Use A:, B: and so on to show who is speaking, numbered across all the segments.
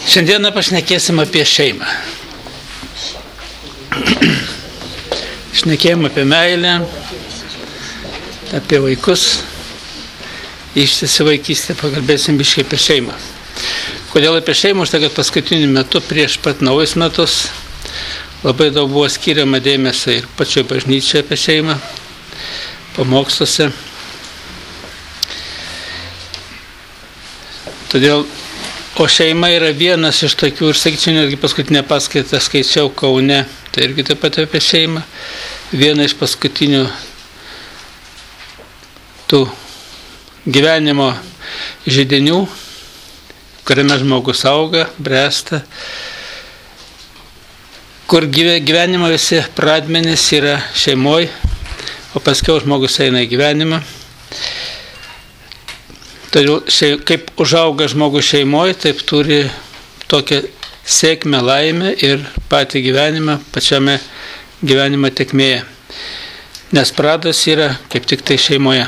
A: Šiandieną pašnekėsim apie šeimą. Šnekėjom apie meilę, apie vaikus, ištisi vaikystę, pakalbėsim biškai apie šeimą. Kodėl apie šeimą? Už tai, kad paskutiniu metu, prieš pat naujus metus, labai daug buvo skiriama dėmesio ir pačioje bažnyčioje apie šeimą, pamoksluose. Todėl, o šeima yra vienas iš tokių, ir sakyčiau, netgi paskutinę paskaitą skaičiau Kaune, tai irgi taip pat apie šeimą, viena iš paskutinių tų gyvenimo židinių, kuriame žmogus auga, bręsta, kur gyvenimo visi pradmenys yra šeimoj, o paskiau žmogus eina į gyvenimą. Todėl, kaip užauga žmogus šeimoje, taip turi tokią sėkmę, laimę ir patį gyvenimą, pačiame gyvenimo tėkmėje. Nes pradas yra kaip tik tai šeimoje.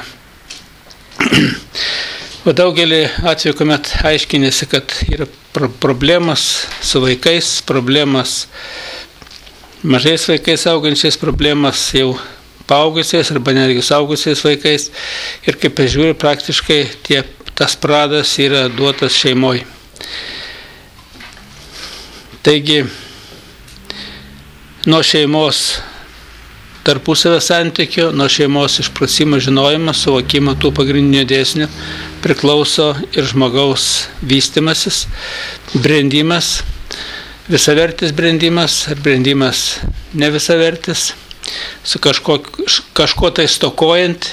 A: O daugelį atvejų, kuomet aiškinėsi, kad yra problemas su vaikais, problemas mažais vaikais augančiais, problemas jau paaugusiais arba netgi saugusiais vaikais, ir kaip pažiūrėjau, praktiškai tas pradas yra duotas šeimoj. Taigi, nuo šeimos tarpusavio santykio, nuo šeimos išprusimo, žinojimo, suvokimo tų pagrindinių dėsnių priklauso ir žmogaus vystimasis, brendimas, visavertis brendimas ar brendimas nevisavertis, su kažko tai stokojant,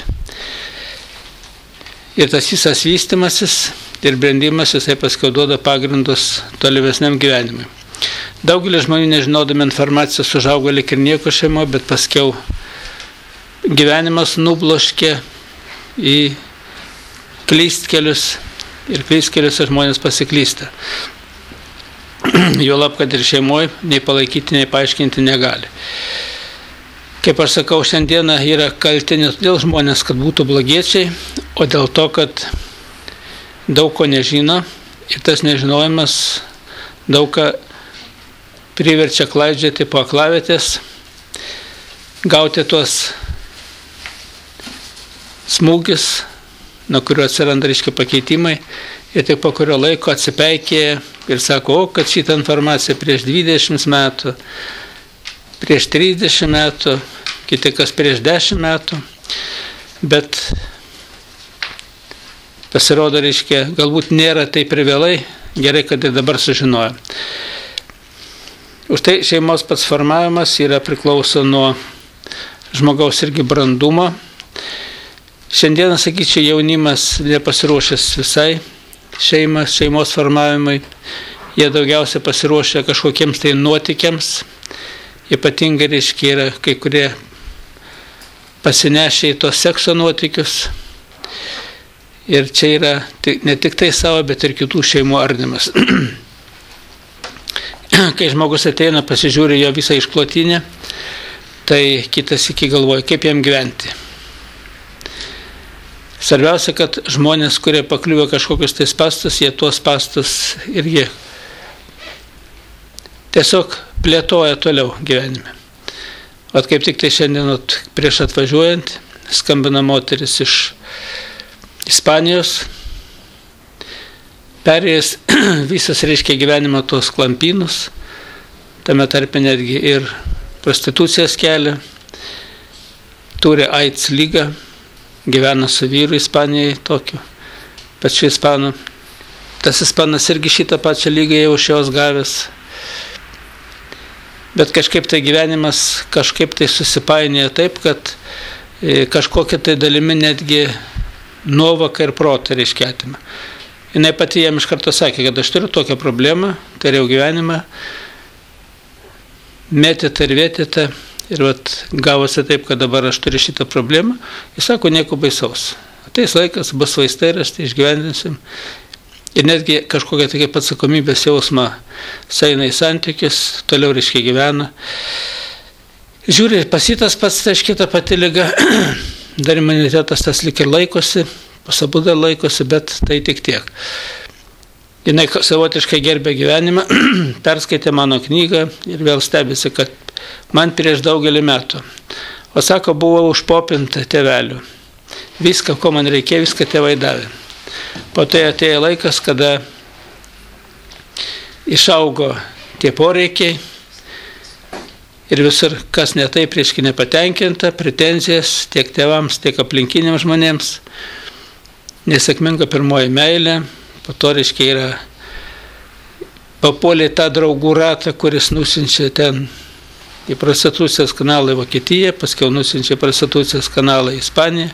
A: ir tas visas vystimasis ir brendimas jisai paskui duoda pagrindus tolimesniam gyvenimui. Daugelis žmonių, nežinodami informacijos, užaugo lyg ir nieko šeimoje, bet paskiau gyvenimas nubloškė į klystkelius, ir klystkeliuose žmonės pasiklysta. Juolab, kad ir šeimoje nei palaikyti, nei paaiškinti negali. Kaip aš sakau, šiandieną yra kalti ne dėl žmonės, kad būtų blogiečiai, o dėl to, kad daug ko nežino, ir tas nežinojimas daug ką priverčia klaidžioti po aklavietės, gauti tuos smūgis, nuo kurio atsiranda reiškia pakeitimai, ir tik po kurio laiko atsipeikėja ir sako, kad šitą informaciją prieš 20 metų, prieš 30 metų, kiti kas prieš 10 metų, bet pasirodo, reiškia, galbūt nėra taip ir vėlai, gerai, kad ir dabar sužinojo. Už tai šeimos pats formavimas yra priklauso nuo žmogaus irgi brandumo. Šiandieną, sakyčiau, jaunimas nepasiruošęs visai šeimos formavimui, jie daugiausia pasiruošę kažkokiems tai nuotykiams. Ypatingai, reiškia, yra kai kurie pasinešę į tos sekso nuotykius. Ir čia yra ne tik tai savo, bet ir kitų šeimų ardymas. Kai žmogus ateina, pasižiūri jo visą išklotinę, tai kitas iki galvoja, kaip jam gyventi. Svarbiausia, kad žmonės, kurie pakliuvo kažkokius tai spastus, jie tuos spastus irgi tiesiog plėtoja toliau gyvenime. O kaip tik tai šiandien prieš atvažiuojant skambina moteris iš Ispanijos, perėjęs visas, reiškia, gyvenimo tos klampynus, tame tarpe netgi ir prostitucijos kelią, turi AIDS lygą, gyvena su vyru Ispanijai tokiu, pačiu ispanu. Tas ispanas irgi šitą pačią lygą jau iš jos gavęs. Bet kažkaip tai gyvenimas kažkaip tai susipainėja taip, kad kažkokia tai dalimi netgi nuovoką ir protą reiškia atima. Jinai pati jam iš karto sakė, kad aš turiu tokią problemą, tai jau gyvenimą, mėtyta ir vėtyta, ir gavosi taip, kad dabar aš turiu šitą problemą. Jis sako, nieko baisaus. Ateis laikas, bus vaistai rasti, išgyvendinsim. Ir netgi kažkokia tokia atsakomybės jausmą eina į santykius, toliau reiškia gyvena. Žiūri, pasitas pats, tai šitą pati lyga, dar imunitetas tas lyg ir laikosi, pasabuda laikosi, bet tai tik tiek. Jinai savotiškai gerbė gyvenimą, perskaitė mano knygą ir vėl stebisi, kad man prieš daugelį metų. O sako, buvau užpopinta tėvelių. Viską, ko man reikėjo, viską tėvai davė. Po tai atėjo laikas, kada išaugo tie poreikiai ir visur, kas ne taip, reiškia nepatenkinta, pretenzijas tiek tėvams, tiek aplinkiniams žmonėms. Nesėkminga pirmoji meilė, po to, reiškia, yra papuolė tą draugų ratą, kuris nusinčia ten į prostitucijos kanalą į Vokietiją, paskiau nusinčia prostitucijos kanalą į Ispaniją.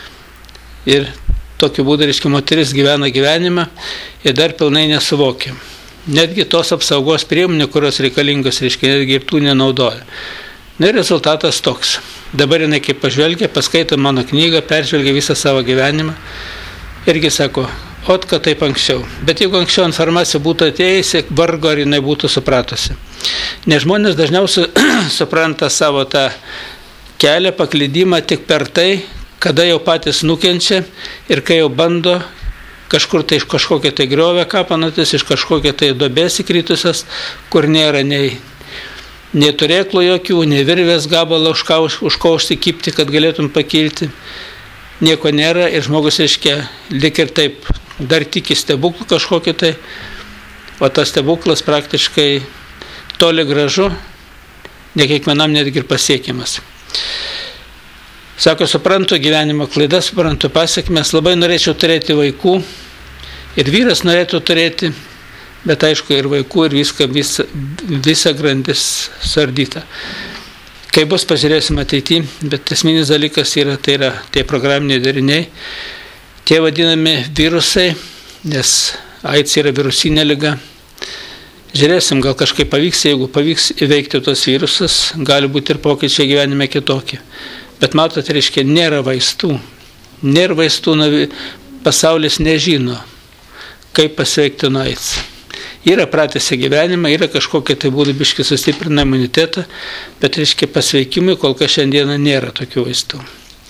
A: Ir tokiu būdu, reiškia, moteris gyvena gyvenimą ir dar pilnai nesuvokia. Netgi tos apsaugos priemonių, kurios reikalingos, reiškia, netgi ir tų nenaudoja. Na ir rezultatas toks. Dabar jinai kaip pažvelgia, paskaito mano knygą, peržvelgia visą savo gyvenimą. Irgi sako, kad taip anksčiau. Bet jeigu anksčiau informacija būtų atėjusi, vargu ar jinai būtų supratusi. Nes žmonės dažniausiai supranta savo tą kelią, paklydimą tik per tai, kada jau patys nukenčia ir kai jau bando kažkur tai iš kažkokią tai griovę kapanotis, iš kažkokią tai duobės įkritusias, kur nėra nei turėklų jokių, nei virvės gabalą užkaušti, kipti, kad galėtum pakilti. Nieko nėra ir žmogus, reiškia, lik ir taip dar tiki stebuklų kažkokį tai, o tas stebuklas praktiškai toli gražu, ne kiekvienam netgi ir pasiekiamas. Sako, suprantu gyvenimo klaidas, suprantu pasiekmes, labai norėčiau turėti vaikų ir vyras norėtų turėti, bet aišku ir vaikų ir visa grandis sardyta. Kai bus, pažiūrėsim ateityje, bet esminis dalykas yra tie programiniai dariniai, tie vadinami virusai, nes AIDS yra virusinė liga. Žiūrėsim, gal kažkaip pavyks, jeigu pavyks įveikti tos virusus, gali būti ir pokyčiai gyvenime kitokie. Bet matot, reiškia, nėra vaistų. Nėra vaistų, pasaulis nežino, kaip pasveikti nuo AIDS. Yra pratęsę gyvenimą, yra kažkokie tai būdai biški sustiprina imunitetą, bet, reiškia, pasveikimui kol kas šiandieną nėra tokių vaistų.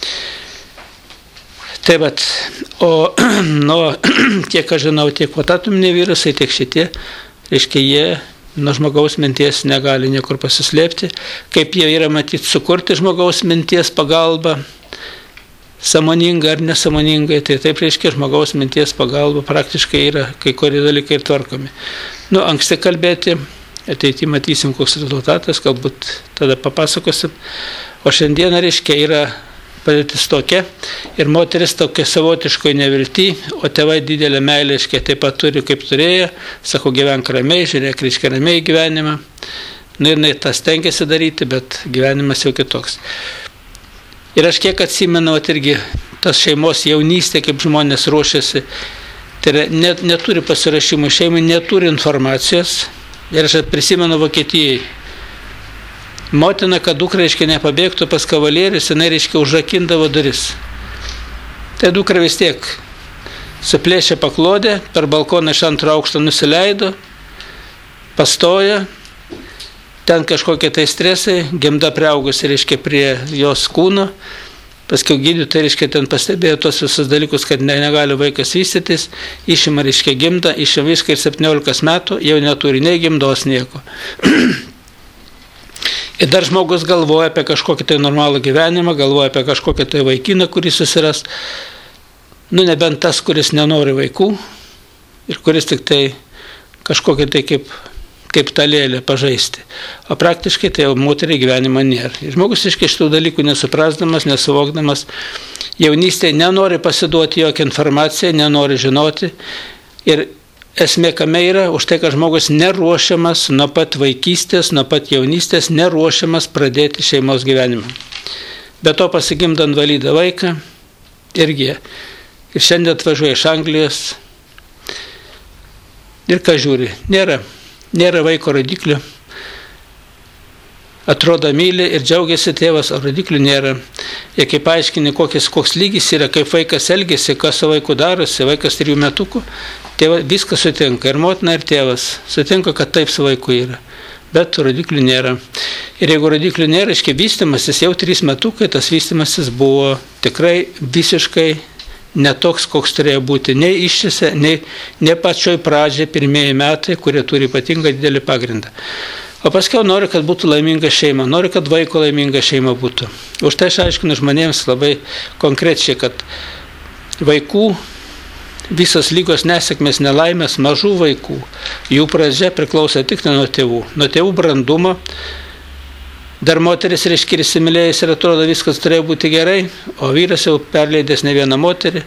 A: Tai vat, o tiek aš žinau, tiek atominiai virusai, tiek šitie, reiškia, jie nuo žmogaus minties negali niekur pasislėpti, kaip jie yra matyti sukurti žmogaus minties pagalba, sąmoningai ar nesąmoningai, tai taip reiškia žmogaus minties pagalba praktiškai yra kai kurie dalykai tvarkomi. Anksti kalbėti, ateityje matysim, koks rezultatas, galbūt tada papasakosim, o šiandieną reiškia yra padėtis tokia ir moteris tokia savotiškoj nevilty, o tėvai didelę meilę, reiškia, taip pat turi, kaip turėjo, sako, gyvenk ramiai, žiūrėk, reiškia, ramiai gyvenimą. Ir jinai tas tenkėsi daryti, bet gyvenimas jau kitoks. Ir aš kiek atsimenu, irgi tas šeimos jaunystė, kaip žmonės ruošiasi, tai neturi pasirašymų šeimai, neturi informacijos. Ir aš prisimenu Vokietijai. Motina, kad dukra, reiškia, nepabėgtų pas kavalierius, jinai, reiškia, užrakindavo duris. Tai dukra vis tiek suplėšė paklodę, per balkoną iš antro aukšto nusileido, pastojo, ten kažkokie tai stresai, gimda priaugusi, reiškia, prie jos kūno, paskiau gydytojai, reiškia, ten pastebėjo tos visus dalykus, kad negali vaikas vystytis, išima, reiškia, gimda, išima viską ir 17 metų, jau neturi nei gimdos nieko. Ir dar žmogus galvoja apie kažkokį tai normalų gyvenimą, galvoja apie kažkokį tai vaikiną, kurį susiras. Nebent tas, kuris nenori vaikų ir kuris tik tai kažkokį tai kaip talėlę pažaisti. O praktiškai tai jau moteriai gyvenimo nėra. Ir žmogus iš šitų dalykų nesuprasdamas, nesuvokdamas, jaunystėje nenori pasiduoti jokią informaciją, nenori žinoti. Ir esmė kame yra už tai, kad žmogus neruošiamas nuo pat vaikystės, nuo pat jaunystės, neruošiamas pradėti šeimos gyvenimą. Be to pasigimdo invalidą vaiką irgi. Ir šiandien atvažiuoja iš Anglijos. Ir ką žiūri? Nėra vaiko rodiklių. Atrodo myli ir džiaugiasi tėvas, o rodiklių nėra. Ir kaip paaiškini, koks lygis yra, kaip vaikas elgesi, kas su vaiku darosi, vaikas 3 metukų, viskas sutinka, ir motina, ir tėvas sutinka, kad taip su vaiku yra. Bet rodiklių nėra. Ir jeigu rodiklių nėra, reiškia vystymasis, jau 3 metukai, tas vystymasis buvo tikrai visiškai netoks, koks turėjo būti nei iššėse, nei pačioj pradžiai pirmieji metai, kurie turi ypatingą didelį pagrindą. O paskiau noriu, kad būtų laiminga šeima, noriu, kad vaiko laiminga šeima būtų. Už tai aš aiškinu žmonėms labai konkrečiai, kad vaikų visos lygos nesėkmės, nelaimės, mažų vaikų, jų pradžia priklauso tik nuo tėvų brandumo. Dar moteris, reiškia, įsimylėjęs ir atrodo viskas turėjo būti gerai, o vyras jau perleidęs ne vieną moterį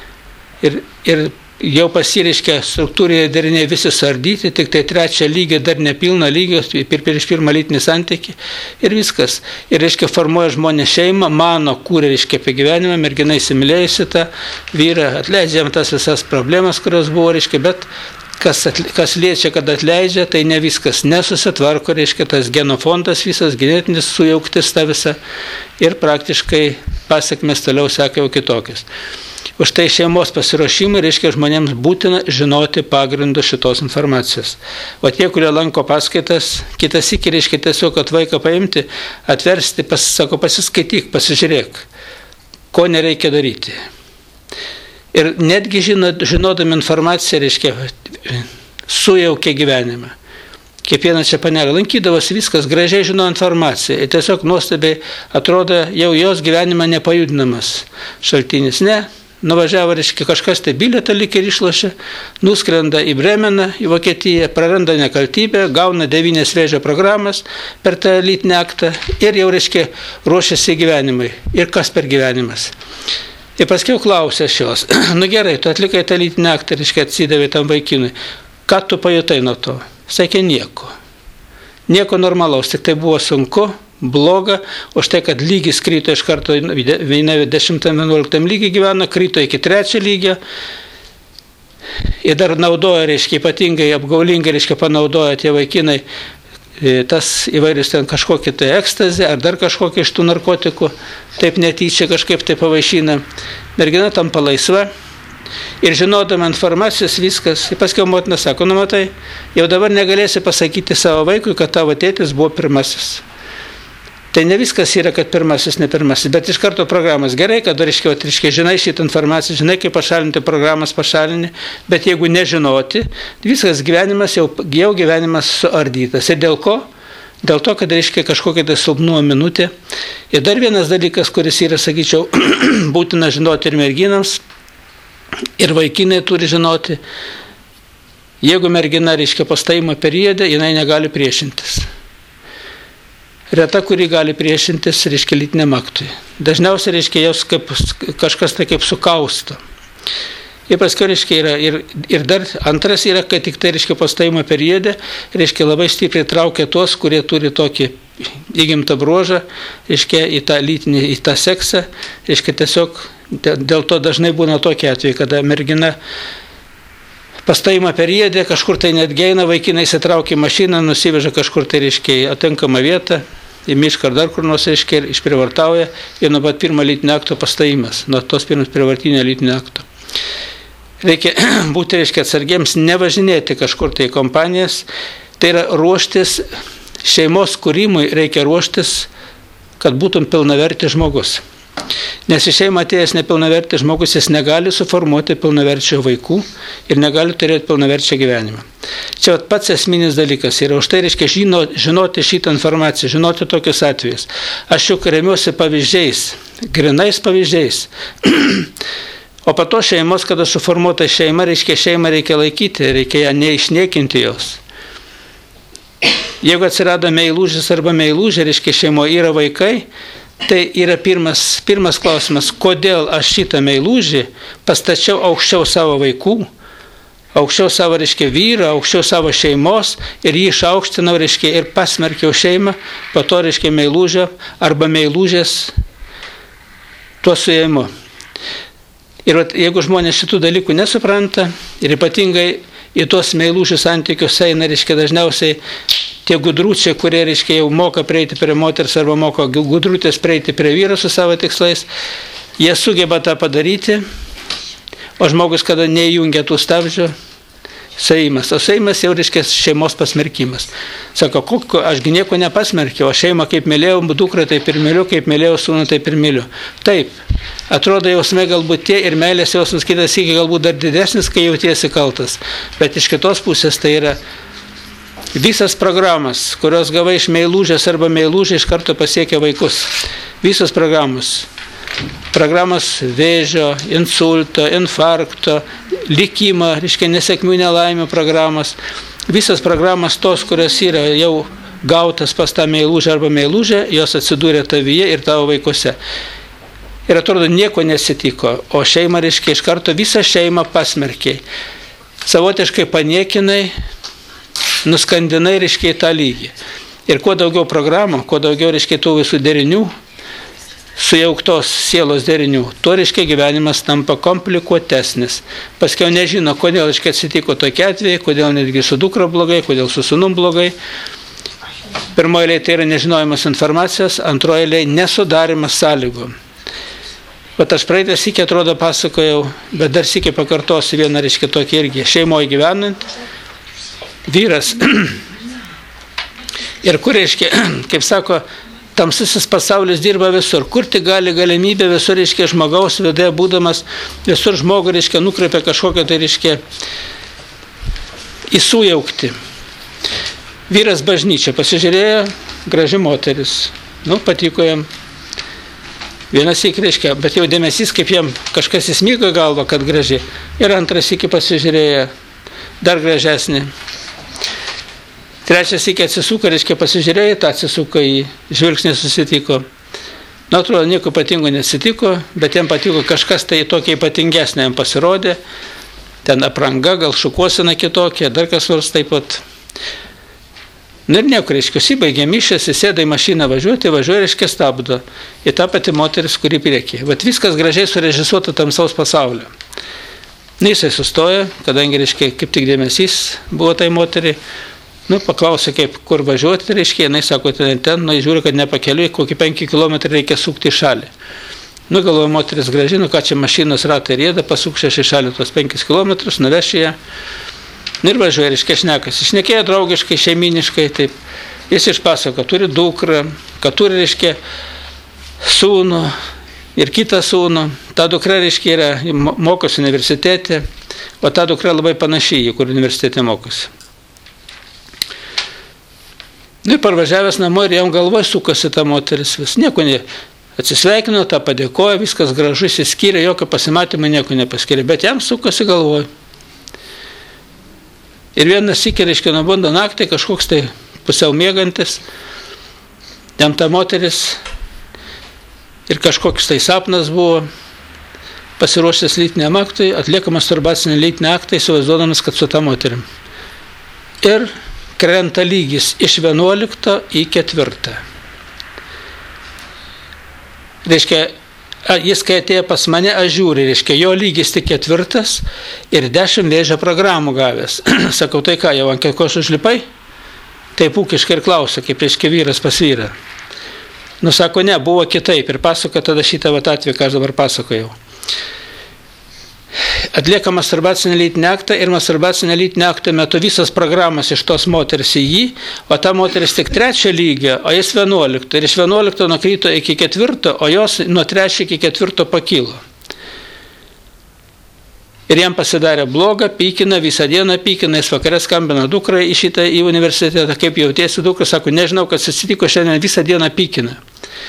A: ir jau pasireiškia struktūriniai dariniai visi suardyti, tik tai trečią lygį, dar nepilną lygį, prieš pirmą lytinį santykį ir viskas. Ir, reiškia, formuoja žmonės šeimą, mano, kūrė, reiškia, apie gyvenimą, mergina įsimylėjusi tą vyrą, atleidžia jam tas visas problemas, kurios buvo, reiškia, bet kas liečia, kad atleidžia, tai ne viskas nesusitvarko, reiškia, tas genofondas visas, genetinis sujauktis ta visa ir praktiškai pasiekmes toliau seka jau kitokios. Už tai šeimos pasiruošimai, reiškia, žmonėms būtina žinoti pagrindų šitos informacijos. O tie, kurie lanko paskaitas, kitas iki, reiškia, tiesiog, kad vaiką paimti, atversti, sako, pasiskaityk, pasižiūrėk, ko nereikia daryti. Ir netgi žinodami informaciją, reiškia, sujaukia gyvenimą. Kiekviena čia panelė lankydavosi, viskas gražiai žino informaciją. Ir tiesiog nuostabiai atrodo jau jos gyvenimą nepajudinamas šaltinis. Ne, nuvažiavo, reiškia, kažkas tai bilietą lyg ir išlošia, nuskrenda į Bremeną, į Vokietiją, praranda nekaltybę, gauna 9 vėžio programas per tą lytinį aktą ir jau, reiškia, ruošiasi gyvenimui. Ir kas per gyvenimas? Ir paskiau klausė šios, nu gerai, tu atlikai tą lytinį aktą, reiškia, atsidavė tam vaikinui. Ką tu pajutai nuo to? Sakė, nieko. Nieko normalaus, tik tai buvo sunku, bloga, už tai, kad lygis krito iš karto, 10-11 lygį gyveno, krito iki 3 lygio. Ir dar naudoja, reiškia, ypatingai apgaulingai, reiškia, panaudoja tie vaikinai tas įvairius ten kažkokį tai ekstazį ar dar kažkokį iš tų narkotikų, taip netyčia kažkaip tai pavaišina. Mergina tampa laisva ir žinodama informacijos viskas. Ir paskiau motina sako, nu matai, jau dabar negalėsi pasakyti savo vaikui, kad tavo tėtis buvo pirmasis. Tai ne viskas yra, kad pirmasis, ne pirmasis, bet iš karto programas. Gerai, kad reiškia, žinai šitą informaciją, žinai, kaip pašalinti programas pašalinti, bet jeigu nežinoti, viskas gyvenimas jau gyvenimas suardytas. Ir dėl ko? Dėl to, kad reiškia kažkokia tai silpnumo minutė. Ir dar vienas dalykas, kuris yra, sakyčiau, būtina žinoti ir merginams, ir vaikinai turi žinoti. Jeigu mergina, reiškia, pastojimo periode, jinai negali priešintis. Reta, kuri gali priešintis, reiškia, lytiniam aktui. Dažniausiai, reiškia, jos kaip, kažkas tai kaip sukausto. Ir paskui, reiškia, yra, ir dar antras yra, kad tik tai, reiškia, pastojimo periode, reiškia, labai stipriai traukia tuos, kurie turi tokį įgimtą bruožą, reiškia, į tą lytinį, į tą seksą, reiškia, tiesiog dėl to dažnai būna tokie atvejai, kada mergina pastojimo periode kažkur tai netgi eina, vaikinai įsitraukia į mašiną, nusiveža kažkur tai, reiškia, atinkamą vietą, į mišką ar dar kur nors, reiškia, išprivartauja ir nuo pat pirmo lytinio akto pastojimas, nuo tos pirmos privartinio lytinio akto. Reikia būti, reiškia, atsargiems, nevažinėti kažkur tai į kompanijas, tai yra ruoštis šeimos kūrimui, reikia ruoštis, kad būtum pilnavertis žmogus. Nes į šeimą atėjęs nepilnavertis žmogus, jis negali suformuoti pilnaverčio vaikų ir negali turėti pilnaverčio gyvenimą. Čia pats esminis dalykas yra, už tai reiškia žinoti šitą informaciją, žinoti tokius atvejus. Aš juk remiuosi pavyzdžiais, grinais pavyzdžiais. O po to šeimos, kada suformuota šeima, reiškia, šeimą reikia laikyti, reikia neišniekinti jos. Jeigu atsirado meilužis arba meilužė, reiškia, šeimoje yra vaikai, tai yra pirmas klausimas, kodėl aš šitą meilužį pastačiau aukščiau savo vaikų, aukščiau savo, reiškia, vyrą, aukščiau savo šeimos ir jį išaukštinau, reiškia, ir pasmerkiau šeimą, po to, reiškia, meilužio arba meilužės tuo suėjimu. Ir jeigu žmonės šitų dalykų nesupranta ir ypatingai į tuos meilužių santykius eina, reiškia, dažniausiai tie gudručiai, kurie, reiškia, jau moka prieiti prie moters arba moka gudrutės prieiti prie vyro su savo tikslais, jie sugeba tą padaryti, o žmogus, kada neįjungia tų stabdžių, Seimas. O seimas jau reiškia šeimos pasmerkimas. Sako, ašgi nieko nepasmerkiau, o šeimą kaip mylėjau, dukrą taip ir myliu, kaip mylėjau sūnų taip ir myliu. Taip, atrodo jausmai galbūt tie ir meilės jausmas kitas iki galbūt dar didesnis, kai jautiesi kaltas. Bet iš kitos pusės tai yra visas programas, kurios gavai iš meilužės arba meilužė iš karto pasiekia vaikus. Visos programos. Programos vėžio, insulto, infarkto, likimo, reiškia nesėkmių nelaimių programos. Visas programos tos, kurios yra jau gautas pas tą meilužę arba meilužę, jos atsidūrė tavyje ir tavo vaikuose. Ir atrodo, nieko nesitiko, o šeima, reiškia, iš karto visą šeimą pasmerkiai. Savotiškai paniekinai, nuskandinai, reiškia, tą lygį. Ir kuo daugiau programų, kuo daugiau, reiškia, tų visų derinių, sujauktos sielos derinių, tuo, reiškia, gyvenimas tampa komplikuotesnis. Paskiau nežino, kodėl, reiškia, atsitiko tokie atvejai, kodėl netgi su dukra blogai, kodėl su sūnum blogai. Pirmoje eilėje tai yra nežinojimas informacijos, antroje eilėje nesudarimas sąlygų. Bet aš praeitą sykį atrodo pasakojau, bet dar sykį pakartosiu vieną, reiškia, tokį irgi. Šeimoje gyvenant, vyras. Ir kur, reiškia, kaip sako, tamsusis pasaulis dirba visur. Kur tik gali galimybė visur, reiškia, žmogaus viduje būdamas, visur žmogų, reiškia, nukreipia kažkokią, tai reiškia, įsujaukti. Vyras bažnyčia pasižiūrėjo, graži moteris. Patiko jam. Vienas iki, reiškia, bet jau dėmesys, kaip jam kažkas įsmygo galvą, kad graži. Ir antras iki pasižiūrėjo, dar gražesnį. Trečias iki atsisuko, reiškia, pasižiūrėjo, tą atsisuko į žvilgsnį susitiko. Atrodo, nieko ypatingo nesitiko, bet jam patiko kažkas tai tokia ypatingesnė jam pasirodė. Ten apranga, gal šukuosena kitokia, dar kas nors taip pat. Ir nieko, reiškia, įsibaigė mišęs, įsėda į mašiną važiuoti, važiuoja, reiškia, stabdo. Ir ta pati moteris, kuri priekį. Vat viskas gražiai surežisuota tamsaus pasaulio. Jisai sustoja, kadangi, reiškia, kaip tik dėmesys buvo tai moteriai. Paklausė, kaip, kur važiuoti, reiškia, jinai sako, ten, žiūri, kad nepakeliui, kokį 5 km reikia sukti į šalį. Galvoja, moteris graži, ką čia mašinos ratai rėda, pasukšė į šalį tuos 5 km, nuvešė ją. Ir važiuoja, reiškia, šnekas. Šnekėjo draugiškai, šeiminiškai, taip. Jis išpasako, turi dukrą, kad turi, reiškia, sūnų ir kitą sūnų. Ta dukra, reiškia, mokosi universitete, o ta dukra labai panaši į, kur universitete mokosi. Parvažiavęs namo ir jam galvoje sukosi ta moteris vis. Nieko atsisveikino, tą padėkojo, viskas gražu, įsiskyrė, jokio pasimatymą nieko nepaskyrė, bet jam sukosi galvoje. Ir vienas sykį, reiškia, nubundo naktį, kažkoks tai pusiau miegantis, jam ta moteris ir kažkoks tai sapnas buvo, pasiruošęs lytiniam aktui, atlieka masturbacinį lytinį aktą, įsivaizduodamas, kad su ta moterim. Ir krenta lygis iš 11 į 4. Reiškia, jis, kai atėjo pas mane, aš žiūriu, reiškia, jo lygis tik 4 ir 10 vėžio programų gavęs. Sakau, tai ką, jau ant kiekos užlipai? Taip ūkiškai ir klausia, kaip, reiškia, vyras pas vyrą. Sako, ne, buvo kitaip. Ir pasako tada šitą atvejį, ką aš dabar pasakojau. Atlieka masturbacinį lytinį aktą ir masturbacinį lytinį aktą metu visas programas iš tos moteris į jį, o ta moteris tik 3 lygio, o jis 11. Ir iš 11 nukrito iki 4, o jos nuo 3 iki 4 pakilo. Ir jam pasidarė bloga, pykina, visą dieną pykina, jis vakarė skambina dukrai į universitetą, kaip jautiesi dukra, sako, nežinau, kas atsitiko, šiandien visą dieną pykina.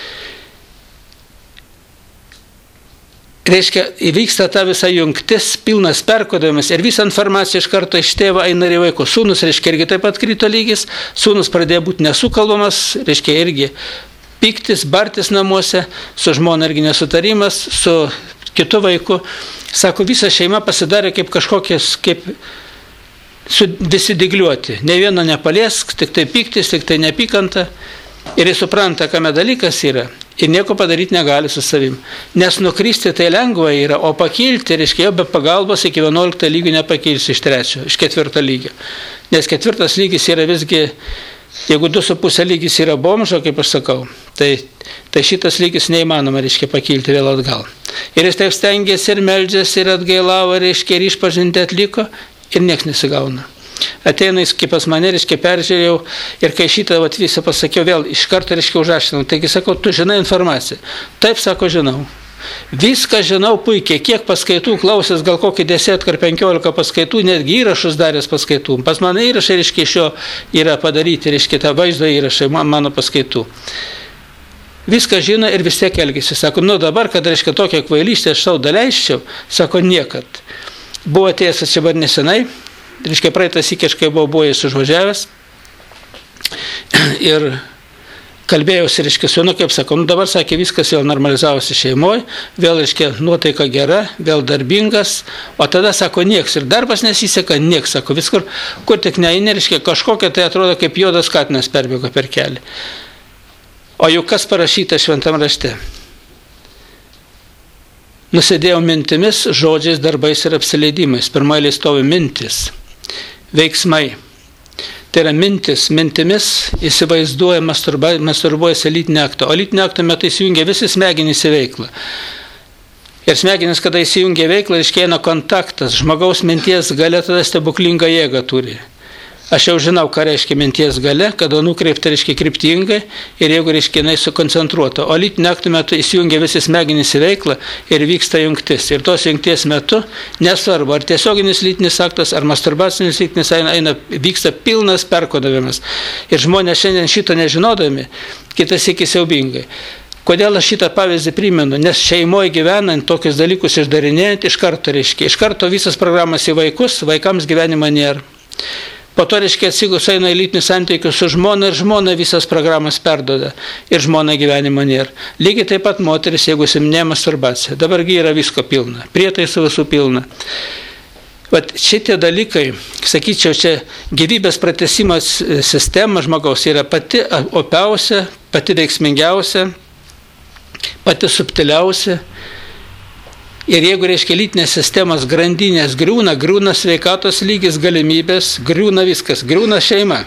A: Reiškia, įvyksta ta visa jungtis, pilnas perkodavimas ir visa informacija iš karto iš tėvo eina ir į vaiko. Sūnus, reiškia, irgi taip pat krito lygis, sūnus pradėjo būti nesukalbamas, reiškia, irgi pyktis, bartis namuose, su žmona irgi nesutarimas, su kitu vaiku. Sako, visa šeima pasidarė kaip kažkokias, kaip visi digliuoti. Ne vieno nepaliesk, tik tai pyktis, tik tai nepykanta. Ir jis supranta, kame dalykas yra. Ir nieko padaryti negali su savim. Nes nukristi tai lengva yra, o pakilti, reiškia, jau be pagalbos iki 11 lygio nepakilsi iš 3, iš 4 lygio. Nes 4 lygis yra visgi, jeigu 2,5 lygis yra bomžo, kaip aš sakau, tai šitas lygis neįmanoma, reiškia, pakilti vėl atgal. Ir jis taip stengiasi ir meldžiasi ir atgailavo, reiškia, ir išpažinti atliko, ir nieks nesigauna. Ateina jis kaip pas mane, reiškia, peržiūrėjau ir kai šitą visą pasakiau, vėl iš karto, reiškia, užrašinau. Taigi sakau, tu žinai informaciją. Taip, sako, žinau. Viską žinau puikiai, kiek paskaitų klausęs, gal kokį 10 ar 15 paskaitų, netgi įrašus daręs paskaitų. Pas mane įrašai, reiškia, iš jo yra padaryti, reiškia, tą vaizdo įrašai mano paskaitų. Viską žino ir vis tiek elgesi. Sako, nu dabar, kad, reiškia, tokią kvailystę aš savo daleiščiau, sako, niekad. Buvo atėjęs čia bar nesenai, reiškia, praeitas įkiškai buvo jis užvažiavęs ir kalbėjausi, reiškia, su, kaip sako, nu dabar, sakė, viskas vėl normalizavosi šeimoje, vėl, reiškia, nuotaika gera, vėl darbingas, o tada, sako, nieks ir darbas nesiseka, nieks, sako, viskur, kur tik neina, reiškia, kažkokia tai atrodo kaip juodas katinas perbėgo per kelią. O juk kas parašyta šventam rašte? Nusidėjau mintimis, žodžiais, darbais ir apsileidimais. Pirmoje eilėje stovi mintis, veiksmai. Tai yra mintimis įsivaizduoja, masturbuojasi lytinį aktą. O lytinį aktą metu įsijungia visi smegenys į veiklą. Ir smegenys, kada įsijungia į veiklą, iškeina kontaktas. Žmogaus minties galia tada stebuklingą jėgą turi. Aš jau žinau, ką reiškia minties galia, kada nukreipta, reiškia, kryptingai ir jeigu, reiškia, jinai sukoncentruota. O lytinio akto metu įsijungia visi smegenys į veiklą ir vyksta jungtis. Ir tos jungties metu, nesvarbu, ar tiesioginis lytinis aktas, ar masturbacinis lytinis vyksta pilnas perkodavimas. Ir žmonės šiandien šito nežinodami, kitas iki siaubingai. Kodėl aš šitą pavyzdį primenu? Nes šeimoje gyvenant, tokius dalykus išdarinėjant, iš karto visas programas į vaikus, vaikams gyvenimo nėra. Po to, reiškia, atsigus eina į lytinius santykius su žmona ir žmona visas programas perdoda ir žmona gyvenimo nėra. Lygiai taip pat moteris, jeigu siminė masturbacija. Dabargi yra visko pilna, prietaisų visų pilna. Vat šitie dalykai, sakyčiau, čia gyvybės pratęsimas sistema žmogaus yra pati opiausia, pati veiksmingiausia, pati subtiliausia. Ir jeigu, reiškia, lytinės sistemos grandinės griūna sveikatos lygis, galimybės, griūna viskas, griūna šeima.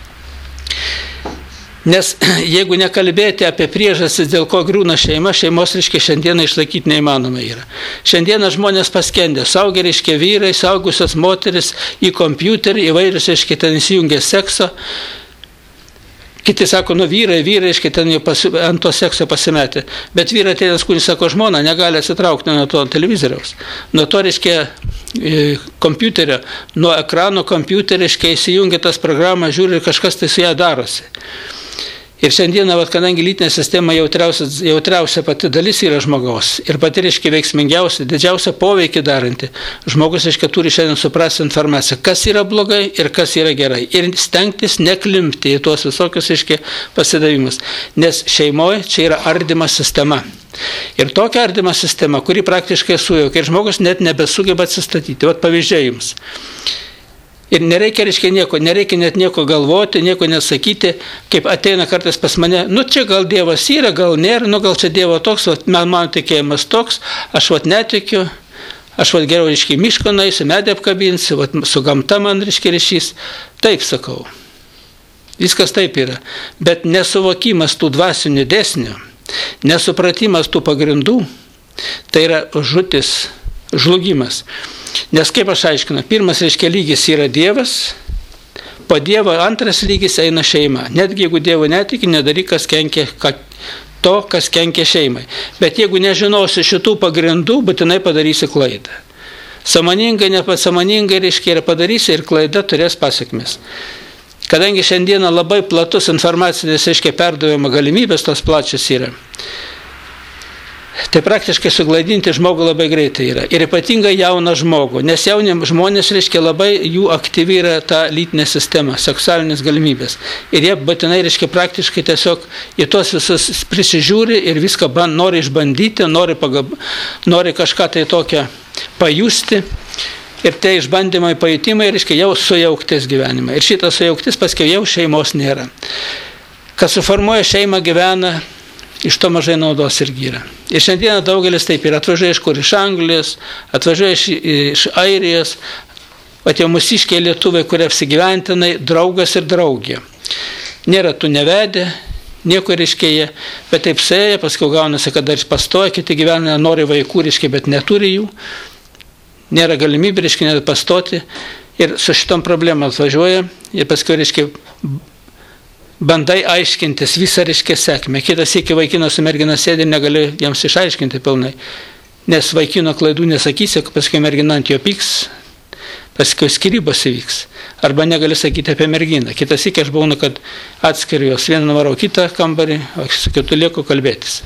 A: Nes jeigu nekalbėti apie priežastis, dėl ko griūna šeima, šeimos, reiškia, šiandieną išlaikyti neįmanoma yra. Šiandieną žmonės paskendė, saugia, reiškia, vyrai, saugusios moteris į kompiuterį, įvairius, reiškia, ten įsijungia sekso. Kiti sako, nu vyrai, reiškia, ten jau ant to sekso pasimetė. Bet vyrai atėjęs, kuris sako, žmona negali atsitraukti nuo to televizoriaus. Nuo to, reiškia, kompiuterio, nuo ekrano kompiuterio, reiškia, įsijungia tas programą, žiūri ir kažkas tai su ją darosi. Ir šiandieną, kadangi lytinė sistema jautriausia pati dalis yra žmogaus ir pati, reiškia, veiksmingiausia, didžiausia poveikį daranti, žmogus, reiškia, turi šiandien suprasti informaciją, kas yra blogai ir kas yra gerai. Ir stengtis neklimpti į tuos visokius, reiškia, pasidavimus. Nes šeimoje čia yra ardyma sistema. Ir tokia ardyma sistema, kuri praktiškai sujaukia ir žmogus net nebesugeba atsistatyti. Vat pavyzdžiai jums. Ir nereikia, reiškia, nereikia net nieko galvoti, nieko nesakyti, kaip ateina kartais pas mane, nu čia gal Dievas yra, gal nėra, nu gal čia Dievo toks, mano tikėjimas toks, aš netikiu, aš geriau, reiškia, miško naisiu, medį apkabinsiu, su gamta man, reiškia, ryšys. Taip sakau, viskas taip yra, bet nesuvokimas tų dvasinių dėsnių, nesupratimas tų pagrindų, tai yra žūtis, žlugimas. Nes kaip aš aiškinu, pirmas, reiškia, lygis yra Dievas, po Dievo antras lygis eina šeima. Netgi jeigu Dievo netiki, nedaryk kas kenkia šeimai. Bet jeigu nežinosi šitų pagrindų, būtinai padarysi klaidą. Sąmoningai, nepasąmoningai, reiškia, ir padarysi ir klaida turės pasekmes. Kadangi šiandieną labai platus informacinės, reiškia, perdavimo galimybės, tos plačios yra. Tai praktiškai suglaidinti žmogų labai greitai yra. Ir ypatingai jauną žmogų. Nes jauni žmonės, reiškia, labai jų aktyvi yra ta lytinė sistema, seksualinės galimybės. Ir jie būtinai, reiškia, praktiškai tiesiog į tos visus prisižiūri ir viską nori išbandyti, nori kažką tai tokią pajusti. Ir tai išbandymai, pajutimai, reiškia, jau sujauktis gyvenimą. Ir šitas sujauktis paskiau jau šeimos nėra. Kas suformuoja šeimą, gyvena, iš to mažai naudos irgi yra. Ir šiandieną daugelis taip yra, atvažiuoja iš kur, iš Anglijos, atvažiuoja iš Airijos, jau mūsiškiai lietuviai, kurie apsigyventinai, draugas ir draugė. Nėra tų nevedę, nieko, reiškia, jie, bet taip sėja, paskui gaunasi, kad dar pastoja, kiti gyvena, nori vaikų, reiškia, bet neturi jų, nėra galimybė, reiškia, net pastoti. Ir su šitom problemom atvažiuoja ir paskui, reiškia, bandai aiškintis visą, reiškia, sėkmę. Kitas iki vaikino su mergina sėdi ir negali jiems išaiškinti pilnai. Nes vaikino klaidų nesakysi, paskui mergina ant jo pyks, paskui skyrybos įvyks. Arba negali sakyti apie merginą. Kitas iki aš būnu, kad atskiriu jos. Vieną nuvarau kitą kambarį, o su kitu lieku kalbėtis.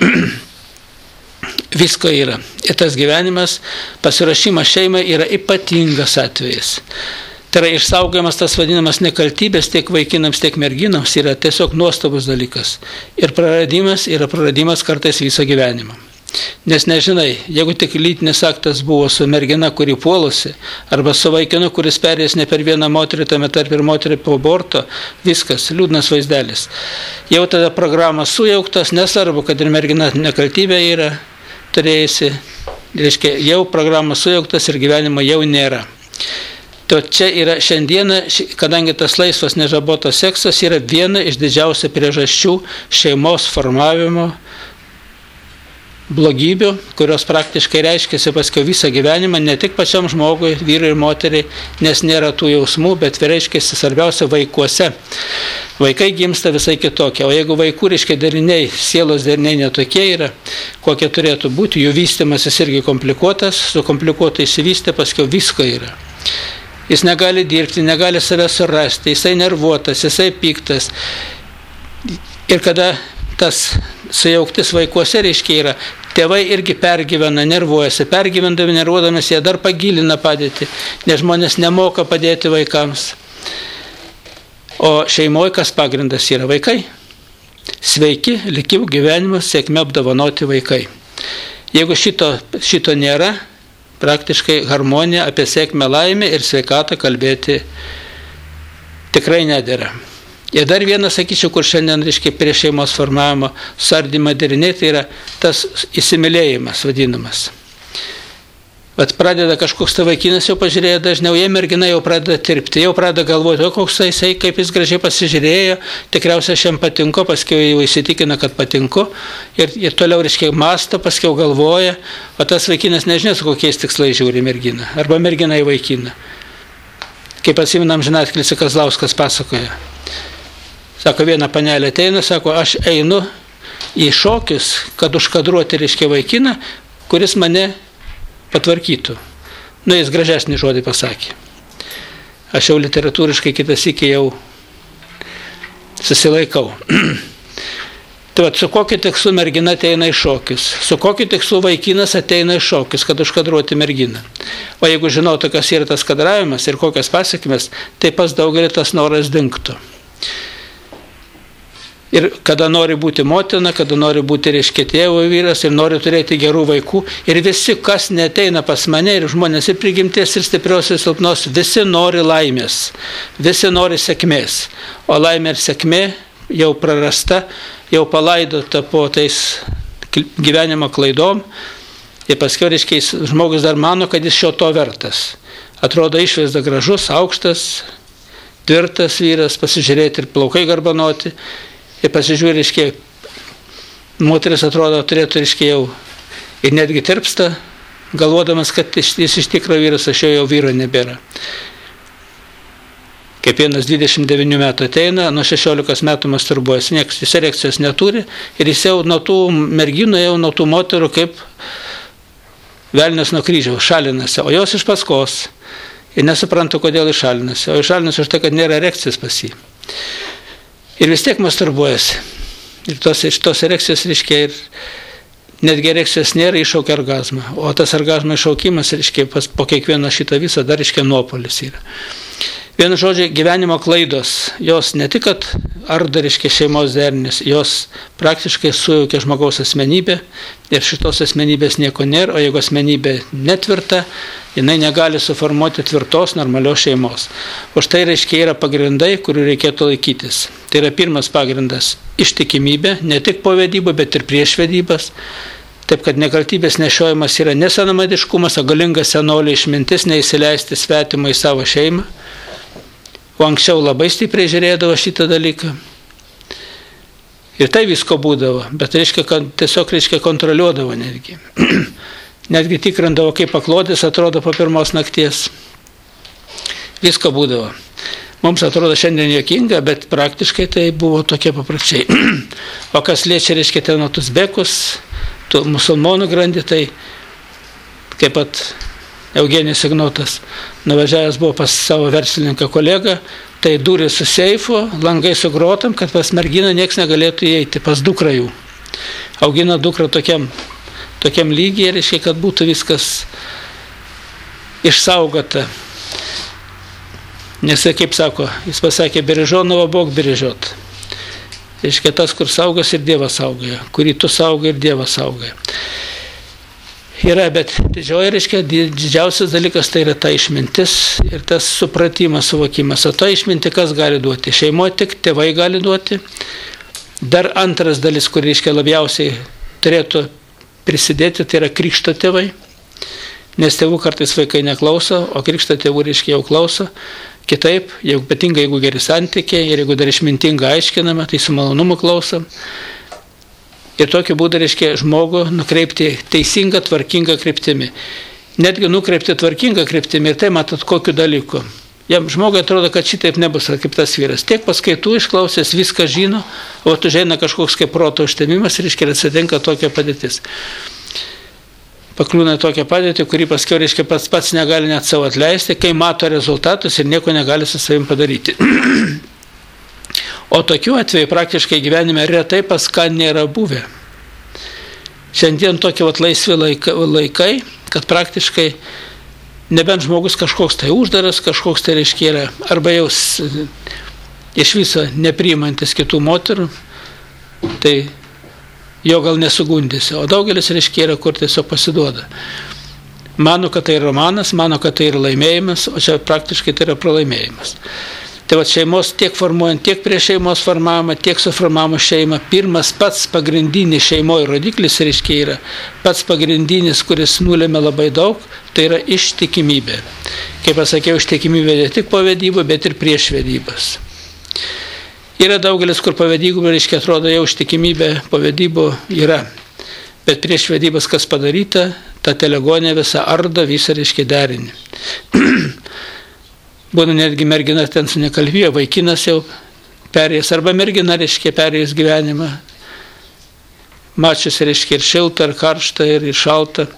A: Visko yra. Ir tas gyvenimas, pasiruošimas šeimai yra ypatingas atvejis. Tai yra išsaugojimas tas vadinamas nekaltybės tiek vaikinams, tiek merginams yra tiesiog nuostabus dalykas. Ir praradimas yra praradimas kartais viso gyvenimo. Nes nežinai, jeigu tik lytinis aktas buvo su mergina, kuri puolusi, arba su vaikinu, kuris perėjęs ne per vieną moterį, tame tarp ir moterį po aborto, viskas, liūdnas vaizdelis. Jau tada programos sujauktas, nesvarbu, kad ir mergina nekaltybė yra turėjusi, reiškia, jau programos sujauktas ir gyvenimo jau nėra. To čia yra šiandieną, kadangi tas laisvas nežabotas seksas yra viena iš didžiausių priežasčių šeimos formavimo blogybių, kurios praktiškai reiškiasi paskui visą gyvenimą, ne tik pačiam žmogui, vyrui ir moteriai, nes nėra tų jausmų, bet reiškiasi svarbiausia vaikuose. Vaikai gimsta visai kitokie, o jeigu vaikų, reiškia, deriniai, sielos deriniai netokie yra, kokie turėtų būti, jų vystymasis irgi komplikuotas, su komplikuotai įsivystė, paskui visko yra. Jis negali dirbti, negali save surasti, jisai nervuotas, jisai piktas. Ir kada tas sujauktis vaikuose, reiškia, yra, tėvai irgi pergyvena, nervuojasi, pergyvendami, nervuodamis, jie dar pagilina padėtį, nes žmonės nemoka padėti vaikams. O šeimoje kas pagrindas yra? Vaikai. Sveiki, likimų gyvenimas, sėkmė apdovanoti vaikai. Jeigu šito nėra, praktiškai harmonija apie sėkmę, laimę ir sveikatą kalbėti tikrai nedėra. Ir dar vienas, sakyčiau, kur šiandien, reiškia, prie šeimos formavimo suardymą deriniai, tai yra tas įsimylėjimas vadinamas. Vat pradeda kažkoks tai vaikinas, jau pažiūrėjo dažniau, jie mergina jau pradeda tirpti, jau pradeda galvoti, o koks jisai, kaip jis gražiai pasižiūrėjo, tikriausiai šiam patinko, paskui jau įsitikina, kad patinku, ir toliau, reiškia, mąsto, paskui galvoja, o tas vaikinas nežinia, su kokiais tikslais žiūri merginą, arba mergina į vaikiną. Kaip atsiminam, Žinatklis Kazlauskas pasakoja. Sako, viena panelė ateina, sako, aš einu į šokius, kad užkadruoti, reiškia, vaikiną, kuris mane patvarkytų. Jis gražesnį žodį pasakė. Aš jau literatūriškai kitas iki jau susilaikau. Tai vat, su kokiu tikslu mergina ateina į šokius, su kokiu tikslu vaikinas ateina į šokius, kad užkadruoti merginą. O jeigu žinotų, kas yra tas kadravimas ir kokias pasekmes, tai pas daugelį tas noras dingtų. Ir kada nori būti motina, kada nori būti, reiškia, tėvo vyras ir nori turėti gerų vaikų. Ir visi, kas neteina pas mane, ir žmonės ir prigimties, ir stiprios, ir silpnos, visi nori laimės, visi nori sėkmės. O laimė ir sėkmė jau prarasta, jau palaidota po tais gyvenimo klaidom. Ir paskui, reiškia, žmogus dar mano, kad jis šio to vertas. Atrodo išvaizda gražus, aukštas, tvirtas vyras, pasižiūrėti ir plaukai garbanoti. Ir pasižiūrė, reiškia, moteris atrodo turėtų, reiškia, jau ir netgi tirpsta, galvodamas, kad jis iš tikro vyras, aš jau vyro nebėra. Kaip vienas 29 metų ateina, nuo 16 metų masturbuojasi, niekas, jis erekcijos neturi ir jis jau nuo tų merginų, jau nuo tų moterų kaip velnias nuo kryžiaus, šalinasi, o jos iš paskos. Ir nesupranta, kodėl šalinasi, o šalinasi už tai, kad nėra erekcijos pas jį. Ir vis tiek masturbuojasi. Ir tos erekcijos, reiškia, ir netgi erekcijos nėra, iššaukia orgazmą. O tas orgazmo iššaukimas, reiškia, po kiekvieno šitą visą dar, reiškia, nuopolis yra. Vienu žodžiu, gyvenimo klaidos, jos ne tik, kad ardo, reiškia, šeimos dernis, jos praktiškai sujaukia žmogaus asmenybę ir šitos asmenybės nieko nėra, o jeigu asmenybė netvirta, jinai negali suformuoti tvirtos, normalios šeimos. Už tai, reiškia, yra pagrindai, kurių reikėtų laikytis. Tai yra pirmas pagrindas – ištikimybė, ne tik po vedybų, bet ir prieš vedybas. Taip, kad nekaltybės nešiojimas yra nesenamadiškumas, o galinga senolio išmintis neįsileisti svetimą į savo šeimą. O anksčiau labai stipriai žiūrėdavo šitą dalyką. Ir tai visko būdavo, bet reiškia, tiesiog, reiškia, kontroliuodavo netgi. Netgi tikrindavo, kaip paklodės atrodo po pirmos nakties. visko būdavo. Mums atrodo šiandien juokinga, bet praktiškai tai buvo tokie papročiai. O kas liečia, reiškia, ten uzbekus, musulmonų grandį, tai kaip pat Eugenijus Ignotas nuvažiavęs buvo pas savo verslininką kolegą, tai durė su seifu, langai su grotam, kad pas merginą nieks negalėtų įeiti, pas dukrą jų. Augina dukrą tokiam lygiai, reiškia, kad būtų viskas išsaugota. Nes, kaip sako, jis pasakė, berežonovo Bog berežot. Reiškia, tas, kur saugas ir Dievas saugoja, kurį tu saugai ir Dievas saugoja. Yra, bet didžiausias dalykas tai yra ta išmintis ir tas supratimas, suvokimas. O ta išminti kas gali duoti? Šeimoje tik tėvai gali duoti. Dar antras dalis, kur, reiškia, labiausiai turėtų prisidėti, tai yra krikšto tėvai. Nes tėvų kartais vaikai neklauso, o krikšto tėvų, reiškia, jau klauso. Kitaip, ypatingai jeigu geri santykiai ir jeigu dar išmintingai aiškinama, tai su malonumu klausom. Ir tokiu būdu, reiškia, žmogų nukreipti teisingą, tvarkingą kryptimį. Netgi nukreipti tvarkingą kryptimį ir tai matot kokiu dalyku. Jam žmogui atrodo, kad šitaip nebus kaip tas vyras. Tiek paskaitų išklausęs, viską žino, o užeina kažkoks kaip proto užtemimas, reiškia, atsitinka tokia padėtis. Pakliūna tokią padėtį, kurį paskiau, reiškia, pats negali net savo atleisti, kai mato rezultatus ir nieko negali su savim padaryti. O tokių atvejų praktiškai gyvenime retai pas ką nėra buvę. Šiandien tokie laisvi laikai, kad praktiškai nebent žmogus kažkoks tai uždaras, kažkoks tai, reiškia, yra, arba jau iš viso nepriimantis kitų moterų, tai jo gal nesugundysi, o daugelis, reiškia, yra, kur tiesiog pasiduoda. Mano, kad tai yra romanas, mano, kad tai yra laimėjimas, o čia praktiškai tai yra pralaimėjimas. Tai va šeimos tiek formuojant, tiek prie šeimos formavimą, tiek suformavimo šeimą, pirmas pats pagrindinis šeimoje rodiklis, reiškia, yra pats pagrindinis, kuris nulėmė labai daug, tai yra ištikimybė. Kaip pasakiau, ištikimybė ne tik po vedybų, bet ir prieš vedybas. Yra daugelis, kur po vedybų, reiškia, atrodo, jau ištikimybė po vedybų yra. Bet prieš vedybas kas padaryta, ta telegonė visa ardo, visą, reiškia, derinį. Būna netgi mergina ten su nekalbėjo, vaikinas jau perėjęs, arba mergina, reiškia, perėjęs gyvenimą. Mačius, reiškia, ir šilta, ir karšta, ir šalta.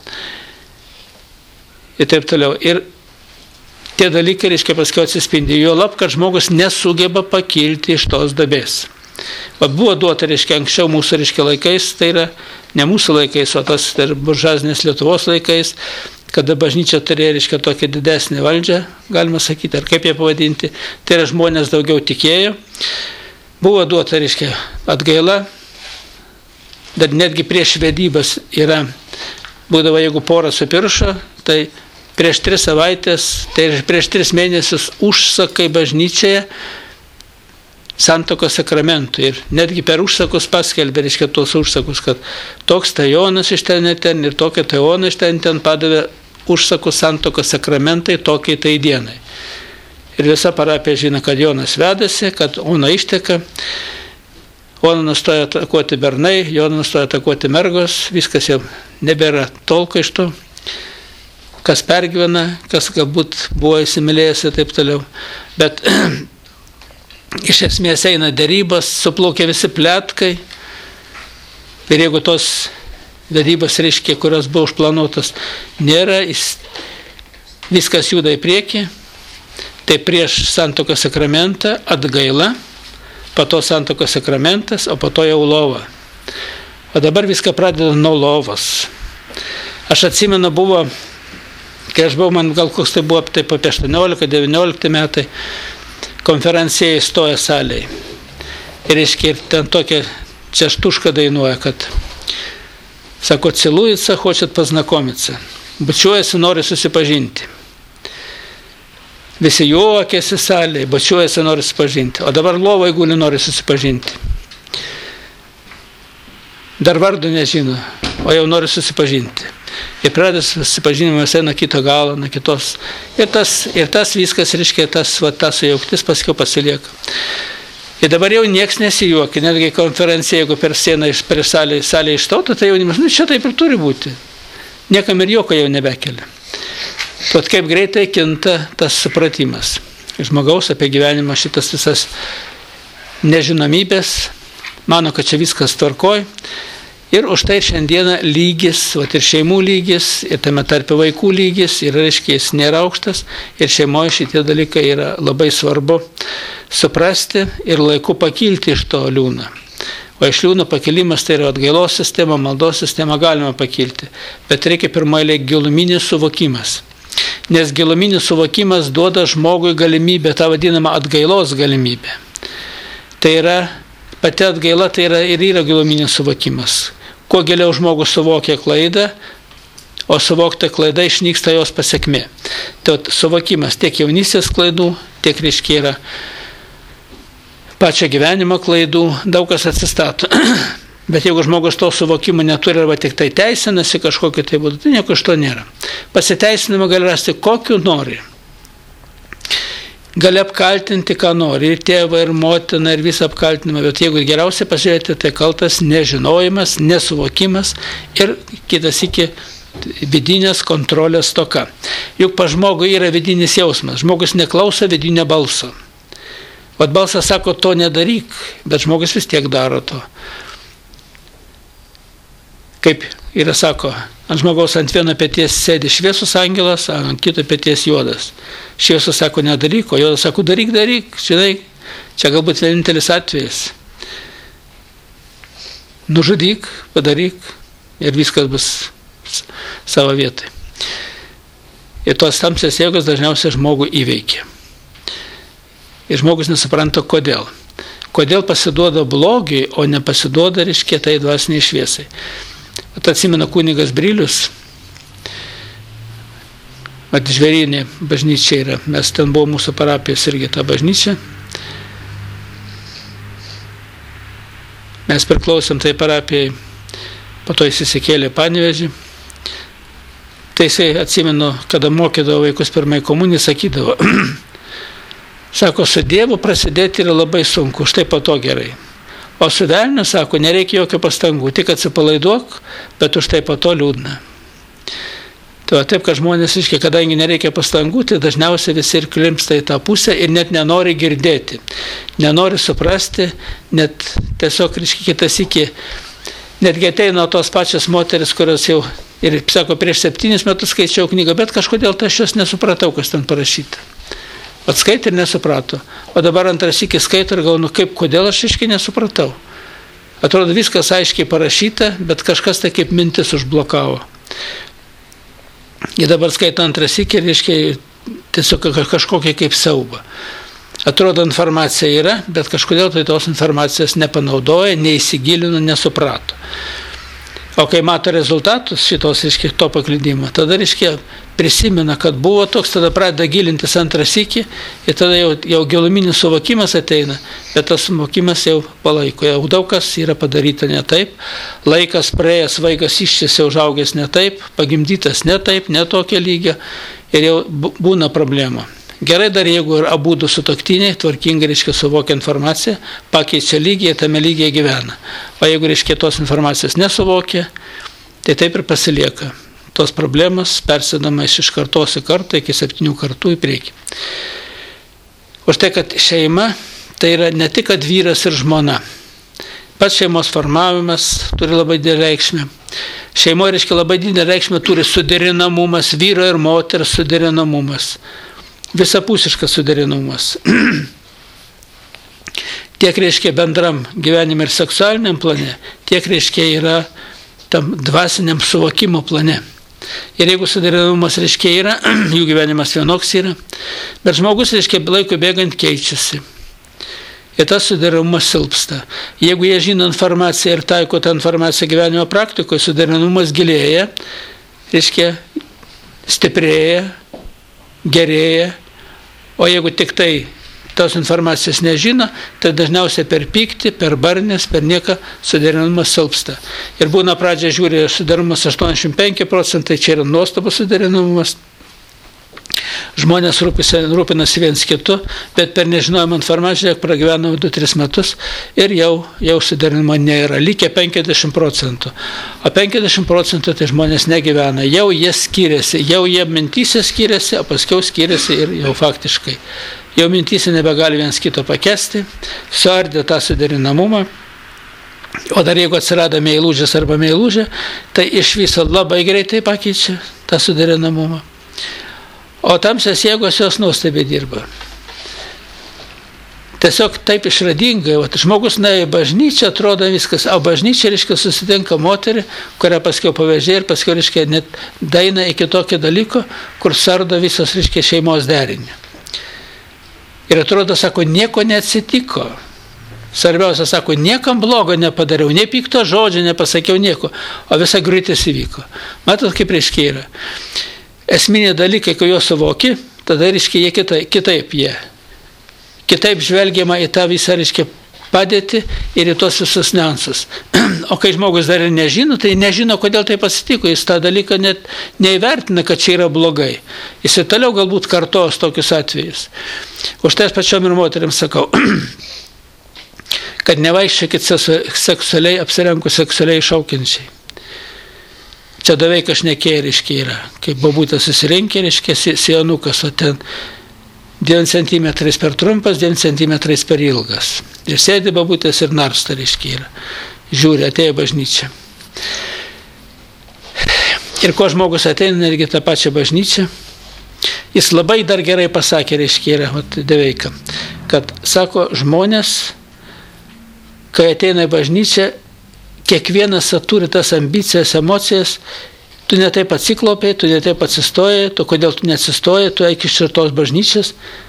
A: Ir taip toliau. Ir tie dalykai, reiškia, paskiau atsispindi. Jo lab, kad žmogus nesugeba pakilti iš tos duobės. Buvo duota, reiškia, anksčiau mūsų, reiškia, laikais, tai yra ne mūsų laikais, o tas buržuazinės Lietuvos laikais, kada bažnyčia turėjo, reiškia, tokią didesnį valdžią, galima sakyti, ar kaip ją pavadinti, tai yra žmonės daugiau tikėjo. Buvo duota, reiškia, atgaila, dar netgi prieš vedybas yra, būdavo, jeigu pora supiršo, tai prieš 3 savaitės, tai prieš 3 mėnesius užsakai bažnyčioje santuokos sakramentų. Ir netgi per užsakus paskelbė, reiškia, tos užsakus, kad toks tai Jonas iš ten ir tokia tai Ona iš ten padavė užsakus santuokos sakramentai tokiai tai dienai. Ir visa parapija žino, kad Jonas vedasi, kad Ona išteka, Ona nustoja atakuoti bernai, Jonas nustoja atakuoti mergos, viskas jau nebėra tolko iš to. Kas pergyvena, kas galbūt buvo įsimylėjęs ir taip toliau. Bet iš esmės eina derybos, suplaukia visi pletkai. Ir jeigu tos vedybos, reiškia, kurios buvo užplanuotos, nėra, viskas juda į priekį, tai prieš santuokos sakramentą atgaila, po to santuokos sakramentas, o po to jau lova. O dabar viską pradeda nuo lovos. Aš atsimenu, buvo, kai aš buvau, man gal koks tai buvo taip apie 18-19 metai, konferencija įstoja salėje. Ir, reiškia, ir ten tokia Češtuška dainuoja, kad, sako, целуется, хочет познакомиться. Bučiuojasi, nori susipažinti. Visi juokiasi salėje, bučiuojasi, nori susipažinti. O dabar lovai guli, nori susipažinti. Dar vardu nežino, o jau nori susipažinti. Ir pradės susipažinimas eina kito galo, nuo kitos. Ir tas viskas, reiškia, tas sujauktis paskiau pasilieka. Ir dabar jau nieks nesijuokia, netgi konferencija, jeigu per sieną per salę išstautų, tai jaunimas, čia taip ir turi būti. Niekam ir juoko jau nebekelia. Tad kaip greitai kinta tas supratimas. žmogaus, apie gyvenimą šitas visas nežinomybės, mano, kad čia viskas tvarkoj. Ir už tai šiandieną lygis, ir šeimų lygis, ir tame tarpe vaikų lygis, ir reiškia, jis nėra aukštas, ir šeimoje šitie dalykai yra labai svarbu suprasti ir laiku pakilti iš to liūno. O iš liūno pakilimas tai yra atgailos sistema, maldos sistema, galima pakilti. Bet reikia pirmoje giluminis suvokimas. Nes giluminis suvokimas duoda žmogui galimybę, tą vadinamą atgailos galimybę. Tai yra, pati atgaila tai yra ir yra giluminis suvokimas. Kuo giliau žmogus suvokia klaidą, o suvokta klaida išnyksta jos pasekmė. Tai suvokimas tiek jaunystės klaidų, tiek reiškia yra pačio gyvenimo klaidų, daug kas atsistato. Bet jeigu žmogus to suvokimo neturi arba tik tai teisinasi kažkokiu tai būdu, tai nieko iš to nėra. Pasiteisinimą gali rasti kokiu nori. Gali apkaltinti, ką nori, ir tėvą, ir motiną, ir visą apkaltinimą, bet jeigu geriausiai pasižiūrėti, tai kaltas nežinojimas, nesuvokimas ir kitas iki vidinės kontrolės stoka. Juk pa žmogui yra vidinis jausmas, žmogus neklauso vidinio balso. O balsas sako, to nedaryk, bet žmogus vis tiek daro to. Kaip yra sako, ant žmogaus ant vieno peties sėdi šviesus angelas, ant kito peties juodas. Šviesus sako, nedaryk, o juodas sako, daryk, žinai, čia galbūt vienintelis atvejis. Nužudyk, padaryk ir viskas bus savo vietoj. Ir tos tamsios jėgos dažniausiai žmogų įveikia. Ir žmogus nesupranta, kodėl. Kodėl pasiduoda blogiui, o nepasiduoda, reiškia, tai dvasiniai šviesai. Atsimena kunigas Brilius, Žvėrynė bažnyčia yra, mes ten buvo mūsų parapijos irgi ta bažnyčia. Mes priklausėm tai parapijai, po to jis įsikėlė Panevėžį. Tai jisai, atsimenu, kada mokydavo vaikus pirmai komunijai, sakydavo, sako, su Dievu prasidėti yra labai sunku, štai po to gerai. O su velniu, sako, nereikia jokio pastangų, tik atsipalaiduok, bet už tai po to liūdna. Tai taip, kad žmonės, kadangi nereikia pastangų, tai dažniausiai visi ir klimpsta į tą pusę ir net nenori girdėti, nenori suprasti, net tiesiog, kitas iki, netgi ateina tos pačios moteris, kurios jau, ir sako, prieš 7 metus skaičiau knygą, bet kažkodėl tai aš jos nesupratau, kas ten parašyta. Atskaitė ir nesuprato. O dabar antras iki skaito ir gaunu, kodėl aš nesupratau. Atrodo, viskas aiškiai parašyta, bet kažkas tai kaip mintis užblokavo. Ir dabar skaito antras iki ir tiesiog kažkokia kaip siauba. Atrodo, informacija yra, bet kažkodėl tai tos informacijos nepanaudoja, neįsigilino, nesuprato. O kai mato rezultatus šitos, to paklydimo, tada, prisimena, kad buvo toks, tada pradeda gilintis antras iki ir tada jau giluminis suvokimas ateina, bet tas suvokimas jau palaiko, jau daug kas yra padaryta ne taip, laikas praėjęs, vaikas iščiasi užaugęs ne taip, pagimdytas ne taip, ne tokio lygio ir jau būna problema. Gerai dar, jeigu abudu sutuoktiniai tvarkingai, suvokia informaciją, pakeičia lygiai, tame lygiai gyvena. O jeigu, tos informacijos nesuvokia, tai taip ir pasilieka. Tos problemos persidama iš kartos į kartą iki 7 kartų į priekį. Už tai, kad šeima, tai yra ne tik kad vyras ir žmona. Pats šeimos formavimas turi labai didelę reikšmę. Šeimoje, labai didelę reikšmę turi suderinamumas, vyro ir moters suderinamumas. Visapusiškas suderinamumas. Tiek, bendram gyvenime ir seksualiniam plane, tiek, yra tam dvasiniam suvokimo plane. Ir jeigu suderinamumas, yra, jų gyvenimas vienoks yra, bet žmogus, laikui bėgant keičiasi. Ir tas suderinamumas silpsta. Jeigu jie žino informaciją ir taiko tą informaciją gyvenimo praktikoje, suderinamumas gilėja, stiprėja, gerėja, o jeigu tik tai tos informacijos nežino, tai dažniausiai per pyktį, per barnės, per nieką suderinamumas silpsta. Ir būna pradžia žiūri suderinamumas 85%, čia yra nuostabus suderinamumas. Žmonės rūpinasi viens kitu, bet per nežinojimą informaciją pragyveno 2-3 metus ir jau suderinimo nėra, likę 50%. O 50% tai žmonės negyvena, jau jie skiriasi, jau jie mintyse skiriasi, o paskiau skiriasi ir jau faktiškai. jau mintyse nebegali vienas kito pakesti, suardė tą suderinamumą, o dar jeigu atsirado meilužės arba meilužė, tai iš viso labai greitai pakeičia tą suderinamumą. O tamsios jėgos jos nuostabiai dirba. Tiesiog taip išradingai, žmogus nuėjo į bažnyčią, atrodo viskas, o bažnyčia, reiškia, susitinka moterį, kurią paskiau pavežė ir paskiau, reiškia, net daina iki tokio dalyko, kur sardo visos, reiškia, šeimos derinį. Ir atrodo, sako, nieko neatsitiko. Svarbiausia, sako, niekam blogo nepadariau, nei pikto žodžio nepasakiau nieko, o visa griūtis įvyko. Matot, kaip reiškia yra. Esminiai dalykai, kai juos suvoki, tada, reiškia, jie kitaip jie. Kitaip žvelgiama į tą visą, reiškia, padėtį ir į tos visus niuansus. O kai žmogus dar ir nežino, tai nežino, kodėl tai pasitiko. Jis tą dalyką net neįvertina, kad čia yra blogai. Jis ir toliau galbūt kartos tokius atvejus. Už tai pačiom ir moteriams sakau, kad nevaikščiokit seksualiai apsirengus seksualiai šaukiančiai. Čia beveik aš nekėjai, reiškia, yra. Kaip bobutė susirinkė, reiškia, sijonukas, o ten 9 cm per trumpas, 9 cm per ilgas. Ir sėdi babutės ir narsta, reiškia, yra. Žiūri, atėjo bažnyčia. Ir ko žmogus ateina, netgi tą pačią bažnyčią, jis labai dar gerai pasakė, reiškia, yra, Deveika, kad, sako, žmonės, kai ateina į bažnyčią, kiekvienas turi tas ambicijas, emocijas, tu netaip atsiklopiai, tu netaip atsistojai, tu kodėl tu neatsistojai, tu eik iš šitos bažnyčios.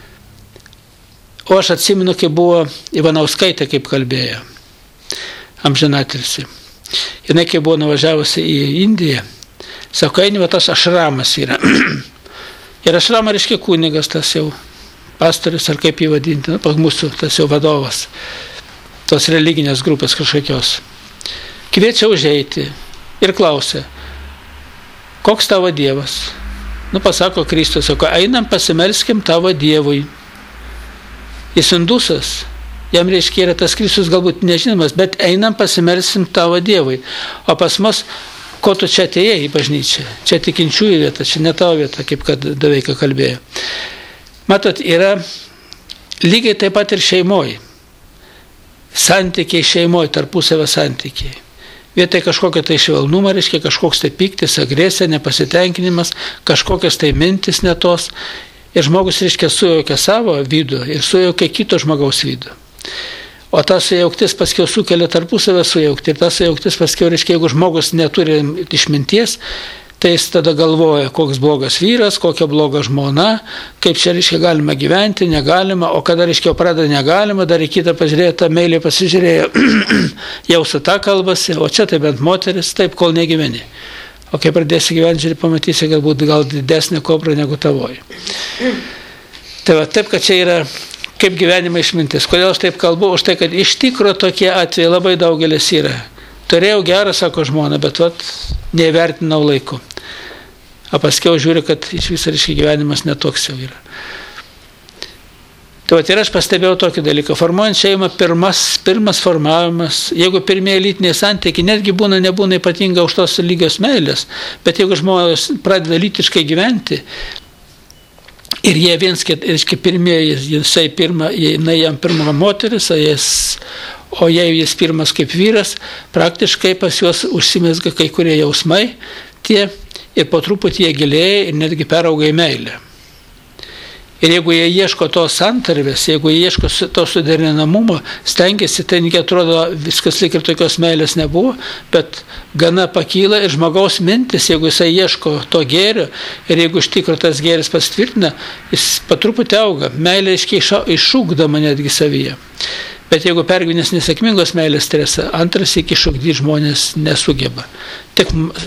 A: O aš atsimenu, kai buvo Ivanauskaitė, kaip kalbėjo, amžinatilsį. Jinai, kai buvo nuvažiavusi į Indiją, sako, eini, va tas ašramas yra. Ir ašramą reiškia kunigas, tas jau pastorius, ar kaip jį vadinti, mūsų tas jau vadovas, tos religinės grupės kažkokios. Kviečia užeiti ir klausia, koks tavo Dievas? Pasako Kristus, sako, einam pasimelskim tavo Dievui. Jis indusas, jam reiškia yra tas Kristus galbūt nežinomas, bet einam pasimelsim tavo Dievui. O pas mus, ko tu čia atėjai į bažnyčią? Čia tikinčiųjų vieta, čia ne tavo vieta, kaip kad Doveika kalbėjo. Matot, yra lygiai taip pat ir šeimoje. Santykiai šeimoje, tarpusavio santykiai. Vietoj kažkokio tai švelnumo, reiškia kažkoks tai piktis, agresija, nepasitenkinimas, kažkokios tai mintis netos. Ir žmogus, reiškia, sujaukia savo vidų ir sujaukia kito žmogaus vidų. O ta sujauktis paskiau sukelia tarpusavę sujaukti. Ir ta sujauktis paskiau, reiškia, jeigu žmogus neturi išminties, tai jis tada galvoja, koks blogas vyras, kokia bloga žmona, kaip čia, reiškia, galima gyventi, negalima, o kada, reiškia, pradeda negalima, dar į kitą pažiūrėjo, tą meilį pasižiūrėjo, jau su ta kalbasi, o čia tai bent moteris, taip, kol negyveni. O kai pradėsi gyventi, žiūrė, pamatysi, galbūt gal didesnė kobra negu tavoji. Tai va, taip, kad čia yra kaip gyvenimo išmintis. Kodėl aš taip kalbu? Už tai, kad iš tikro tokie atvejai labai daugelis yra. Turėjau gerą, sako žmona, bet vat, neįvertinau laiku. O paskiau žiūri, kad iš viso, reiškia, gyvenimas netoks jau yra. Tai vat, ir aš pastebėjau tokį dalyką. Formuojant šeimą, pirmas formavimas, jeigu pirmieji lytiniai santykiai, netgi nebūna ypatinga aukštos lygios meilės, bet jeigu žmonės pradeda lytiškai gyventi, ir jie viens, reiškia, pirmieji, jinai jam pirma moteris, o jei jis pirmas kaip vyras, praktiškai pas juos užsimezga kai kurie jausmai, ir po truputį jie gilėja ir netgi perauga į meilę. Ir jeigu jie ieško tos santarvės, jeigu jie ieško to suderinamumo, stengiasi, tai atrodo, viskas lyg ir tokios meilės nebuvo, bet gana pakyla ir žmogaus mintis, jeigu jisai ieško to gėrio ir jeigu iš tikro tas gėris pasitvirtina, jis patruputį auga, meilė iššūkdama netgi savyje. Bet jeigu pergyvenęs nesėkmingos meilės stresą, antras iki iššūkdyti žmonės nesugeba. Tik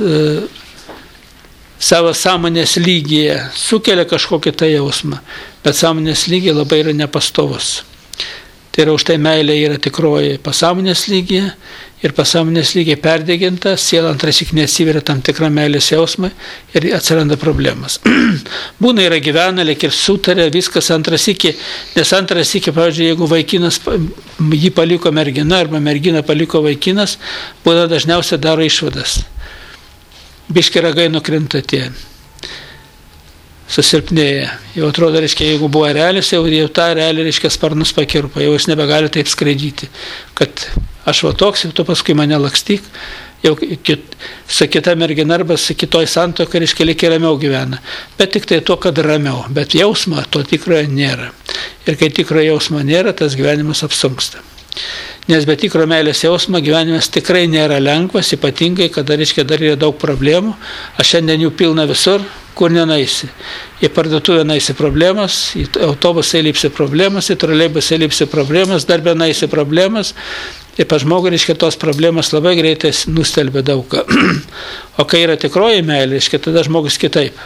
A: savo sąmonės lygyje sukelia kažkokį tą jausmą, bet sąmonės lygiai labai yra nepastovus. Tai yra už tai meilė yra tikroji pasąmonės lygyje ir pasąmonės lygiai perdeginta, siela antrąsyk neatsiveria tam tikrą meilės jausmą ir atsiranda problemas. Būna yra gyvena, lyg ir sutarė, viskas antrąsyk, nes antrąsyk, pavyzdžiui, jeigu vaikinas jį paliko mergina arba mergina paliko vaikinas, būna dažniausiai daro išvadas. Biški ragai nukrinta tie. susilpnėja. Jau atrodo, reiškia, jeigu buvo erelis, jau tą erelį, reiškia, sparnus pakirpo, jau jis nebegali taip skraidyti, kad aš va toks, jau tu paskui mane lakstyk, jau su kita mergina arba su kitoj santuokai, reiškia, lyg ramiau gyvena. Bet tik tai to, kad ramiau, bet jausmo to tikrojo nėra. Ir kai tikrojo jausmo nėra, tas gyvenimas apsunksta. Nes be tikro meilės jausmo gyvenimas tikrai nėra lengvas, ypatingai, kada, reiškia, dar yra daug problemų. Aš šiandien jų pilna visur, kur nenaisi. Į parduotuvę naisi problemas, į autobusą įlipsi problemas, į troleibusą įlipsi problemas, darbę naisi problemas. Ir pas žmogų, reiškia, tos problemas labai greitai nustelbia daug. O kai yra tikroji meilė, reiškia, tada žmogus kitaip.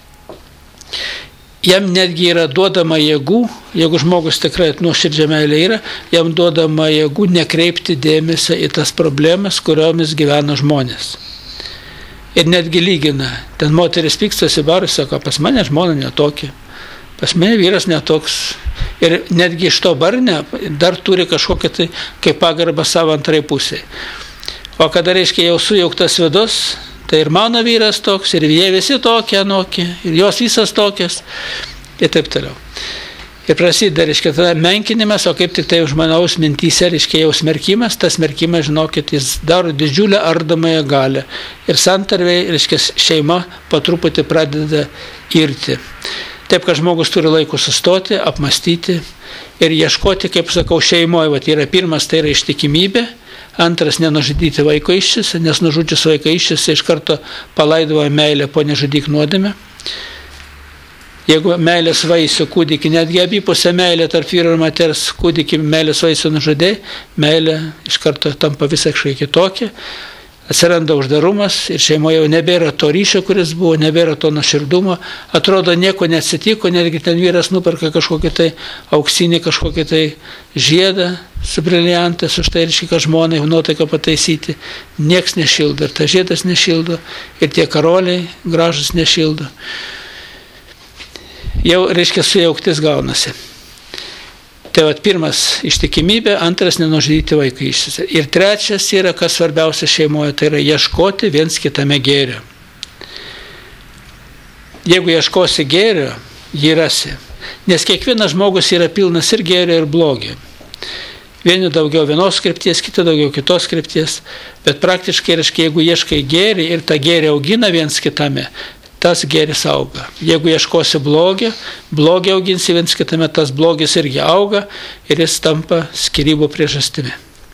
A: Jam netgi yra duodama jėgų, jeigu žmogus tikrai nuoširdžia meilė yra, jam duodama jėgų nekreipti dėmesio į tas problemas, kuriomis gyvena žmonės. Ir netgi lygina. Ten moteris pykstasi barui, sako, pas mane žmona netokia, pas mane vyras netoks. Ir netgi iš to barnio dar turi kažkokią tai kaip pagarbą savo antrai pusiai. O kada, reiškia, jau sujauktas vidus, tai ir mano vyras toks, ir jie visi tokie, anokie, ir jos visas tokias, ir taip toliau. Ir prasideda, reiškia, tada menkinimas, o kaip tik tai žmogaus mintyse, reiškia, jau smerkimas, tas smerkimas, žinokit, jis daro didžiulę ardomąją galią. Ir santarvei, reiškia, šeima po truputį pradeda irti. Taip, kad žmogus turi laiko sustoti, apmastyti ir ieškoti, kaip sakau, šeimoje. Vat yra pirmas, tai yra ištikimybė. Antras, nenužudyti vaiko iščiose, nes nužudžius vaiką iščiose iš karto palaidoja meilę po nežudyk nuodėmę. Jeigu meilės vaisių kūdikį, netgi abipusė meilė tarp vyro ir moters kūdikį meilės vaisių nužudė, meilė iš karto tampa visiškai kitokia, atsiranda uždarumas ir šeimoje jau nebėra to ryšio, kuris buvo, nebėra to nuoširdumo, atrodo nieko neatsitiko, netgi ten vyras nuperka kažkokį tai auksinį, kažkokį tai žiedą su briliantais, už tai reiškia, kad žmonai nuotaiką pataisyti, nieks nešildo, ir tas žiedas nešildo, ir tie karoliai gražus nešildo. Jau, reiškia, sujauktis gaunasi. Tai vat pirmas ištikimybė, antras nenužudyti vaiką iščiose. Ir trečias yra, kas svarbiausia šeimoje, tai yra ieškoti viens kitame gėrio. Jeigu ieškosi gėrio, jį rasi. Nes kiekvienas žmogus yra pilnas ir gėrio, ir blogio. Vieni daugiau vienos krypties, kiti daugiau kitos krypties. Bet praktiškai, reiškia, jeigu ieškai gėrį ir tą gėrį augina viens kitame, tas gėris auga. Jeigu ieškosi blogio, blogį auginsi viens kitame, tas blogis irgi auga ir jis tampa skyrybų priežastimi.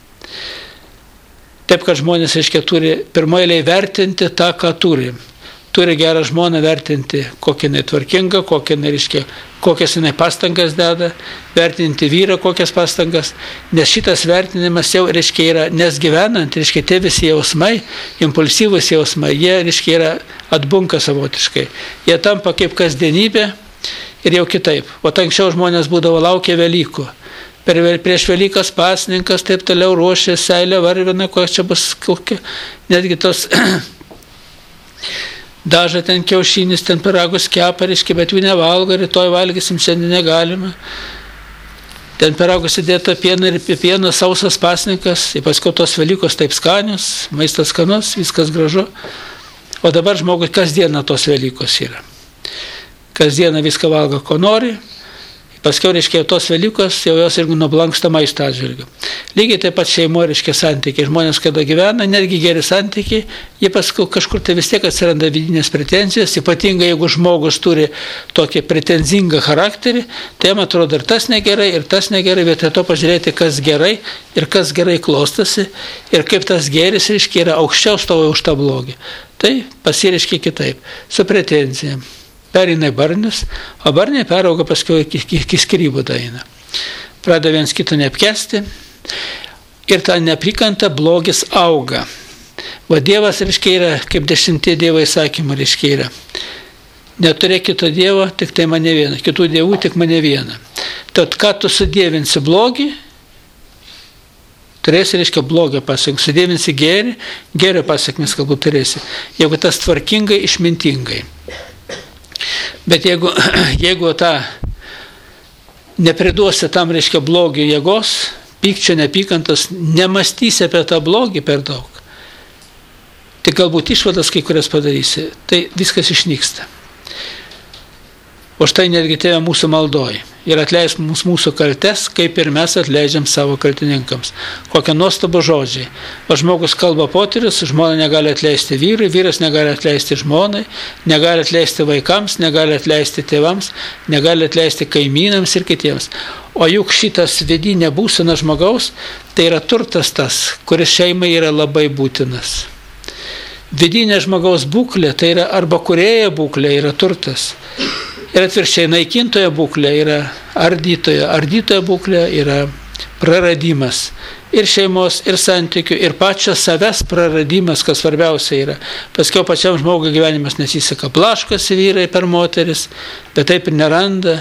A: Taip, kad žmonės, reiškia, turi pirmoje vertinti tą, ką turi. Turi gerą žmoną vertinti, kokia jinai tvarkinga, kokias jinai pastangas deda, vertinti vyrą, kokias pastangas, nes šitas vertinimas jau, reiškia, yra, nes gyvenant, reiškia, tie visi jausmai, impulsyvus jausmai, jie, reiškia, yra atbunka savotiškai. Jie tampa kaip kasdienybė ir jau kitaip. O anksčiau žmonės būdavo laukia Velykų. Prieš Velykas pasninkas, taip toliau ruošė, seilę varvina, kokia čia bus, kokia, netgi tos daža ten kiaušinis, ten pyragus kepa, reiškia, bet jų nevalgo, rytoj valgysim, šiandien negalima. Ten pyragus įdėta piena ir pieno sausas pasninkas, ir paskui tos Velykos taip skanius, maistas skanus, viskas gražu. O dabar žmogus kasdieną tos Velykos yra. Kasdieną viską valgo, ko nori. Paskiau, reiškia, tos Velykos jau jos irgi nublanksta maisto atžvilgiu. Lygiai taip pat šeimoje, reiškia, santykiai. Žmonės, kada gyvena, netgi geri santykiai, jie paskui kažkur tai vis tiek atsiranda vidinės pretenzijos, ypatingai jeigu žmogus turi tokį pretenzingą charakterį, tai jam atrodo ir tas negerai, bet to pažiūrėti, kas gerai ir kas gerai klostosi ir kaip tas geris, reiškia, yra aukščiau stovi už tą blogį. Tai pasireiškia kitaip, su pretenzijom. Pereina į barnius, o barniai perauga paskui iki skyrybų daina. Pradeda viens kito neapkęsti ir ta neapykanta blogis auga. O Dievas, reiškia, yra, kaip 10 Dievo įsakymų, reiškia, yra. Neturėk kito Dievo, tik tai mane vieną, kitų dievų tik mane vieną. Tad, ką tu sudievinsi blogį, turėsi, reiškia, blogio pasiekmes. Sudievinsi gėrį, gėrio pasiekmes galbūt turėsi. Jeigu tas tvarkingai, išmintingai. Bet jeigu tą nepriduosi tam, reiškia, blogio jėgos, pykčio, nepykantas, nemastysi apie tą blogį per daug, tai galbūt išvadas kai kurias padarysi, tai viskas išnyksta. Už tai netgi tėve mūsų maldoji. Ir atleisk mums mūsų kaltes, kaip ir mes atleidžiam savo kaltininkams. Kokie nuostabų žodžiai. O žmogus kalba poterius, žmona negali atleisti vyrui, vyras negali atleisti žmonai, negali atleisti vaikams, negali atleisti tėvams, negali atleisti kaimynams ir kitiems. O juk šitas vidinė būsena žmogaus, tai yra turtas tas, kuris šeimai yra labai būtinas. Vidinė žmogaus būklė, tai yra arba kūrėja būklė, yra turtas. Ir atvirkščiai naikintojo būklė yra ardytojo. Ardytojo būklė yra praradimas. Ir šeimos, ir santykių, ir pačio savęs praradimas, kas svarbiausia yra. Paskiau pačiam žmogui gyvenimas nesiseka. Blaškosi vyrai per moteris, bet taip ir neranda.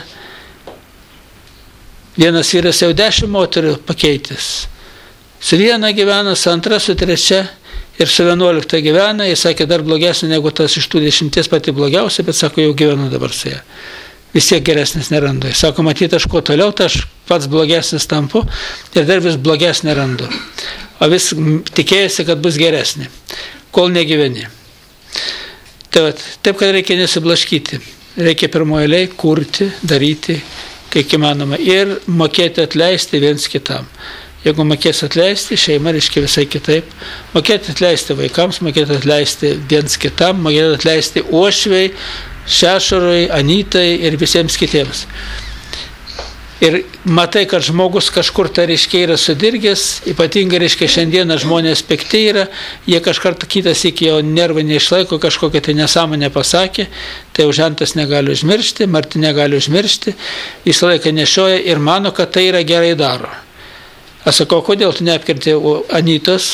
A: Vienas vyras jau 10 moterių pakeitęs. Su viena gyvena, su antra, su trečia. Ir su 11 gyvena, jis sakė, dar blogesnė negu tas iš tų 10 pati blogiausia, bet sako, jau gyvenu dabar su ją. Vis tiek geresnis nerandu. Jis sako, matyti, aš kuo toliau, tai aš pats blogesnis tampu ir dar vis blogesnį randu. O vis tikėjasi, kad bus geresnė, kol negyveni. Taip, kad reikia nesiblaškyti. Reikia pirmoje eilėje kurti, daryti, kiek įmanoma. Ir mokėti atleisti viens kitam. Jeigu mokės atleisti, šeima reiškia visai kitaip. Mokėti atleisti vaikams, mokėti atleisti viens kitam, mokėti atleisti uošviai, šešarui, anytai ir visiems kitiems. Ir matai, kad žmogus kažkur tai reiškia yra sudirgęs, ypatingai reiškia šiandieną žmonės pikti yra, jie kažkart kitas iki jau nervai neišlaiko, kažkokią tai nesąmonę pasakė, tai užantas negali užmiršti, Marti negali užmiršti, visą laiką nešioja ir mano, kad tai yra gerai daro. Aš sakau, kodėl tu neapkirti Anytos?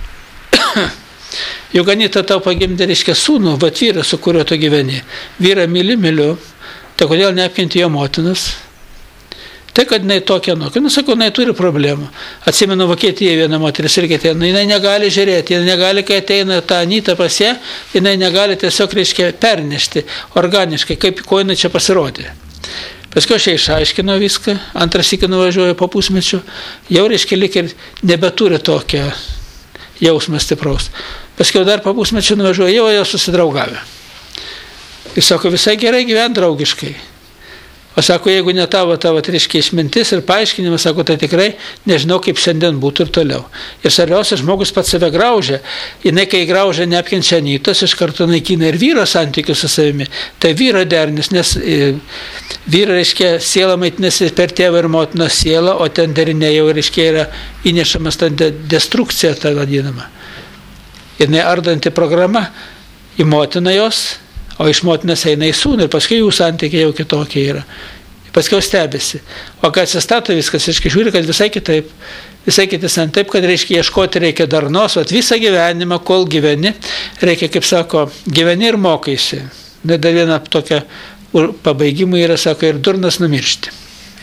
A: Juk Anyta tau pagimdė, reiškia, sūnų, vat vyrą, su kuriuo tu gyveni. Vyrą myliu, tai kodėl neapkinti jo motinas? Tai, kad jinai tokia, sakau, jinai turi problemų. Atsimenu, Vokietijoje viena moteris irgi ateina, jinai negali žiūrėti, jinai negali, kai ateina ta Anyta pas ją, jinai negali tiesiog, reiškia, pernešti organiškai, kaip ko jinai čia pasirodė. Paskui aš išaiškinau viską, antras iki nuvažiuoju po pusmečio, jau reiškia lyg ir nebeturi tokią jausmą stipraus. Paskui dar po pusmečio nuvažiuoju, jau susidraugavę. Jis sako, visai gerai gyvent draugiškai. O sako, jeigu ne tavo, reiškia išmintis ir paaiškinimas, sako, tai tikrai nežinau, kaip šiandien būtų ir toliau. Ir svarbiausia, žmogus pats save graužia. Jinai, kai graužia, neapkenčia Anytos, iš karto naikina ir vyro santykius su savimi. Tai vyro dernis, nes vyro, reiškia, siela maitinasi per tėvą ir motiną sielą, o ten derinė jau, reiškia, yra įnešamas ta destrukcija, ta vadinama. Ir neardanti programa į motiną jos, o iš motinas eina į sūnų ir paskui jų santykiai jau kitokie yra. Paskui stebisi. O kai atsistato viskas, reiškia, žiūri, kad visai kitaip, visai kitas taip, kad reiškia, ieškoti reikia darnos, o visą gyvenimą, kol gyveni, reikia, kaip sako, gyveni ir mokaisi. Dar viena tokia pabaigimų yra, sako, ir durnas numiršti.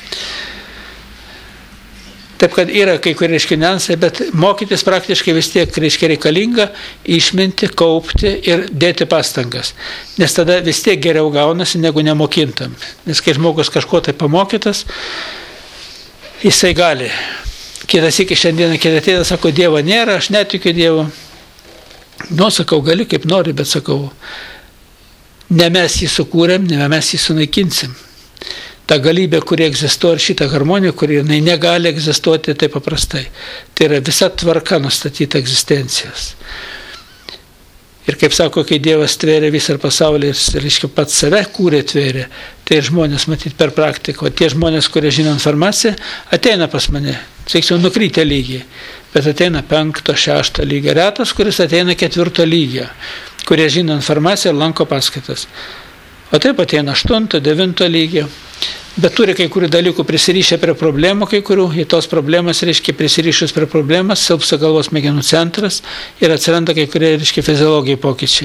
A: Taip, kad yra kai kurie reiškia niuansai, bet mokytis praktiškai vis tiek reiškia reikalinga išminti, kaupti ir dėti pastangas. Nes tada vis tiek geriau gaunasi negu nemokintam. Nes kai žmogus kažko tai pamokytas, jisai gali. Kitas iki šiandieną, kitą ateina, sako, Dievo nėra, aš netikiu Dievu. Nu, sakau, gali kaip nori, bet sakau, ne mes jį sukūrėm, ne mes jį sunaikinsim. Ta galybė, kuri egzistuoja, ir šitą harmoniją, kuri negali egzistuoti taip paprastai. Tai yra visa tvarka nustatyta egzistencijos. Ir kaip sako, kai Dievas tvėrė visą pasaulį ir, reiškia, pats save kūrė tvėrė, tai žmonės matyti per praktiką. O tie žmonės, kurie žino informaciją, ateina pas mane, sakyčiau, nukrytę lygiai, bet ateina 5, 6 lygio. Retas, kuris ateina 4 lygio, kurie žino informaciją ir lanko paskaitas. O taip ateina 8, 9 lygio. Bet turi kai kurių dalykų prisirišę prie problemų, kai kurių, į tos problemas, reiškia, prisirišus prie problemas, silpsta galvos smegenų centras ir atsiranda kai kurie, reiškia, fiziologijai pokyčiai.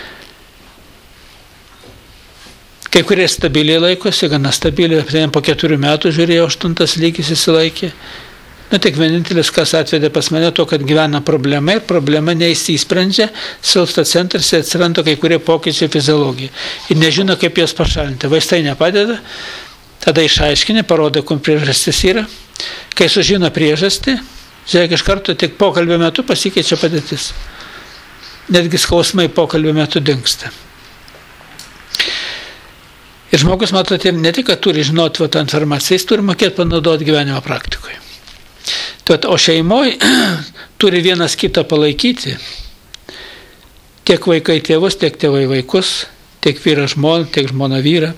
A: Kai kurie stabiliai laikosi, gana stabiliai, po 4 metų žiūrėjau, 8 lygis įsilaikė. Nu, tik vienintelis, kas atvedė pas mane to, kad gyvena problema ir problema neįsisprendžia, silpsta centras ir atsiranda kai kurie pokyčiai fiziologijai. Ir nežino, kaip juos pašalinti. Vaistai nepadeda. Tada išaiškinė, parodo, kur priežastis yra. Kai sužino priežastį, žiūrėk, iš karto tik pokalbio metu pasikeičia padėtis. Netgi skausmai pokalbio metu dingsta. Ir žmogus, matote, ne tik, kad turi žinoti tą informaciją, jis turi mokėti panaudoti gyvenimo praktikoje. O šeimoje turi vienas kitą palaikyti. Tiek vaikai tėvus, tiek tėvai vaikus, tiek vyras žmona, tiek žmona vyrą.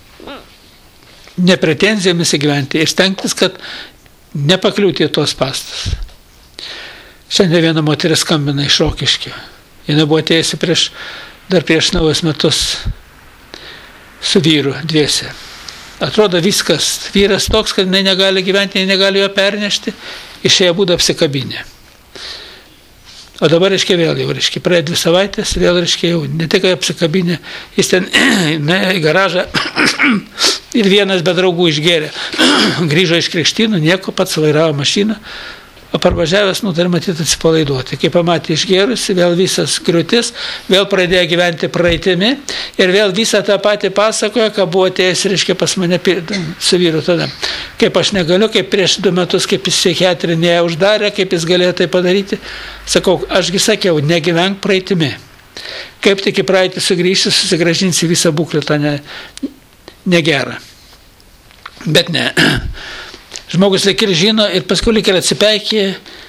A: Ne pretenzijomis įgyventi ir stengtis, kad nepakliūti į tos pastas. Šiandien viena moteris skambina iš Rokiškio. Jis buvo atėjusi dar prieš naujus metus su vyru dviese. Atrodo viskas, vyras toks, kad jinai negali gyventi, negali jo pernešti, išėjo būdą apsikabinę. O dabar, vėl jau, praėjo 2 savaitės, vėl, jau, ne tik apsikabinę, jis ten į garažą ir vienas be draugų išgėrė. Grįžo iš Krikštynų, nieko, pats vairavo mašiną, o parvažiavęs nutarė matyti atsipalaiduoti. Kai pamatė išgėrusi, vėl visas griūtis, vėl pradėjo gyventi praeitimi ir vėl visą tą patį pasakojo, ką buvo atėjęs, pas mane su vyru tada. Kaip aš negaliu, kaip prieš 2 metus, kaip jis psichiatrinėje uždarė, kaip jis galėjo tai padaryti. Sakau, ašgi sakiau, negyvenk praeitimi. Kaip tik į praeitį sugrįžti, susigražinsi visą būklę, tą negerą. Bet ne. Žmogus lyg ir žino ir paskui lyg ir atsipeikė.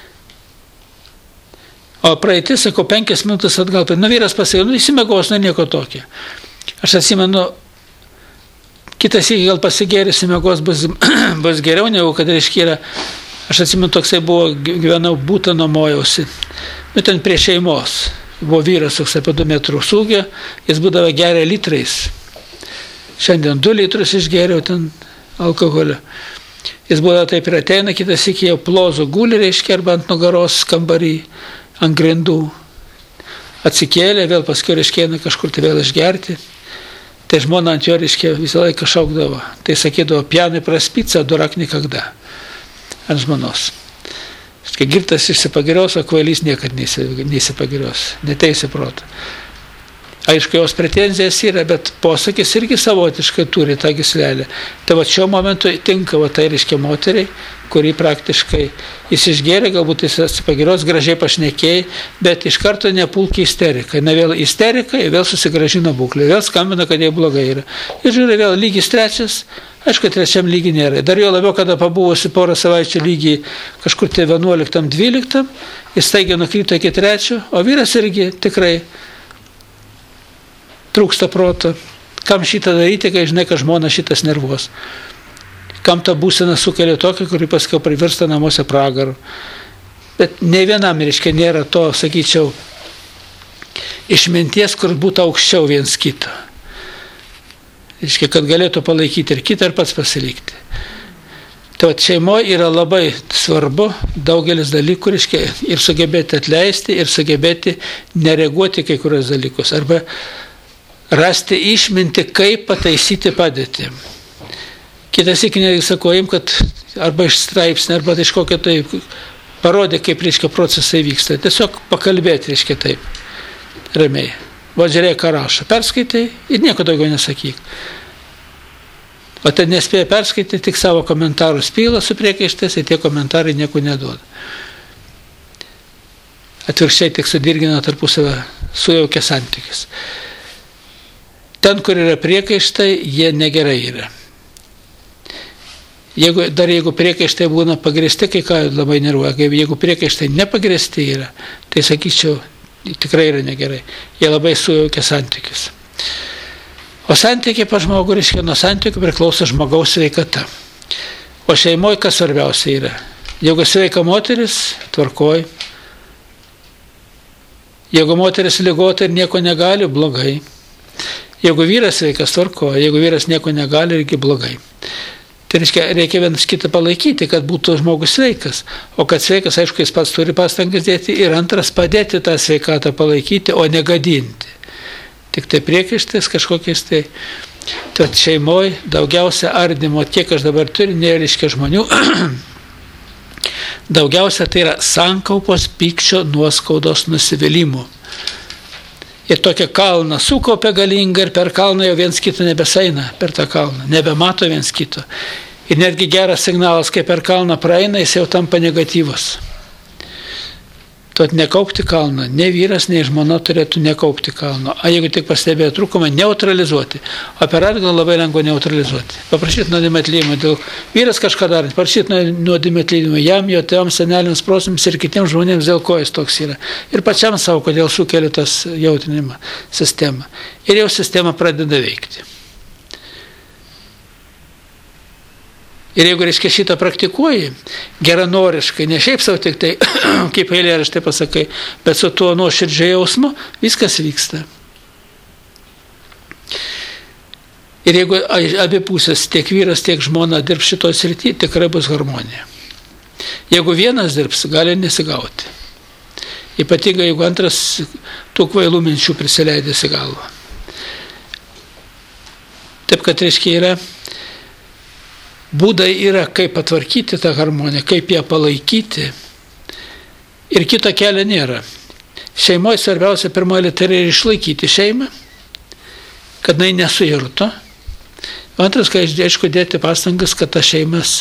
A: O praeitį, sakau, 5 minutės atgal. Vyras pasakė, įsimegos, nieko tokio. Aš atsimenu, kitas iki gal pasigėris įsimegos bus geriau, negu kad yra. Aš atsimenu, toksai buvo, gyvenau būtą nuomojausi. Bet ten prie šeimos. Buvo vyras toks apie 2 metrus ūgio, jis būdavo geria litrais. Šiandien 2 litrus išgeriau ten alkoholio. Jis būdavo taip ir ateina, kitas iki jau plozo guli, arba ant nugaros kambarį, ant grindų. Atsikėlė, vėl paskui eina kažkur tai vėl išgerti. Tai žmona ant jo visą laiką šaukdavo. Tai sakydavo, pjanai praspica, durak nikagda. Ant žmonos. Kai girtas išsipagirios, o kvailys niekad neįsipagirios. Neteisi proto. Aišku, jos pretenzijas yra, bet posakis irgi savotiškai turi tą gyslelę. Tai va šiuo momentu tinka tai moteriai, kuri praktiškai jis išgėrė, galbūt jis atsipagirios, gražiai pašnekėjai, bet iš karto nepulkia isteriką. Na vėl isteriką, vėl susigražina būklę, vėl skambina, kad jai blogai yra. Ir žiūrė, vėl lygis 3, aišku, 3 lygiai nėra. Dar jo labiau, kada pabuvusi porą savaičių lygiai kažkur tai 11-12, jis staigiai nukrito iki 3, o vyras irgi tikrai trūksta proto. Kam šitą daryti, kai žinai, kad žmona šitas nervuos? Kam ta būsena sukelia tokia, kuri paskui privirsta namuose pragaru? Bet ne vienam, nėra to, sakyčiau, išminties, kur būtų aukščiau viens kito. Kad galėtų palaikyti ir kitą, ir pats pasilikti. Tai šeimoje yra labai svarbu daugelis dalykų, ir sugebėti atleisti, ir sugebėti nereaguoti kai kurios dalykus. Arba rasti išminti, kaip pataisyti padėtį. Kitas įkinė, sakau, kad arba iš straipsnį, arba iš kokio tai parodė, kaip procesai vyksta. Tiesiog pakalbėti, taip, ramiai. Va, žiūrėk, ką rašo. Perskaitai ir nieko daugiau nesakyk. O ten nespėja perskaityti, tik savo komentarus pila su priekaištais ir tie komentarai nieko neduoda. Atvirkščiai tik sudirgina tarpusavę, sujaukia santykis. Ten, kur yra priekaištai, jie negerai yra. Jeigu priekaištai būna pagrįsti, kai ką labai nervuoja, jeigu priekaištai nepagrįsti yra, tai sakyčiau, tikrai yra negerai. Jie labai sujaukia santykius. O santykiai pas žmogų, nuo santykių priklauso žmogaus sveikata. O šeimoje kas svarbiausia yra? Jeigu sveika moteris, tvarkoj. Jeigu moteris ligota ir nieko negali, blogai. Jeigu vyras sveikas, tvarkoja, jeigu vyras nieko negali, irgi blogai. Tai reikia vienas kitą palaikyti, kad būtų žmogus sveikas. O kad sveikas, aišku, jis pats turi pastangas dėti ir antras padėti tą sveikatą palaikyti, o negadinti. Tik tai priekaištais kažkokiais tai. Tad šeimoje daugiausia ardymo, kiek aš dabar turiu, nėra žmonių. Daugiausia tai yra sankaupos, pykčio, nuoskaudos, nusivylimų. Ir tokia kalną sukaupia galingą ir per kalną jau viens kito nebesaina per tą kalną, nebemato viens kito. Ir netgi geras signalas, kai per kalną praeina, jis jau tampa negatyvus. Tad nekaupti kalno. Ne vyras, nei žmona turėtų nekaupti kalno. O jeigu tik pastebėjo trūkumą, neutralizuoti. O per atgalą labai lengva neutralizuoti. Paprašyti nuodėmę atleidimo. Dėl vyras kažką darant, prašyti nuodėmę atleidimo jam, jo tėvams, seneliams, prosams ir kitiems žmonėms, dėl ko jis toks yra. Ir pačiam savo, kodėl sukelia tas jautrinimą sistemą. Ir jau sistema pradeda veikti. Ir jeigu, reiškia, šitą praktikuoji, geranoriškai, ne šiaip savo tik tai, kaip eilėraštį pasakai, bet su tuo nuoširdžiu jausmu, viskas vyksta. Ir jeigu abi pusės, tiek vyras, tiek žmona dirbs šitoj srity, tikrai bus harmonija. Jeigu vienas dirbs, gali nesigauti. Ypatingai, jeigu antras tų kvailų minčių prisileidęs į galvą. Taip, kad, reiškia, yra būdai yra, kaip patvarkyti tą harmoniją, kaip ją palaikyti. Ir kito kelio nėra. Šeimoje svarbiausia pirmoji tai yra išlaikyti šeimą, kad jinai nesuirtų. Antras, kai aišku dėti pastangas, kad ta šeimas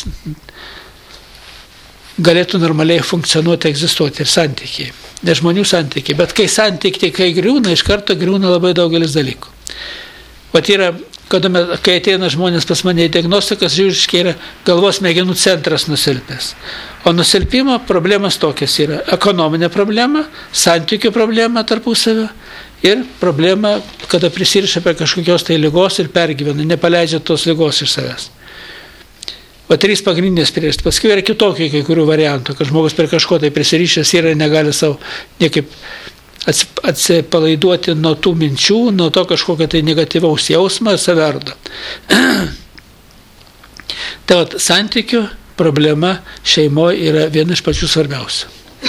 A: galėtų normaliai funkcionuoti, egzistuoti ir santykiai. Ne žmonių santykiai, bet kai santykiai, kai griūna, iš karto griūna labai daugelis dalykų. Vat yra, kai ateina žmonės pas mane į diagnostikas, žiūriškai yra galvos smegenų centras nusilpęs. O nusilpimo problemas tokias yra ekonominė problema, santykių problema tarpusavio ir problema, kada prisiriša prie kažkokios tai ligos ir pergyvena, nepaleidžia tos ligos iš savęs. O 3 pagrindinės priežastys. Paskui yra kitokie kai kurių variantų, kad žmogus prie kažko tai prisirišęs yra ir negali savo niekaip atsipalaiduoti nuo tų minčių, nuo to kažkokio tai negatyvaus jausmo ir saverdo. Tai vat, santykių problema šeimoje yra viena iš pačių svarbiausių.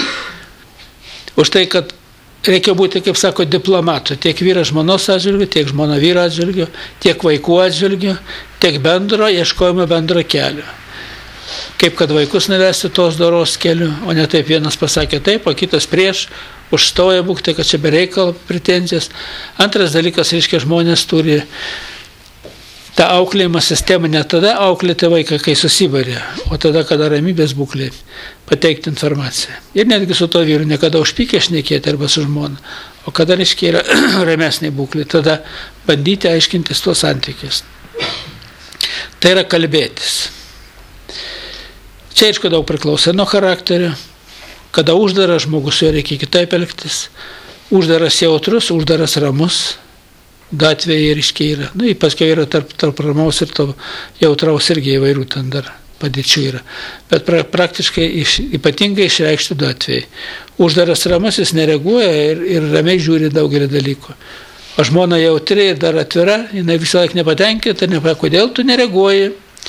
A: Už tai, kad reikia būti, kaip sako, diplomatu, tiek vyras žmonos atžvilgiu, tiek žmona vyro atžvilgiu, tiek vaikų atžvilgiu, tiek bendro ieškojimo bendro kelio. Kaip kad vaikus nuvesti tos doros keliu, o ne taip vienas pasakė taip, o kitas prieš, užstoja būkti, kad čia bereikalo pretenzijas. Antras dalykas, reiškia, žmonės turi tą auklėjimo sistemą ne tada auklėti vaiką, kai susibarė, o tada, kada ramybės būklė pateikti informaciją. Ir netgi su to vyru niekada užpykę šnekėti arba su žmona, o kada, reiškia, yra ramesnė būklė, tada bandyti aiškintis tuos santykius. Tai yra kalbėtis. Čia, aišku, daug priklauso nuo charakterio. Kada uždaras žmogus, su juo reikia kitaip elgtis. Uždaras jautrus, uždaras ramus. Gatvėje ryškiai yra. Paskui yra tarp ramaus ir to jautraus irgi įvairių ten dar padėčių yra. Bet praktiškai ypatingai išreikšti du atvejai. Uždaras ramus, jis nereaguoja ir ramiai žiūri daugelį dalykų. O žmona jautri ir dar atvira, jinai visą laiką nepatenkinta, kodėl tu nereaguoji.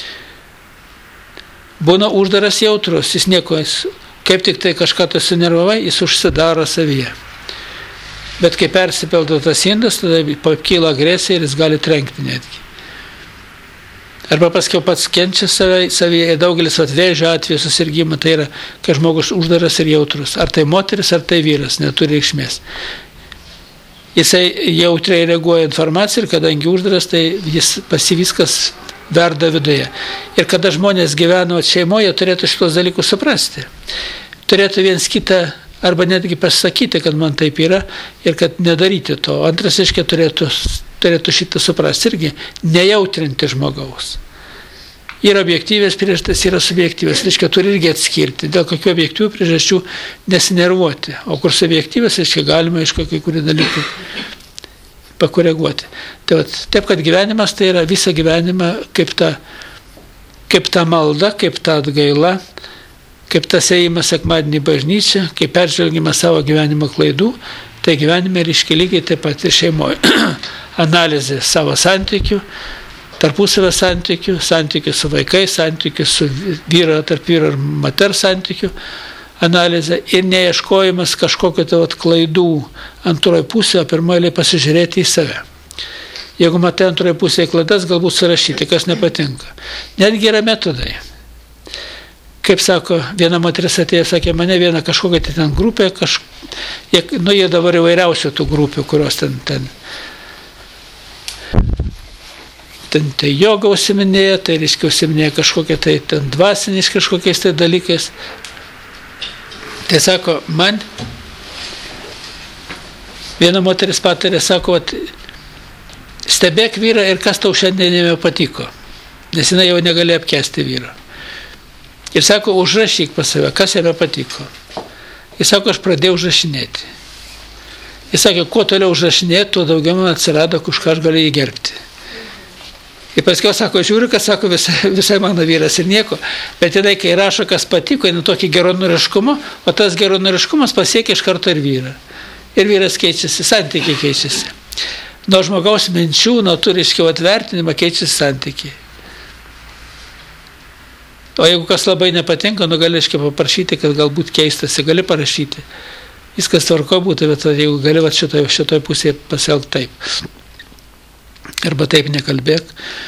A: Būna uždaras jautrus, jis nieko, kaip tik tai kažką tai sunervavai, jis užsidaro savyje. Bet kai persipildo tas indas, tada kyla agresija ir jis gali trenkti netgi. Arba paskiau pats kenčia savyje, daugelis vėžio atveju susirgymą, tai yra, kai žmogus uždaras ir jautrus. Ar tai moteris, ar tai vyras, neturi reikšmės. Jisai jautriai reaguoja informaciją ir kadangi uždaras, tai jis pasiviskas verda viduje. Ir kada žmonės gyveno šeimoje, turėtų šitos dalykus suprasti. Turėtų viens kitą arba netgi pasakyti, kad man taip yra ir kad nedaryti to. Antras, aiškiai, turėtų šitą suprasti irgi, nejautrinti žmogaus. Yra objektyvės priežastys, yra subjektyvės, reiškia, turi irgi atskirti, dėl kokių objektyvių priežasčių nesinervuoti. O kur subjektyvės, reiškia, galima, aišku, kai kurį dalyką pakoreguoti. Taip, kad gyvenimas tai yra visą gyvenimą kaip ta malda, kaip ta atgaila, kaip tas ėjimas sekmadienį į bažnyčią, kaip peržvelgimas savo gyvenimo klaidų, tai gyvenime reiškia lygiai taip pat ir šeimoje. Analizė savo santykių, tarpusavio santykių, santykių su vaikais, santykių su vyro, tarp vyro ir moters santykių, analizę ir neieškojimas kažkokio tai klaidų antroje pusėje, o pirmoje pasižiūrėti į save. Jeigu matai antroje pusėje klaidas, galbūt surašyti, kas nepatinka. Netgi yra metodai. Kaip sako, viena moteris atėjo, sakė, mane viena kažkokia ten grupė, jie dabar įvairiausių tų grupių, kurios ten tai joga užsiminėja, tai reiškia užsiminėja kažkokia tai ten dvasiniais kažkokiais tai dalykais. Tai sako, man Viena moteris patarė, sako, stebėk vyrą ir kas tau šiandien jame patiko, nes jinai jau negali apkęsti vyrą. Ir sako, užrašyk pas save, kas jame patiko. Jis sako, aš pradėjau užrašinėti. Jis sakė, kuo toliau užrašinėti, tuo daugiau man atsirado, už ką aš galiu jį gerbti. Ir paskiau sako, žiūriu, kad sako, visai mano vyras ir nieko, bet jinai, kai rašo, kas patiko, jinai tokį geronoriškumą, o tas geronoriškumas pasiekia iš karto ir vyrą. Ir vyras keičiasi, santykiai keičiasi. Nuo žmogaus minčių, nuo turiškiau atvertinimą keičiasi santykiai. O jeigu kas labai nepatinka, gali paprašyti, kad galbūt keistasi, gali parašyti. Viskas tvarko būtų, bet jeigu gali šitoj pusėje pasielgti taip. Arba taip nekalbėk.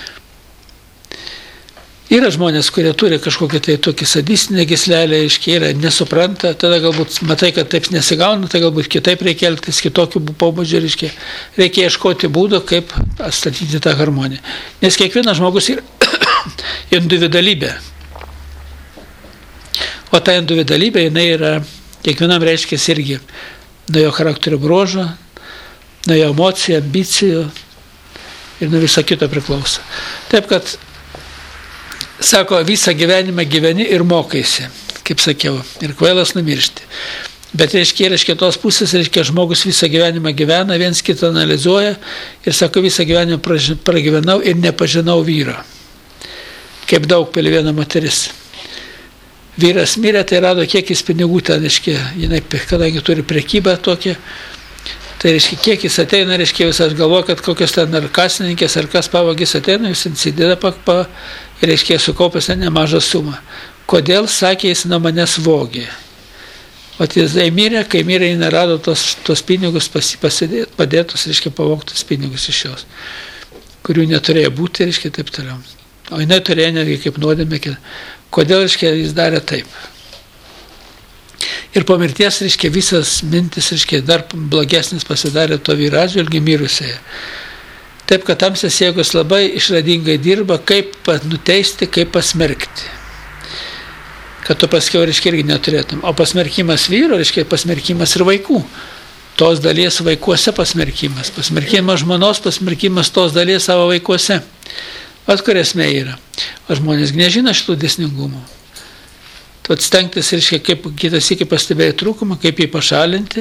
A: Yra žmonės, kurie turi kažkokią tai tokį sadistinę gyslelę, yra nesupranta, tada galbūt matai, kad taip nesigauna, tai galbūt kitaip reikia elgtis, kitokių pobūdžių, reikia ieškoti būdo, kaip atstatyti tą harmoniją. Nes kiekvienas žmogus yra individualybė. O ta individualybė, jinai yra, kiekvienam reiškia irgi nuo jo charakterio bruožo, nuo jo emocijų, ambicijų ir nuo viso kito priklauso. Taip, kad, sako, visą gyvenimą gyveni ir mokaisi, kaip sakiau, ir kvailas numiršti. Bet reiškia, iš kitos pusės, žmogus visą gyvenimą gyvena, viens kitą analizuoja ir sako, visą gyvenimą pragyvenau ir nepažinau vyro. Kaip daug pili viena moteris. Vyras mirė, tai rado kiek jis pinigų ten, jinai, kadangi turi prekybą tokią, tai kiek jis ateina, visas galvoja, kad kokios ten ar kasininkės, ar kas pavagis ateina, jis įsideda ir sukaupęs nemažą sumą. Kodėl, sakė, jis nuo manęs vogė. O jisai mirė, kai mirė, jis nerado tos pinigus padėtus, pavogtus pinigus iš jos, kurių neturėjo būti, taip toliau. O jinai turėjo netgi kaip nuodėmė. Kodėl, jis darė taip. Ir po mirties, visas mintis, dar blogesnis pasidarė to vyro atžvilgiu mirusioje. Taip, kad tamsios jėgos labai išradingai dirba, kaip nuteisti, kaip pasmerkti. Kad tu paskiau, irgi neturėtum. O pasmerkimas vyro, pasmerkimas ir vaikų. Tos dalies vaikuose pasmerkimas. Pasmerkimas žmonos, pasmerkimas tos dalies savo vaikuose. Vat kur esmė yra. O žmonės nežino šitų dėsningumų. Tad stengtis, kaip kitas iki pastebėjo trūkumą, kaip jį pašalinti,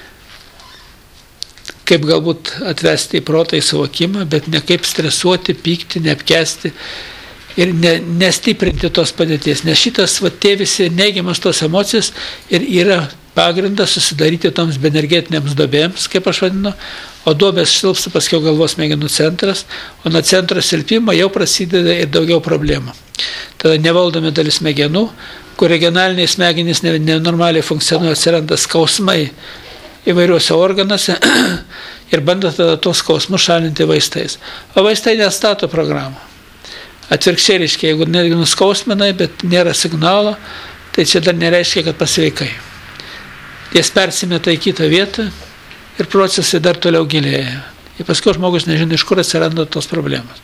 A: kaip galbūt atvesti į protą, į suvokimą, bet ne kaip stresuoti, pykti, neapkesti ir nestiprinti tos padėties. Nes šitas, tie visi neigiamas tos emocijos ir yra pagrindas susidaryti toms benergetinėms duobėms, kaip aš vadinu, o duobės šilpsta paskiau galvos smegenų centras, o nuo centro silpimo jau prasideda ir daugiau problemų. Tada nevaldomi dalis smegenų, kur regionaliniai smegenys nenormaliai funkcionuoja, atsiranda skausmai įvairiuose organuose ir bando tada tos skausmus šalinti vaistais. O vaistai nestato programą. Atvirkščiai, jeigu nuskausminai, bet nėra signalo, tai čia dar nereiškia, kad pasveikai. Jis persimeta į kitą vietą ir procesai dar toliau gilėja. Ir paskui žmogus nežino, iš kur atsiranda tos problemos.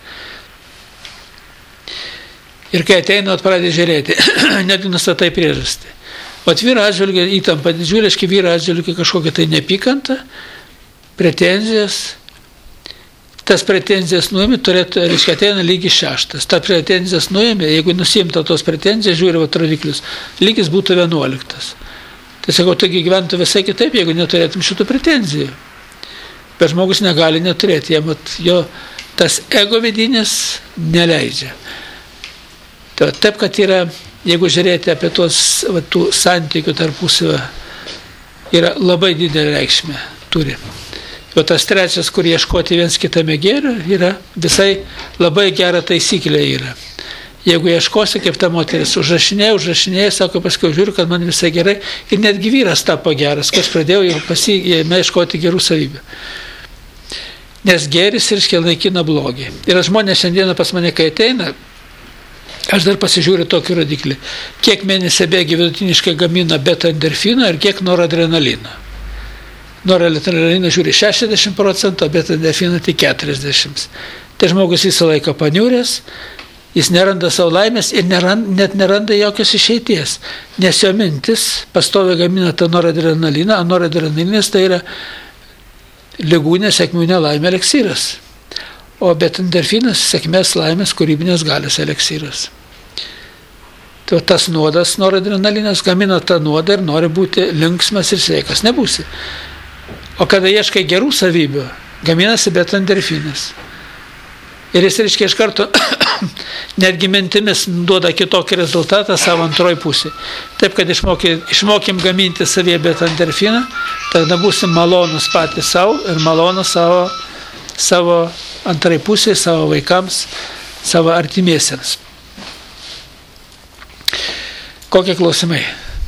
A: Ir kai ateina, pradeda žiūrėti, net nustatai priežastį. O vyro atžvilgiu įtampa didžiulė, vyro atžvilgiu kažkokia tai nepykanta, pretenzijas. Tas pretenzijas nuėmė, turėtų, ateina lygis 6. Ta pretenzijas nuėmė, jeigu nusimta tos pretenzijas, žiūri rodiklius, lygis būtų 11. Tai sakau, taigi gyventų visai kitaip, jeigu neturėtum šitų pretenzijų. Bet žmogus negali neturėti, jo tas ego vidinis neleidžia. Taip, kad yra, jeigu žiūrėti apie tų santykių tarpusavio, yra labai didelė reikšmė turi. O tas trečias, kur ieškoti viens kitame gėrio, yra visai labai gera taisyklė yra. Jeigu ieškosi, kaip ta moteris užrašinėja, sako, paskui žiūriu, kad man visai gerai, ir netgi vyras tapo geras, kai aš pradėjau jau ieškoti gerų savybių. Nes gėris naikina blogį. Ir žmonės šiandieną pas mane, kai ateina, aš dar pasižiūriu tokį rodiklį, kiek mėnesį bėgi vidutiniškai gamina beta-endorfino ir kiek noradrenalino. Noradrenalino žiūri 60%, beta-endorfino tik 40%. Tai žmogus visą laiką paniūrės, jis neranda savo laimės ir net neranda jokios išeities, nes jo mintis pastoviai gamina tą noradrenaliną, o noradrenalinas tai yra ligų, nesėkmių, nelaimė eleksyras. O betendorfinas sėkmės, laimės, kūrybinės galios eleksyras. Tai tas nuodas, noradrenalinas, gamina tą nuodą ir nori būti linksmas ir sveikas. Nebūsi. O kada ieškai gerų savybių, gaminasi betendorfinas. Ir jis, reiškia, iš karto netgi mintimis duoda kitokį rezultatą savo antroji pusė. Taip, kad išmokim gaminti savyje betendorfiną, tada būsim malonus patys savo ir malonus savo antrai pusė, savo vaikams, savo artimiesiems. Kokie klausimai?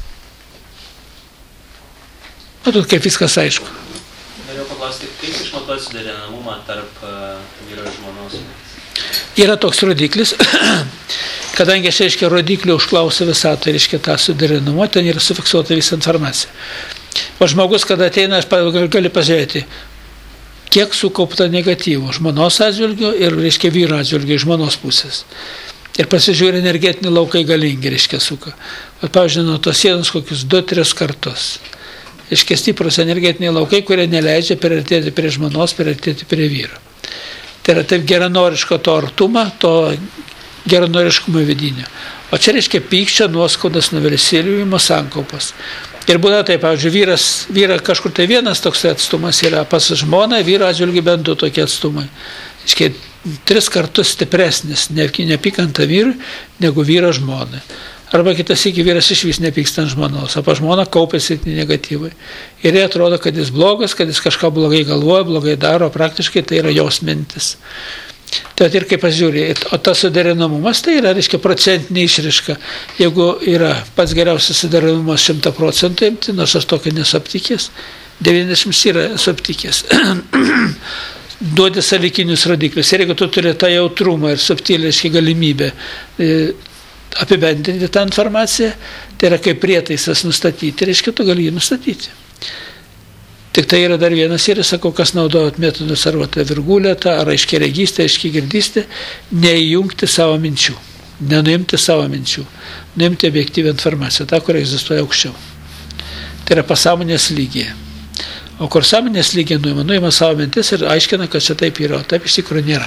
A: Matot, kaip viskas aišku.
B: Norėjau paklausti, kaip išmatuoti suderinamumą tarp vyro ir žmonos?
A: Yra toks rodiklis, kadangi aš, reiškia, rodiklį užklausiu visatą, reiškia, tą suderinamumą, ten yra sufiksuota visa informacija. O žmogus, kada ateina, aš gali pažiūrėti, kiek sukaupta negatyvų žmonos atžvilgių ir, reiškia, vyro atžvilgių iš žmonos pusės. Ir pasižiūrė, energetiniai laukai galingi, reiškia, suka. O, pavyzdžiui, nuo tos sienos kokius 2-3 kartus. Reiškia, stiprus energetiniai laukai, kurie neleidžia priartėti prie žmonos, priartėti prie vyro. Tai yra taip geranoriško to artumo, to geranoriškumo vidinio. O čia, reiškia, pykčio, nuoskaudas, nuversilijimo, sankaupas. Ir būna taip, pavyzdžiui, vyra kažkur tai vienas toks atstumas yra pas žmoną, vyro atžvilgiu bent 2 tokie atstumai. Reiškia, 3 kartus stipresnis neapykanta vyrui, negu vyro žmonai. Arba kitas iki vyras iš vis nepyksta ant žmonos, o pa žmona kaupiasi negatyvai. Ir jie atrodo, kad jis blogas, kad jis kažką blogai galvoja, blogai daro, praktiškai tai yra jos mintis. Tai ir kaip pasižiūrė, o tas suderinamumas tai yra, reiškia, procentinė išraiška. Jeigu yra pats geriausias suderinamumas 100%, nors aš tokio nesu aptikęs, 90 yra esu aptikęs. Duodi sąlyginius rodiklius. Ir jeigu tu turi tą jautrumą ir subtilę, reiškia, galimybę apibendrinti tą informaciją, tai yra kaip prietaisas nustatyti, reiškia, tu gali jį nustatyti. Tik tai yra dar vienas ir, sakau, kas naudojot metodus arba tą virguletą, ar aiškiaregystę, aiškiagirdystę, neįjungti savo minčių, nenuimti savo minčių, nuimti objektyvią informaciją, tą, kur egzistuoja aukščiau. Tai yra pasąmonės lygyje. O kur sąmonės lygyje nuima savo mintis ir aiškina, kad čia taip yra, o taip iš tikrųjų nėra.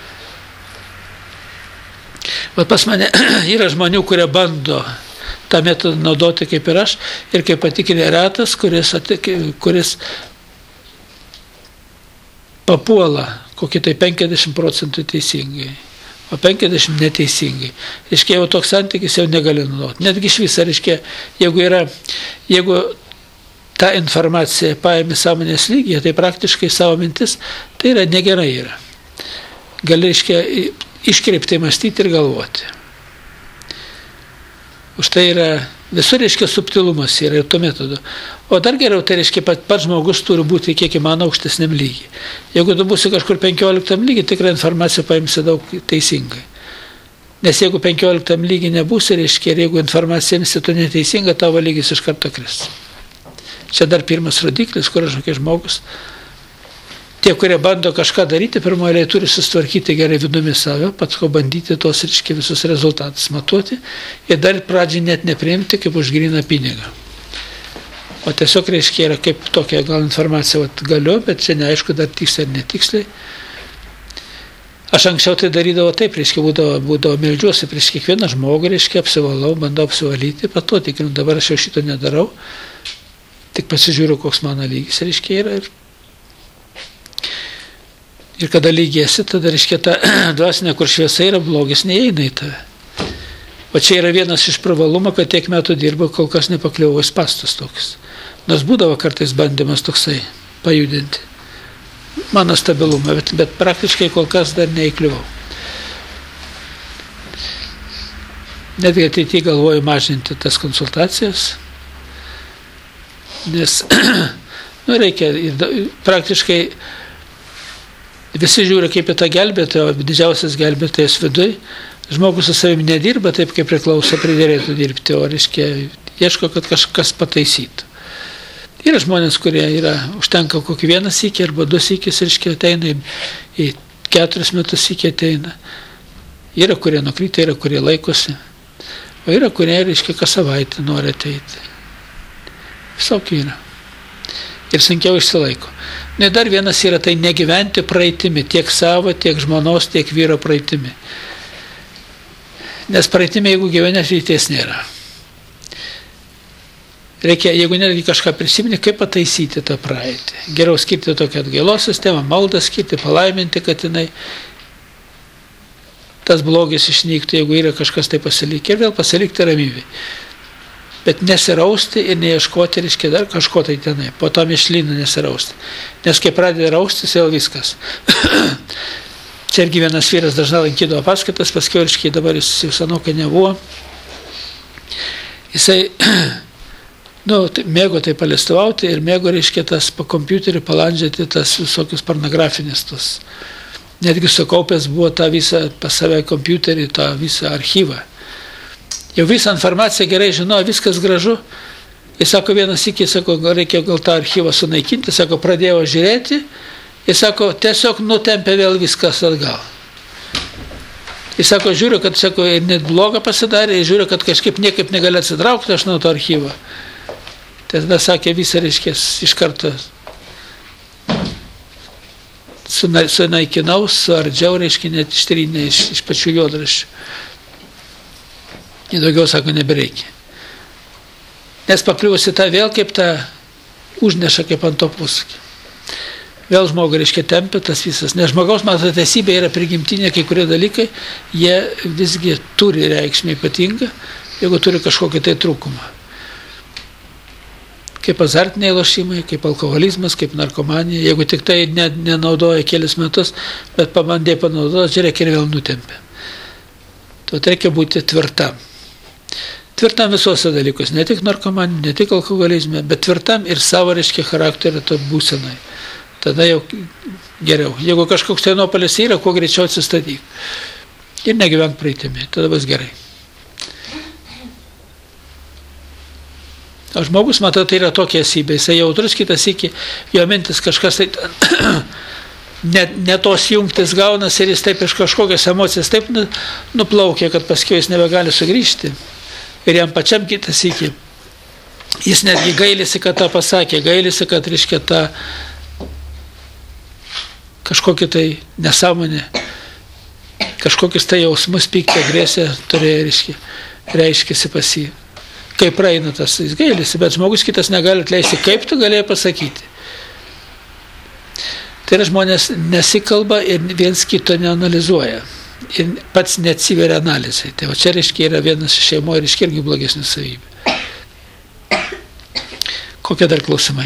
A: Bet pas mane yra žmonių, kurie bando tą metodą naudoti kaip ir aš, ir kaip patikinė retas, kuris papuola kokį tai 50% teisingai, o 50% neteisingai. Reiškia, jau toks santykis jau negali naudoti. Netgi iš viso, reiškia, jeigu tą informaciją paėmė sąmonės lygyje, tai praktiškai savo mintis, tai yra negerai yra. Gali, reiškia, iškreiptai mąstyti ir galvoti. Už tai yra, visur, reiškia, subtilumas yra ir to metodo. O dar geriau, tai reiškia, pats žmogus turi būti kiek įmanoma aukštesniam lygiai. Jeigu tu būsi kažkur 15 lygiai, tikrai informaciją paimsi daug teisingai. Nes jeigu 15 lygiai nebūsi, reiškia, ir jeigu informacija imsi tu neteisinga, tavo lygis iš karto kris. Čia dar pirmas rodiklis, kur aš kaip žmogus. Tie, kurie bando kažką daryti, pirmoje turi susitvarkyti gerai vidumi save, pats ko bandyti tos, reiškia, visus rezultatus matuoti ir dar pradžiai net nepriimti kaip už gryną pinigą. O tiesiog, reiškia, yra kaip tokia gal informacija galiu, bet čia neaišku dar tiksliai ar netiksliai. Aš anksčiau tai darydavo taip, reiškia, būdavo meldžiuosi prieš kiekvieną žmogų, reiškia, apsivalau, bandau apsivalyti, pat to tikrinu, dabar aš jau šito nedarau, tik pasižiūriu, koks mano lygis, reiškia, yra ir kada lygiesi, tada, reiškia, ta dvasinė, kur šviesa yra, blogis neįeina į tave. O čia yra vienas iš privalumų, kad tiek metų dirba, kol kas nepakliuvau į spastus toks. Nors būdavo kartais bandymas toksai pajudinti mano stabilumą, bet praktiškai kol kas dar neįkliuvau. Netgi ateityje galvoju mažinti tas konsultacijas, nes reikia praktiškai visi žiūri kaip į tą gelbėtoją, o didžiausias gelbėtojas viduj. Žmogus su savimi nedirba taip, kaip priklauso, priderėtų dirbti, o reiškia, ieško, kad kažkas pataisytų. Yra žmonės, kurie užtenka kokį 1 sykį arba 2 sykis, reiškia, ateina į 4 metus sykį ateina. Yra, kurie nukryta, yra, kurie laikosi. O yra, kurie, reiškia, kas savaitę nori ateiti. Visokių yra. ir sunkiau išsilaiko. Nu, dar vienas yra tai negyventi praeitimi, tiek savo, tiek žmonos, tiek vyro praeitimi. Nes praeitimi, jeigu gyveni, ateities nėra. Reikia, jeigu netgi kažką prisiminti, kaip pataisyti tą praeitį. Geriau skirti tokią atgailos sistemą, maldą skirti, palaiminti, kad jinai tas blogis išnyktų, jeigu yra kažkas tai pasilikti, ir vėl pasilikti ramybėj. Bet nesirausti ir neieškoti, reiškia, dar kažko tai tenai. Po to mišlyną nesirausti. Nes kai pradeda raustis, vėl viskas. Čia irgi vienas vyras dažnai lankydavo paskaitas, paskiau, reiškia, dabar jis jau senokai nebuvo. Jisai mėgo tai paliestovauti ir mėgo, reiškia, tas po kompiuterį palandžiati tas visokius pornografinis tus. Netgi sukaupęs buvo tą visą pas save kompiuterį, tą visą archyvą. Jau visą informaciją gerai žinojo, viskas gražu. Jis sako, vienas iki, sako, reikia gal tą archyvą sunaikinti, sako, pradėjo žiūrėti, jis sako, tiesiog nutempė vėl viskas atgal. Jis sako, žiūriu, kad, sako, net blogą pasidarė, žiūriu, kad kažkaip niekaip negali atsitraukti aš nuo to archyvą. Tada sakė, visą, reiškia, iš karto sunaikinau, suardžiau, reiškia, net ištrynė iš pačių juodraščių. Ir daugiau, sako, nebereikia. Nes pakliuvusi tą vėl kaip tą užneša kaip ant to pusakį. Vėl žmogų, reiškia, tempia tas visas. Nes žmogaus, matot, esybė yra prigimtinė, kai kurie dalykai, jie visgi turi reikšmę ypatingą, jeigu turi kažkokį tai trūkumą. Kaip azartiniai lošimai, kaip alkoholizmas, kaip narkomanija. Jeigu tik tai nenaudoja kelius metus, bet pabandė panaudoti, žiūrėk ir vėl nutempia. Tuo reikia būti tvirtam. Tvirtam visuose dalykus, ne tik narkomanija, ne tik alkoholizme, bet tvirtam ir savo, reiškia, charakterio to būsenai. Tada jau geriau. Jeigu kažkoks tai nuopuolis yra, kuo greičiau atsistatyk. Ir negyvenk praeitimi, tada bus gerai. O žmogus, matot, tai yra tokia esybė, jisai jautrus, kitas iki, jo mintis kažkas tai ne tos jungtis gaunas ir jis taip iš kažkokias emocijas taip nuplaukia, kad paskui jis nebegali sugrįžti. Ir jam pačiam kitas iki. Jis netgi gailisi, kad tą pasakė, gailisi, kad, reiškia, tą kažkokį tai nesąmonę, kažkokius tai jausmus, pyktį, agresiją turėjo, reiškiasi pas jį. Kai praeina tas, jis gailisi, bet žmogus kitas negali atleisti, kaip tu galėjai pasakyti. Tai yra, žmonės nesikalba ir viens kito neanalizuoja. Ir pats neatsiveria analizai. Tai o čia, reiškia, yra vienas iš šeimoje, reiškia, irgi blogesnė savybė. Kokie dar klausimai?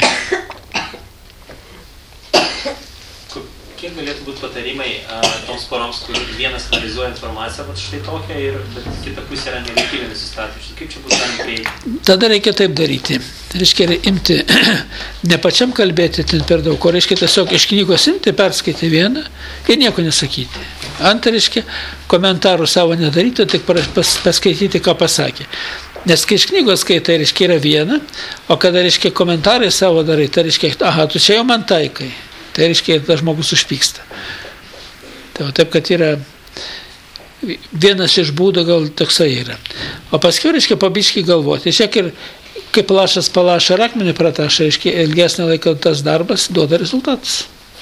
B: Kiek galėtų būti patarimai toms poroms, kur vienas analizuoja informaciją, bet štai tokia, bet kita pusė yra negatyviai nusistatymus. Kaip čia bus galima prieiti?
A: Tada reikia taip daryti. Reiškia, imti, ne pačiam kalbėti ten per daug, o reiškia tiesiog iš knygos imti, perskaityti vieną ir nieko nesakyti. Antra, reiškia, komentarų savo nedaryti, tik paskaityti, ką pasakė. Nes kai iš knygos skaitai, reiškia, yra viena, o kada, reiškia, komentarai savo darai, tai reiškia, aha, tu čia jau man taikai. Tai reiškia, tas žmogus užpyksta. Tai taip, kad yra vienas iš būdų gal toksai yra. O paskui, reiškia, pabiškai galvoti. Šiek ir kaip lašas palaša rakmenį prataša, reiškia, ilgesnį laiką tas darbas duoda rezultatus.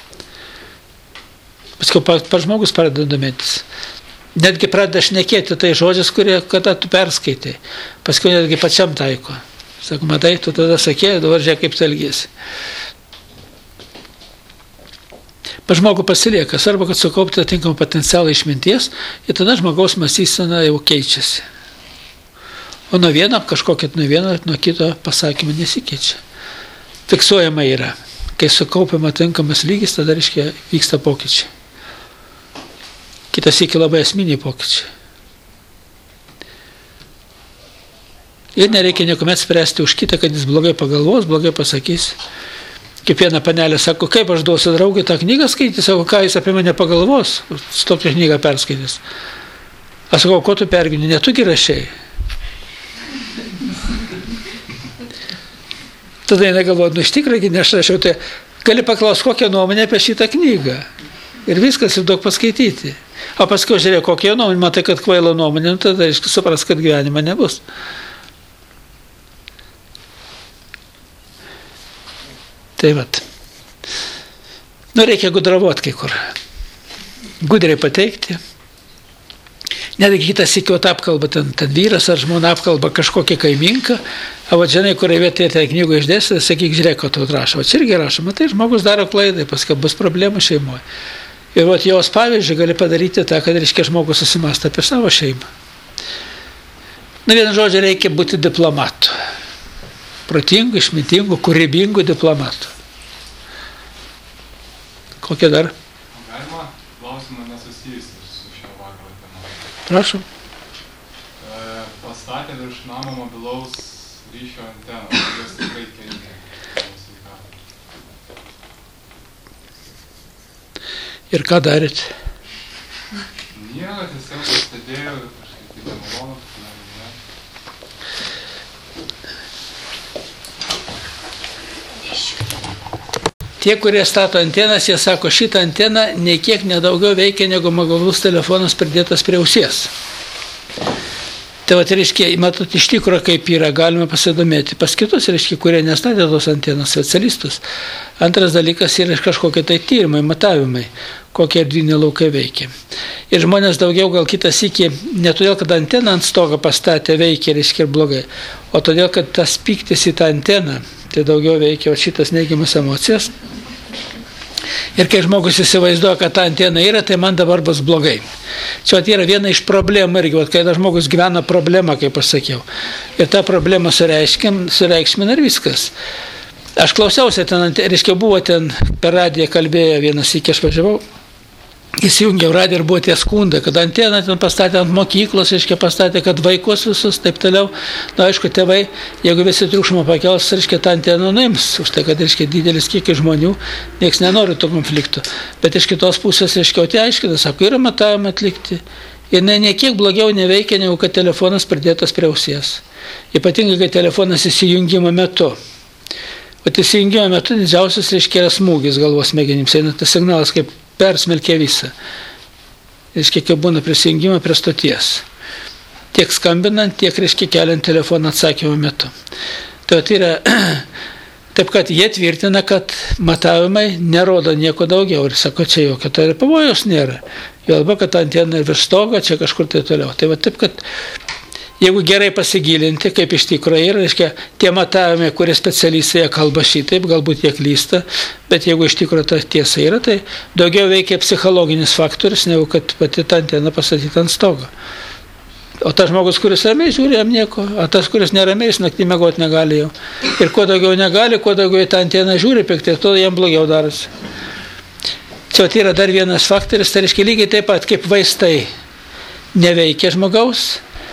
A: Paskui pats žmogus pradeda domėtis. Netgi pradeda šnekėti tai žodžius, kurie kada tu perskaitai. Paskui netgi pačiam taiko. Sako, matai, tu tada sakė, dabar žiūrėk, kaip tu elgiesi. Pas žmogų pasilieka, svarbu, kad sukaupti atinkamą potencialą išminties ir tada žmogaus mąstysena jau keičiasi. O nuo vieno, kažkokia nuo vieno, nuo kito pasakymą nesikeičia. Fiksuojama yra. Kai sukaupiama atinkamas lygis, tada, reiškia, vyksta pokyčiai. Kitas iki labai esminiai pokyčiai. Ir nereikia niekuomet spręsti už kitą, kad jis blogai pagalvos, blogai pasakys. Kaip viena panelė sako, kaip aš duosiu draugui tą knygą skaityti, sako, ką jis apie mane pagalvos, tokią knygą perskaitys. Aš sakau, ko tu pergyveni, ne tu gi rašei. Tada jinai galvoja, iš tikrųjų, ne aš rašiau, tai gali paklausti, kokią nuomonę apie šitą knygą. Ir viskas, ir daug paskaityti. O paskui žiūrėk, kokią nuomonę, matai, kad kvaila nuomonė, tada supras, kad gyvenimo nebus. Tai vat. Reikia gudravoti kai kur. Gudriai pateikti. Netgi kitas įkiot apkalba, ten vyras ar žmona apkalba kažkokią kaiminką, o žinai, kurioje vietoje tai knygų išdėstė, sakyk, žiūrėk, ko tu rašo. O čia irgi rašo, matai, žmogus daro klaidą, paskui bus problemų šeimoje. Ir jos pavyzdžiui gali padaryti tą, kad reiškia žmogus susimąsto apie savo šeimą. Vienu žodžiu, reikia būti diplomatu. Protingų, išmintingų, kūrybingų diplomatų. Kokie dar?
C: Galima klausimą nesusijusi su šio vakaro tema.
A: Prašom.
C: Pastatė virš namo mobilaus ryšio anteną, jos tikrai kenkia.
A: Ir ką darėt?
C: Nieko, tiesiog pastebėjau ir kažkaip tai nemalonu.
A: Tie, kurie stato antenas, jie sako, šitą anteną nei kiek nedaugiau veikia negu mobilus telefonas pridėtas prie ausies. Tai reiškia, matot, iš tikro kaip yra, galima pasidomėti pas kitus, reiškia, kurie nestatė tos antenos, specialistus. Antras dalykas yra kažkokie tai tyrimai, matavimai, kokie erdviniai laukai veikia. Ir žmonės daugiau gal kitas iki, ne todėl, kad anteną ant stogo pastatė veikia, reiškia, ir blogai, o todėl, kad tas pyktis į tą anteną, tai daugiau veikia šitas neigiamas emocijas. Ir kai žmogus įsivaizduoja, kad ta antena yra, tai man dabar bus blogai. Čia yra viena iš problemų irgi, kai žmogus gyvena problemą, kaip aš sakiau. Ir tą problemą sureikšmina ir viskas. Aš klausiausi ten, reiškia, buvo ten per radiją kalbėjo vienas iki aš važiavau. Įsijungiau radiją ir buvo tie skundai, kad anteną ten pastatė ant mokyklos, reiškia, pastatė, kad vaikus visus, taip toliau. Na, aišku, tėvai, jeigu visi triukšmą pakels, reiškia, tą anteną nuims, už tai, kad, reiškia, didelis kiekis žmonių, nieks nenori to konflikto. Bet iš kitos pusės, reiškia, tai aiškina, sako, yra matavimai atlikti. Ir niekiek blogiau neveikia, negu kad telefonas pridėtas prie ausies. Ypatingai, kai telefonas įsijungimo metu. O įsijungimo metu didžiausias, reiškia, yra smūgis galvos smegenims. Eina tas signalas, kaip persmelkia visą. Reiškia, kai būna prisijungimą prie stoties. Tiek skambinant, tiek, reiškia, keliant telefoną atsakymo metu. Tai yra, taip kad jie tvirtina, kad matavimai nerodo nieko daugiau. Ir sako, čia jokio, tai pavojaus nėra. Jo labiau, kad antena virš stogo, čia kažkur tai toliau. Tai taip, kad jeigu gerai pasigilinti, kaip iš tikrųjų yra, reiškia, tie matavimai, kurie specialistai kalba šitaip, galbūt jie klysta, bet jeigu iš tikrųjų ta tiesa yra, tai daugiau veikia psichologinis faktorius, negu kad pati ta antena pastatyta ant stogo. O tas žmogus, kuris ramiai žiūri, jam nieko, o tas, kuris neramiai, jis naktį miegoti negali jau. Ir kuo daugiau negali, kuo daugiau į tą anteną žiūri, piktai, tuo jam blogiau darosi. Čia yra dar vienas faktorius, tai reiškia lygiai taip pat, kaip vaistai neveikia žmogaus.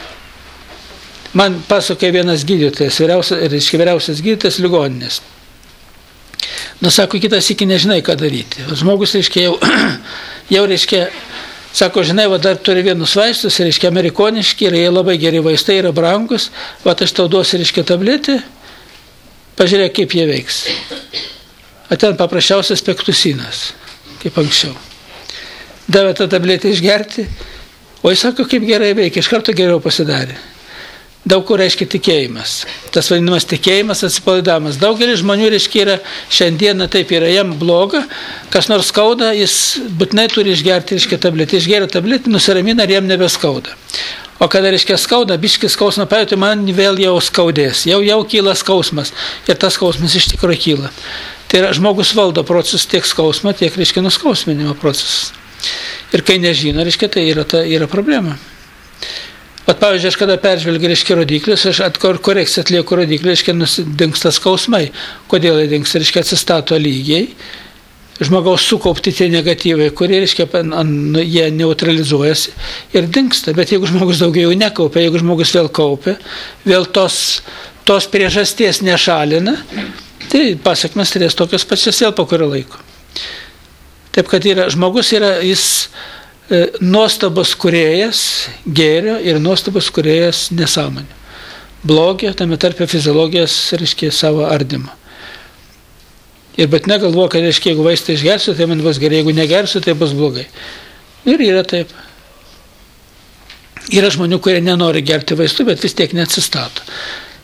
A: Man pasakoja vienas gydytojas, vyriausias gydytojas ligoninės. Sako, kitas iki nežinai, ką daryti. Žmogus, reiškia, jau reiškia, sako, žinai, dar turi vienus vaistus, reiškia, amerikoniški, ir jie labai geri vaistai, yra brangus, aš tau duosiu, reiškia, tabletį, pažiūrėk, kaip jie veiks. O ten paprasčiausias pektusinas, kaip anksčiau. Davė tą tabletį išgerti, o jis sako, kaip gerai veikia, iš karto geriau pasidarė. Daug kur reiškia tikėjimas. Tas vadinamas tikėjimas, atsipalaidavimas. Daugelis žmonių reiškia yra šiandieną taip yra, jam bloga, kas nors skauda, jis būtinai turi išgerti, reiškia, tabletį. Išgeria tabletį, nusiramina ir jam nebeskauda. O kada, reiškia, skauda, biškis skausmą pajauti, man vėl jau skaudės. Jau kyla skausmas. Ir tas skausmas iš tikrųjų kyla. Tai yra, žmogus valdo procesus tiek skausmą, tiek, reiškia, nuskausminimo procesus. Ir kai nežino, reiškia, tai yra problema. Pavyzdžiui, aš kada peržvelgiu, reiškia, rodiklius, aš korekciją atlieku rodiklį, reiškia, dingsta skausmai. Kodėl jie dingsta, reiškia, atsistato lygiai. Žmogaus sukaupti tie negatyvai, kurie, reiškia, jie neutralizuojasi ir dingsta. Bet jeigu žmogus daugiau nekaupia, jeigu žmogus vėl kaupia, vėl tos priežasties nešalina, tai pasekmes turės tokios pačias vėl po kurio laiko. Taip, kad žmogus yra, jis nuostabus kūrėjas gėrio ir nuostabus kūrėjas nesąmonė. Blogio, tame tarpe fiziologijos, reiškia, savo ardymo. Ir bet negalvoja, kad, reiškia, jeigu vaistą išgersiu, tai man bus gerai, jeigu negersiu, tai bus blogai. Ir yra taip. Yra žmonių, kurie nenori gerti vaistų, bet vis tiek neatsistato.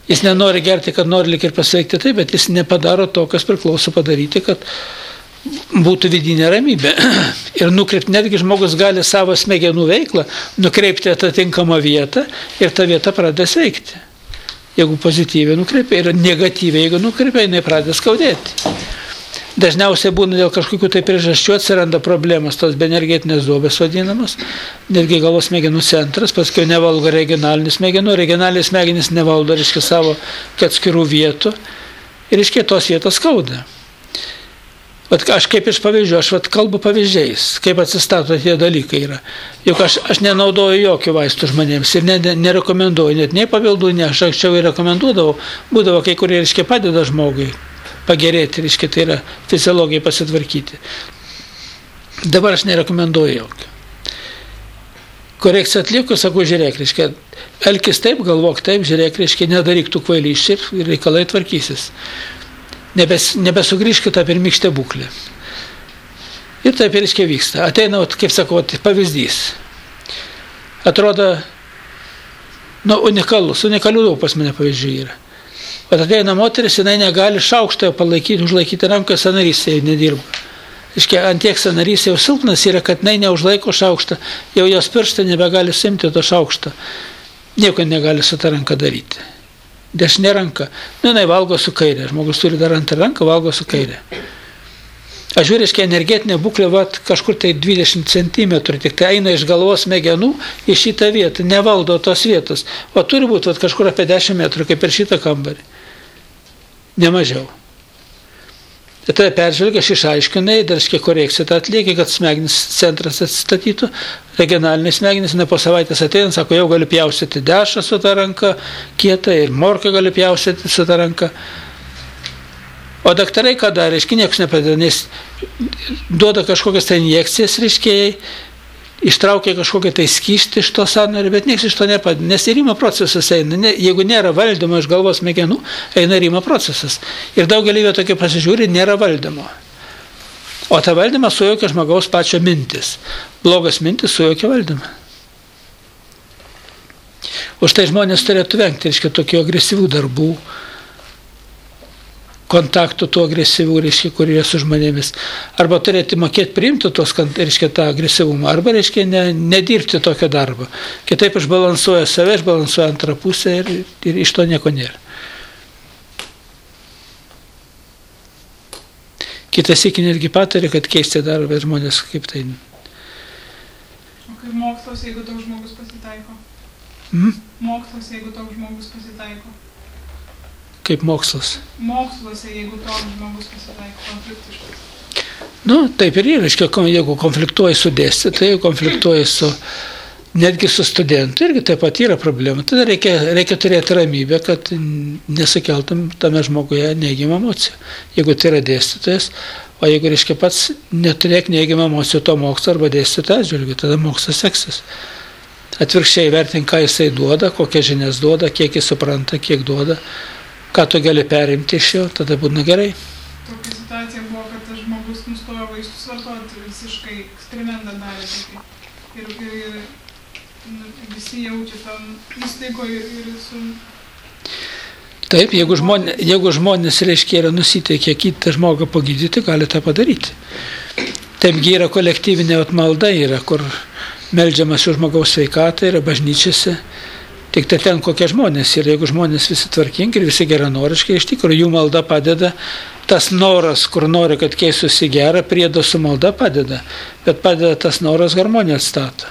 A: Jis nenori gerti, kad nori lik ir pasveikti taip, bet jis nepadaro to, kas priklauso padaryti, kad būtų vidinė ramybė. Ir nukreipti, netgi žmogus gali savo smegenų veiklą nukreipti atitinkamą vietą ir ta vieta pradeda sveikti. Jeigu pozityviai nukreipia ir negatyviai, jeigu nukreipia, jinai pradeda skaudėti. Dažniausiai būna dėl kažkokių tai priežasčių atsiranda problemas, tos benergetinės duobės vadinamas, netgi galvos smegenų centras, paskui nevalgo regionalinis smegenų, regionalinis smegenys nevaldo, reiškia, savo atskirų vietų ir reiškia tos vietos skauda. Vat aš kaip iš pavyzdžių, aš kalbu pavyzdžiais, kaip atsistato tie dalykai yra. Juk aš nenaudoju jokių vaistų žmonėms ir nerekomenduoju, net nei papildų, ne, aš anksčiau ir rekomenduodavau, būdavo kai kurie, reiškia, padeda žmogui pagerėti, reiškia, tai yra fiziologijai pasitvarkyti. Dabar aš nerekomenduoju jokių. Korekciją atliku, sakau, žiūrėk, reiškia, elkis taip, galvok taip, žiūrėk, reiškia, nedaryk tų kvailysčių ir reikalai tvarkysis. Nebesugrįžkite tą pirmykštę būklę. Ir taip ir reiškia vyksta. Ateina, kaip sakau, pavyzdys. Atrodo, unikalių daug pas mane pavyzdžių yra. O ateina moteris, jinai negali šaukštą palaikyti, užlaikyti ranką, sanarystėje nedirba. Reiškia, antiek sanarystė jau silpnas yra, kad jinai neužlaiko šaukštą, jau jos pirštai nebegali simti to šaukštą. Nieko negali su tą ranką daryti. Dešinė ranka. Jinai valgo su kairė. Žmogus turi dar antrą ranką, valgo su kairė. Aš žiūrėjau, reiškia, energetinė būklė kažkur tai 20 cm, tik tai eina iš galvos smegenų į šitą vietą, nevaldo tos vietos. O turi būti kažkur apie 10 metrų, kaip per šitą kambarį. Nemažiau. Ir tada peržvelgia, aš išaiškinai, dar reiškia korekciją atlieki, kad smegenis centras atsistatytų, regionaliniai smegenis, ne po savaitės ateina, sako, jau galiu pjaustyti dešrą su tą ranką, kietą ir morką galiu pjaustyti su tą ranką. O daktarai ką darė, reiškia, niekas nepadeda, nes duoda kažkokias tai injekcijas, reiškia, ištraukia kažkokią tai skystį iš to sąnario, bet niekas iš to nepadeda, nes rimo procesas eina, jeigu nėra valdymo iš galvos smegenų, eina rimo procesas. Ir daugelį vietų, kai pasižiūri, nėra valdymo. O tą valdymą sujaukia žmogaus pačio mintis. Blogas mintis sujaukia valdymą. Už tai žmonės turėtų vengti, reiškia, tokių agresyvių darbų, kontaktų tų agresyvių, reiškia, kurie su žmonėmis. Arba turėti mokėti priimti tos, reiškia, tą agresyvumą, arba, reiškia, nedirbti tokio darbo. Kitaip išbalansuoja save, išbalansuoja antrą pusę ir iš to nieko nėra. Kitas iki netgi patarė, kad keisti darbą, bet žmonės kaip tai.
D: O kaip mokslas, jeigu toks žmogus pasitaiko? Mokslas, jeigu toks žmogus pasitaiko?
A: Kaip mokslas.
D: Moksluose, jeigu toks žmogus pasitaiko konfliktiškas.
A: Taip ir yra, jeigu konfliktuoji su dėstytoju, konfliktuoji netgi su studentu, irgi taip pat yra problema. Tada reikia turėti ramybę, kad nesukeltum tame žmoguje neigiamą emociją. Jeigu tai yra dėstytojas, o jeigu, reiškia, pats neturėk neigiamą emociją to mokslo arba dėstytojo atžvilgiu, tada mokslas seksis. Atvirkščiai vertink, ką jisai duoda, kokias žinias duoda, kiek jis supranta, kiek duoda. Ką tu gali perimti iš jo, tada būna gerai.
D: Tokia situacija buvo, kad tas žmogus nustojo vaistus vartoti, visiškai eksperimentą darė tokį. Ir visi jaučia tam įstaigoje ir su...
A: Taip, jeigu žmonės, reiškia, yra nusiteikę kitą žmogą pagydyti, gali tą padaryti. Taipgi yra kolektyvinė malda, yra, kur meldžiamas už žmogaus sveikatą, yra bažnyčiose. Tik tai ten kokie žmonės ir jeigu žmonės visi tvarkingi ir visi geranoriškai, iš tikrųjų jų malda padeda, tas noras, kur nori, kad keistųsi gerą, priedo su malda padeda, bet padeda tas noras harmoniją atstato.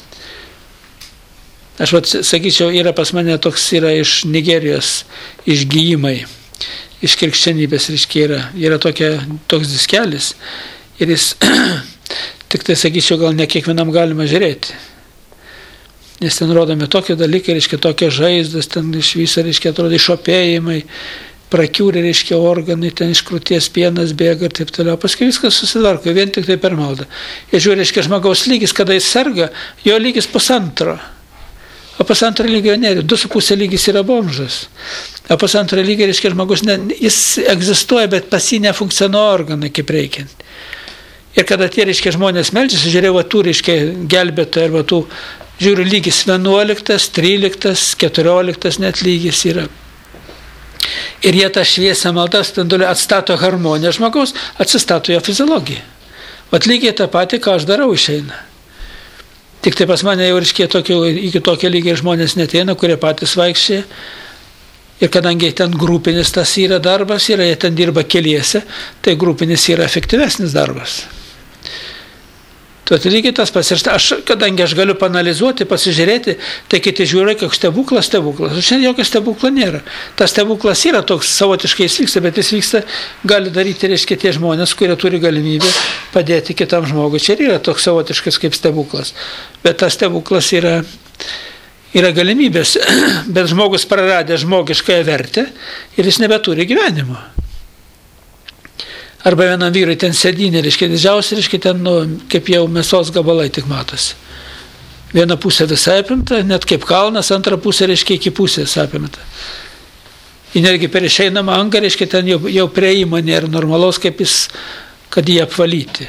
A: Aš sakyčiau, yra pas mane toks yra iš Nigerijos išgijimai, iš krikščionybės, reiškia, yra toks diskelis ir jis, tik tai sakyčiau, gal ne kiekvienam galima žiūrėti. Nes ten rodomi tokie dalykai, reiškia, tokie žaizdas, ten iš viso, reiškia, atrodo išopėjimai, prakiūrė, reiškia, organai, ten iš krūties pienas bėga ir taip toliau. Paskui viskas susidarko, vien tik tai per maldą. Ir žiūrė, reiškia, žmogaus lygis, kada jis serga, jo lygis 1,5. O 1,5 lygio nėra, 2,5 lygis yra bomžas. O 1,5 lygio, reiškia, žmogus, jis egzistuoja, bet pas jį nefunkcionuoja organai kaip reikiant. Ir kada tie, reiškia, žmonės meldžiasi, žiūrėjau, tų, reiškia, gelbėtojų arba tų, žiūriu, lygis 11, 13, 14 net lygis yra. Ir jie tą šviesą maldą spinduliu atstato harmoniją žmogaus, atsistato jo fiziologiją. Vat lygiai tą patį, ką aš darau, išeina. Tik tai pas mane jau iki tokio lygio žmonės neteina, kurie patys vaikščia. Ir kadangi ten grupinis tas yra darbas, jie ten dirba keliese, tai grupinis yra efektyvesnis darbas. Tai lygiai tas pats. Kadangi aš galiu panalizuoti, pasižiūrėti, tai kiti žiūri, kaip stebuklas. O šiandien jokio stebuklo nėra. Tas stebuklas yra toks savotiškai jis vyksta, bet jis vyksta, gali daryti, reiškia, tie žmonės, kurie turi galimybę padėti kitam žmogui. Čia yra toks savotiškas kaip stebuklas. Bet tas stebuklas yra galimybės, bet žmogus praradė žmogiškąją vertę ir jis nebeturi gyvenimo. Arba vienam vyrui ten sėdynė, reiškia, didžiausia, reiškia, ten, kaip jau mėsos gabalai tik matosi. Viena pusė visai apimta, net kaip kalnas, antra pusė, reiškia, iki pusės apimta. Ir netgi per išeinamą angą, reiškia, ten jau prieima nėra normalaus, kaip jis, kad jį apvalyti.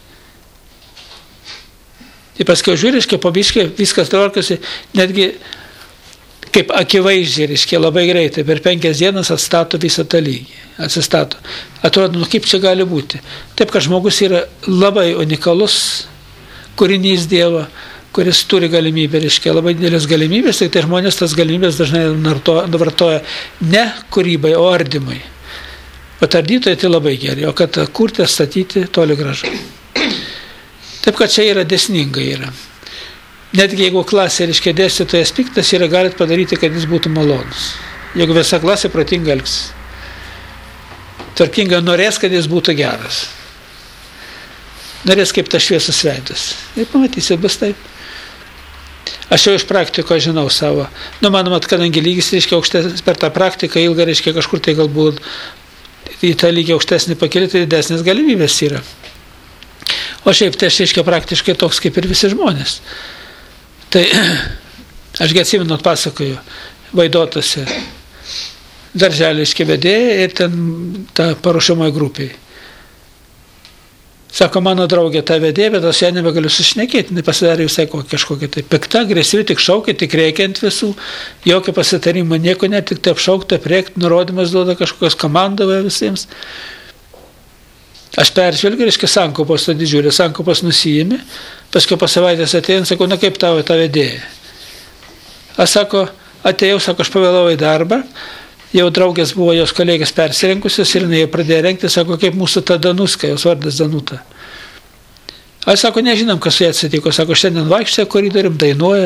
A: Tai paskui žiūri, reiškia, pabiškai viskas tvarkosi, netgi kaip akivaizdžiai, reiškia, labai greitai, per 5 dienas atstato visą tą lygį. Atsistato. Atrodo, kaip čia gali būti. Taip, kad žmogus yra labai unikalus kūrinys Dievo, kuris turi galimybę, reiškia, labai didelės galimybės, tai žmonės tas galimybės dažnai vartoja ne kūrybai, o ardymui. Bet ardytojai tai labai gerai, o kad kurti, statyti, toli gražu. Taip, kad čia yra dėsninga yra. Netgi jeigu klasė, reiškia, dėstytojas piktas, yra galit padaryti, kad jis būtų malonus. Jeigu visa klasė protinga elgsis. Tvarkinga norės, kad jis būtų geras. Norės kaip tas šviesus veidas. Ir pamatysi, bus taip. Aš jau iš praktiko žinau savo. Manoma, kadangi lygis, reiškia, aukštesnis, per tą praktiką ilgą, reiškia, kažkur tai galbūt į tą lygį aukštesnį pakilti, tai didesnės galimybės yra. O šiaip tai aš, reiškia, praktiškai toks kaip ir visi žmonės. Tai ašgi atsimenu, pasakoju, Vaidotose darželį iškevedėję ir ten tą paruošiamoje grupėje. Sako, mano draugė tą vedė, bet aš ją nebegaliu sušnekėti, nepasidarė visai kažkokia tai pikta, agresyvi, tik šaukia, tik reikia ant visų, jokio pasitarimo, nieko net, tik taip šaukti, apriekti, nurodymas duoda kažkokios komandovė visiems. Aš peržvelgiu, reiškia, sankopos, to didžiulė, sankopos nusijimi, paskui po savaitės atėjant, sakau, na kaip tavo tą vedėją. Aš sako, atėjau, sako, aš pavėlavau į darbą, jau draugės buvo jos kolegės persirenkusios ir jinai pradėjo rengti, sako, kaip mūsų ta Danuska, jos vardas Danuta. Aš sako, nežinom, kas su jie atsitiko, sako, šiandien vaikščia koridorium, dainuoja.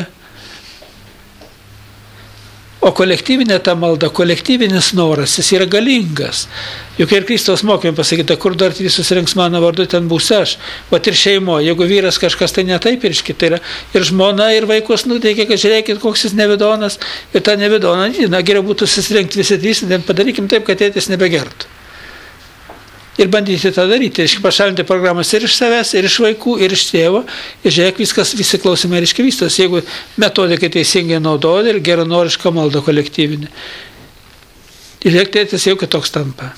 A: O kolektyvinė ta malda, kolektyvinis noras, jis yra galingas. Juk ir Kristaus mokymai pasakyta, kur dar 3 susirinks mano vardu, ten būsiu aš. Vat ir šeimo, jeigu vyras kažkas tai netaip irški, tai yra ir žmona, ir vaikus nuteikia, kad žiūrėkit, koks jis nevidonas, ir tą nevidoną, na, geriau būtų susirinkti visi 3, padarykim taip, kad tėtis nebegertų. Ir bandyti tą daryti, reiškia, pašalinti programas ir iš savęs, ir iš vaikų, ir iš tėvo, ir žiūrėk, viskas, visi klausimai, reiškia, vystos, jeigu metodikai teisingai naudoja ir geranorišką maldą kolektyvinį. Ir žiūrėk, tėtis jau kitoks tampa.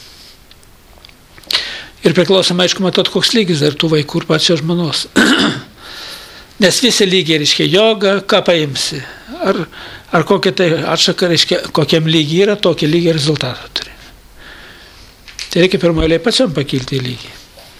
A: Ir priklausomai, aišku, matot, koks lygis dar tų vaikų ir pačios žmonos. Nes visi lygiai, reiškia, joga, ką paimsi. Ar kokia tai atšaka, reiškia, kokiam lygiai yra, tokį lygį rezultatą turi. Tai reikia pirmoje pačiam pakilti į lygį.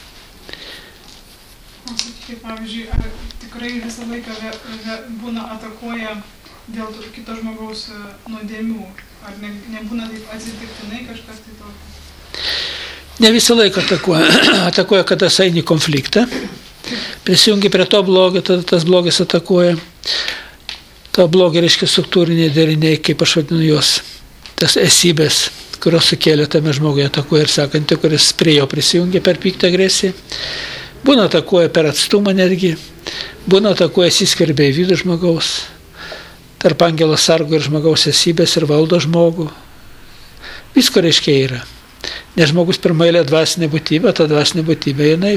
D: O sakykite, pavyzdžiui, ar tikrai visą laiką būna atakuoja dėl kito žmogaus nuodėmių? Ar nebūna taip atsitiktinai kažkas tai tokio?
A: Ne visą laiką atakuoja. Atakuoja, kada eini konfliktą. Prisijungi prie to blogio, tada tas blogis atakuoja. To blogio, reiškia, struktūriniai deriniai, kaip aš vadinu juos, tas esybės, kurios sukėlė tame žmogui, atakuoja ir sakantį, kuris prie jo prisijungia per pyktą agresiją. Būna atakuoja per atstumą netgi, būna atakuoja įsiskverbia į vidų žmogaus, tarp angelo sargo ir žmogaus esybės ir valdo žmogų. Visko reiškia yra. Nes žmogus pirmailė dvasinė būtybė, ta dvasinė būtybė jinai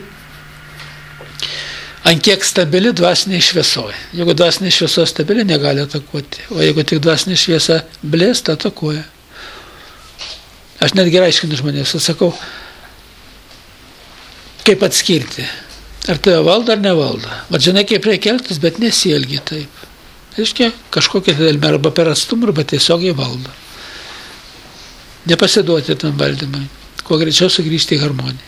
A: ant kiek stabili dvasinė šviesoje. Jeigu dvasinė šviesoje stabili, negali atakuoti, o jeigu tik dvasinė šviesa blėsta, atakuoja. Aš netgi aiškinu žmonės, sakau, kaip atskirti, ar tai valdo ar nevaldo. Vat žinai, kaip reikia elgtis, bet nesielgi taip. Reiškia, kažkokia dalimi arba per atstumą, arba tiesiogiai valdo. nepasiduoti tam valdymui, kuo greičiau sugrįžti į harmoniją.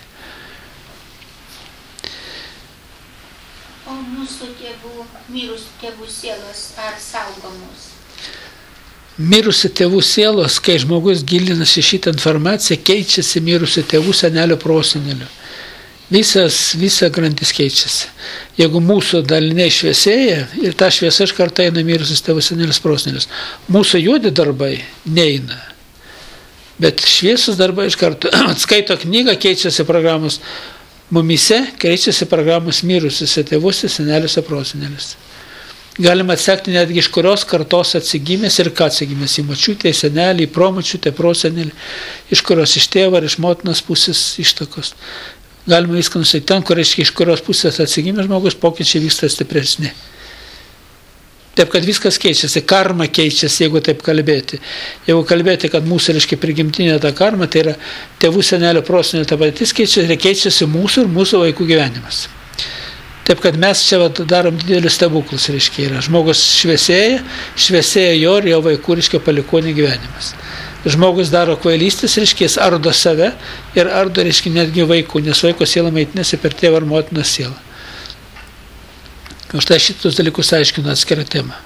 E: O mūsų mirusių tėvų sielos ar saugomos?
A: Mirusių tėvų sielos, kai žmogus gilinasi šitą informaciją, keičiasi mirusių tėvų, senelio, prosenelio. Visa grandis keičiasi. Jeigu mūsų daliniai šviesėja ir ta šviesa iš karto eina mirusius tėvus, senelius, prosenelius, mūsų juodi darbai neina. Bet šviesus darbai iš karto atskaito knygą, keičiasi programos mumise, keičiasi programos mirusiuose tėvuose, seneliuose, proseneliuose. Galima atsekti netgi iš kurios kartos atsigimęs ir ką atsigimęs, į močiutę, į senelį, į promočiutę, prosenelį, iš kurios iš tėvo ar iš motinos pusės ištakos. Galima viską nusakyti ten, kur iš kurios pusės atsigimęs žmogus, pokyčiai vyksta stipresni. Taip, kad viskas keičiasi, karma keičiasi, jeigu taip kalbėti. Jeigu kalbėti, kad mūsų, reiškia, prigimtinė ta karma, tai yra tėvų, senelio, prosenelio ta patys keičiasi mūsų ir mūsų vaikų gyvenimas. Taip, kad mes čia darom didelius stebuklus, reiškia, yra. Žmogus šviesėja jo ir jo vaikų, reiškia, palikuonių gyvenimas. Žmogus daro kvailystės, reiškia, jis ardo save ir ardo, reiškia, netgi vaikų, nes vaiko siela maitinasi per tėvą ar motinos sielą. Už tai šitus dalykus aiškinu atskirą temą.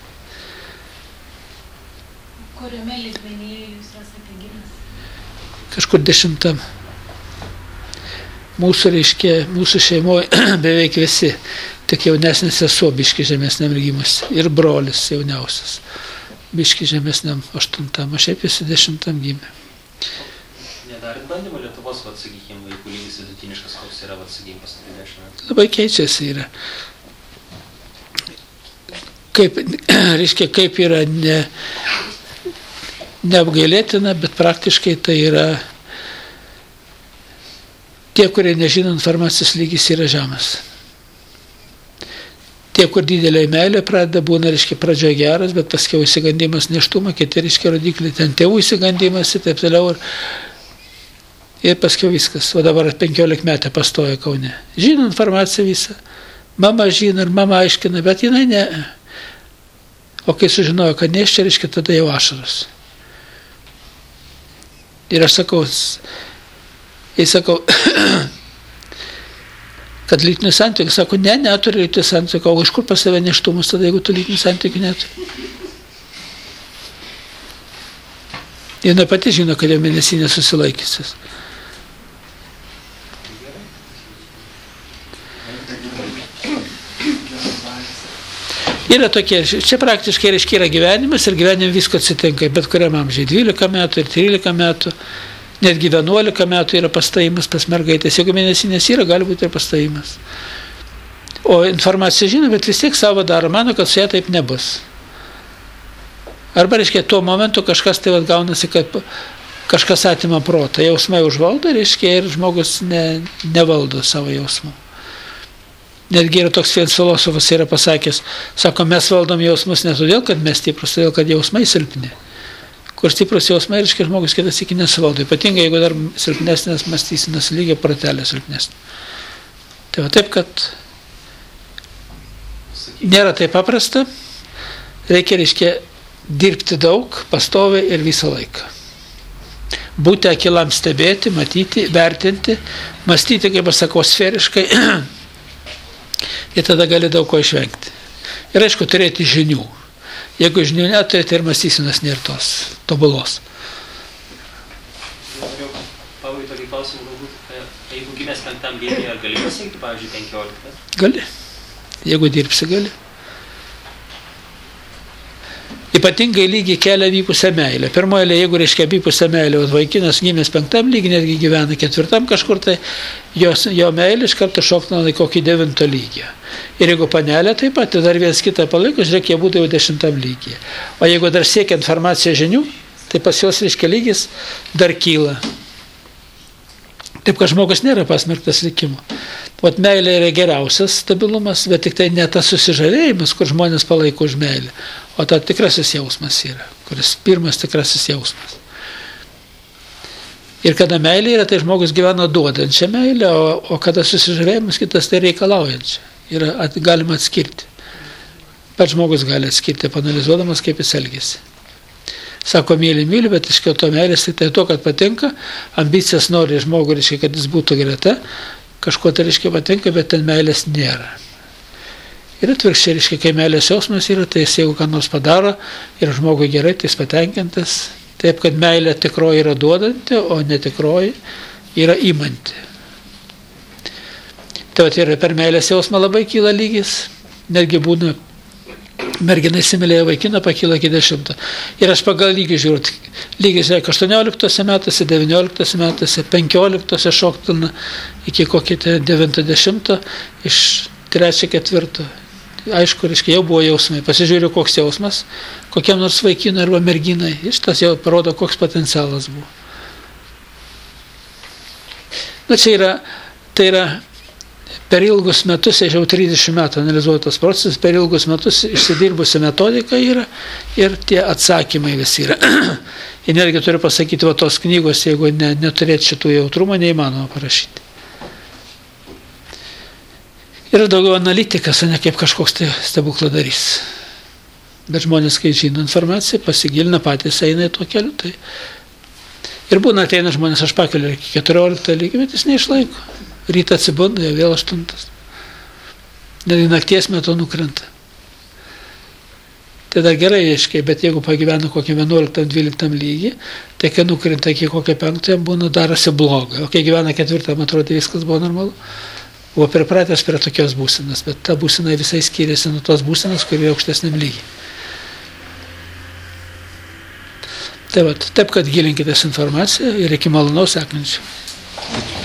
E: Kuriame lygmenyje jūs esate gimęs?
A: Kažkur 10. Mūsų, reiškia, mūsų šeimoje beveik visi, tik jaunesnis sesuo biški žemesniam lygimus ir brolis jauniausias. Biški žemesniam 8, o šiaip visi 10 gimė.
B: Nedarit bandymą Lietuvos, sakykime, vaikų lygis vidutiniškas, koks yra, sakykime, pasakyti 10 metų?
A: Labai keičiasi yra. Kaip yra neapgailėtina, bet praktiškai tai yra tie, kurie nežino, informacijos lygis yra žemas. Tie, kur didelė meilė pradeda, būna, reiškia, pradžioje geras, bet paskiau įsigandimas neštumą, kiti, reiškia, rodiklį, ten tėvų įsigandimas ir taip toliau. Ir paskiau viskas. O dabar 15 metų pastoja Kaune. Žino informaciją visą. Mama žino ir mama aiškina, bet jinai ne. O kai sužinojo, kad neščia, reiškia, tada jau ašaros. Ir aš sakau, kad lytinių santykių, sako, neturi lytinių santykių, o iš kur pas save neštumus tada, jeigu tu lytinių santykių neturi. Jie pati žino, kad jau mėnesinė susilaikysis. Yra tokie, čia praktiškai yra gyvenimas ir gyvenime visko atsitinka, bet kuriam amžiai 12 metų ir 13 metų. Netgi 11 metų yra pastojimas pas mergaitės. Jeigu mėnesinės yra, gali būti ir pastojimas. O informaciją žino, bet vis tiek savo daro. Mano, kad su ją taip nebus. Arba, reiškia, tuo momentu kažkas tai gaunasi, kad kažkas atima protą. Jausmai užvaldo, reiškia, ir žmogus nevaldo savo jausmų. Netgi yra toks vienas filosofas yra pasakęs, sako, mes valdom jausmus ne todėl, kad mes stiprus, todėl, kad jausmai silpni. Kur stiprus jausmai, reiškia, žmogus kitas iki nesuvaldo. Ypatingai, jeigu dar silpnesnės mąstysenos lygio pratelė silpnesnė. Tai va taip, kad nėra taip paprasta. Reikia, reiškia, dirbti daug, pastoviai ir visą laiką. Būti akilam stebėti, matyti, vertinti, mąstyti, kaip aš sakau, sferiškai. Ir tada gali daug ko išvengti. Ir aišku, turėti žinių. Jeigu žinių neturėti, ir mąstysenos nėra tos tobulos.
B: Pabaigai tokį klausimą, galbūt, jeigu gimęs 5 gimėje, ar gali pasiekti, pavyzdžiui, 15?
A: Gali. Jeigu dirbsi, gali. Ypatingai lygiai kelia abipusę meilę. Pirmoje, jeigu reiškia abipusę meilę, vaikinas gimęs 5 lygiai, netgi gyvena 4 kažkur, tai jo meilė iš karto šokna į kokį 9 lygį. Ir jeigu panelė taip pat, tai dar vienas kitą palaiko, žiūrėk, jie būtų jau 10 lygyje. O jeigu dar siekia informaciją žinių, tai pas jos, reiškia, lygis dar kyla. Taip, kad žmogus nėra pasmerktas likimu. Vat meilė yra geriausias stabilumas, bet tik tai ne tas susižavėjimas, kur žmonės palaiko už meilę, o ta tikrasis jausmas yra, kuris pirmas tikrasis jausmas. Ir kada meilė yra, tai žmogus gyvena duodančią meilę, o kada susižavėjimas kitas, tai reikalaujančią. Yra galima atskirti. Pats žmogus gali atskirti, panalizuodamas, kaip jis elgėsi. sako myli, bet iš to meilės tik tai to, kad patinka, ambicijas nori žmogų, reiškia, kad jis būtų greta, kažko tai reiškia patinka, bet ten meilės nėra. Ir atvirkščiai, reiškia, kai meilės jausmas yra, tai jis jeigu ką nors padaro ir žmogui gerai, tai jis patenkintas. Taip, kad meilė tikroji yra duodanti, o netikroji yra imanti. Tai yra per meilės jausmą labai kyla lygis, netgi būna mergina įsimylėjo vaikiną, pakyla iki 10. Ir aš pagal lygį žiūriu, lygis yra 18 metuose, 19 metuose, 15 šoktelna iki kokį 90, iš 3-4. Aišku, reiškia, jau buvo jausmai. Pasižiūriu, koks jausmas, kokiam nors vaikinui arba merginai. Iš tas jau parodo, koks potencialas buvo. Na, tai yra per ilgus metus, aš jau 30 metų analizuoju tos procesus, per ilgus metus išsidirbusi metodika yra ir tie atsakymai visi yra. Ir netgi turiu pasakyti, va tos knygos, jeigu neturėti šitų jautrumą, neįmanoma parašyti. Yra daugiau analitikas, o ne kaip kažkoks tai stebukladarys. Bet žmonės, kai žino informaciją, pasigilina, patys eina į tuo keliu. Tai... Ir būna ateina žmonės, aš pakeliu iki 14 lygį, bet jis neišlaiko. Rytą atsibunda, jau vėl 8. Net nakties metu nukrenta. Tai dar gerai, aiškiai, bet jeigu pagyvena kokį 11-12 lygį, tai kai nukrenta iki kokio 5, būna darosi blogai. O kai gyvena 4, man atrodo, viskas buvo normalu. Buvo pripratęs prie tokios būsenos, bet ta būsena visai skiriasi nuo tos būsenos, kuri yra aukštesniam lygiai. Tai va, taip, kad gilinkitės informaciją ir iki malonaus sekančio.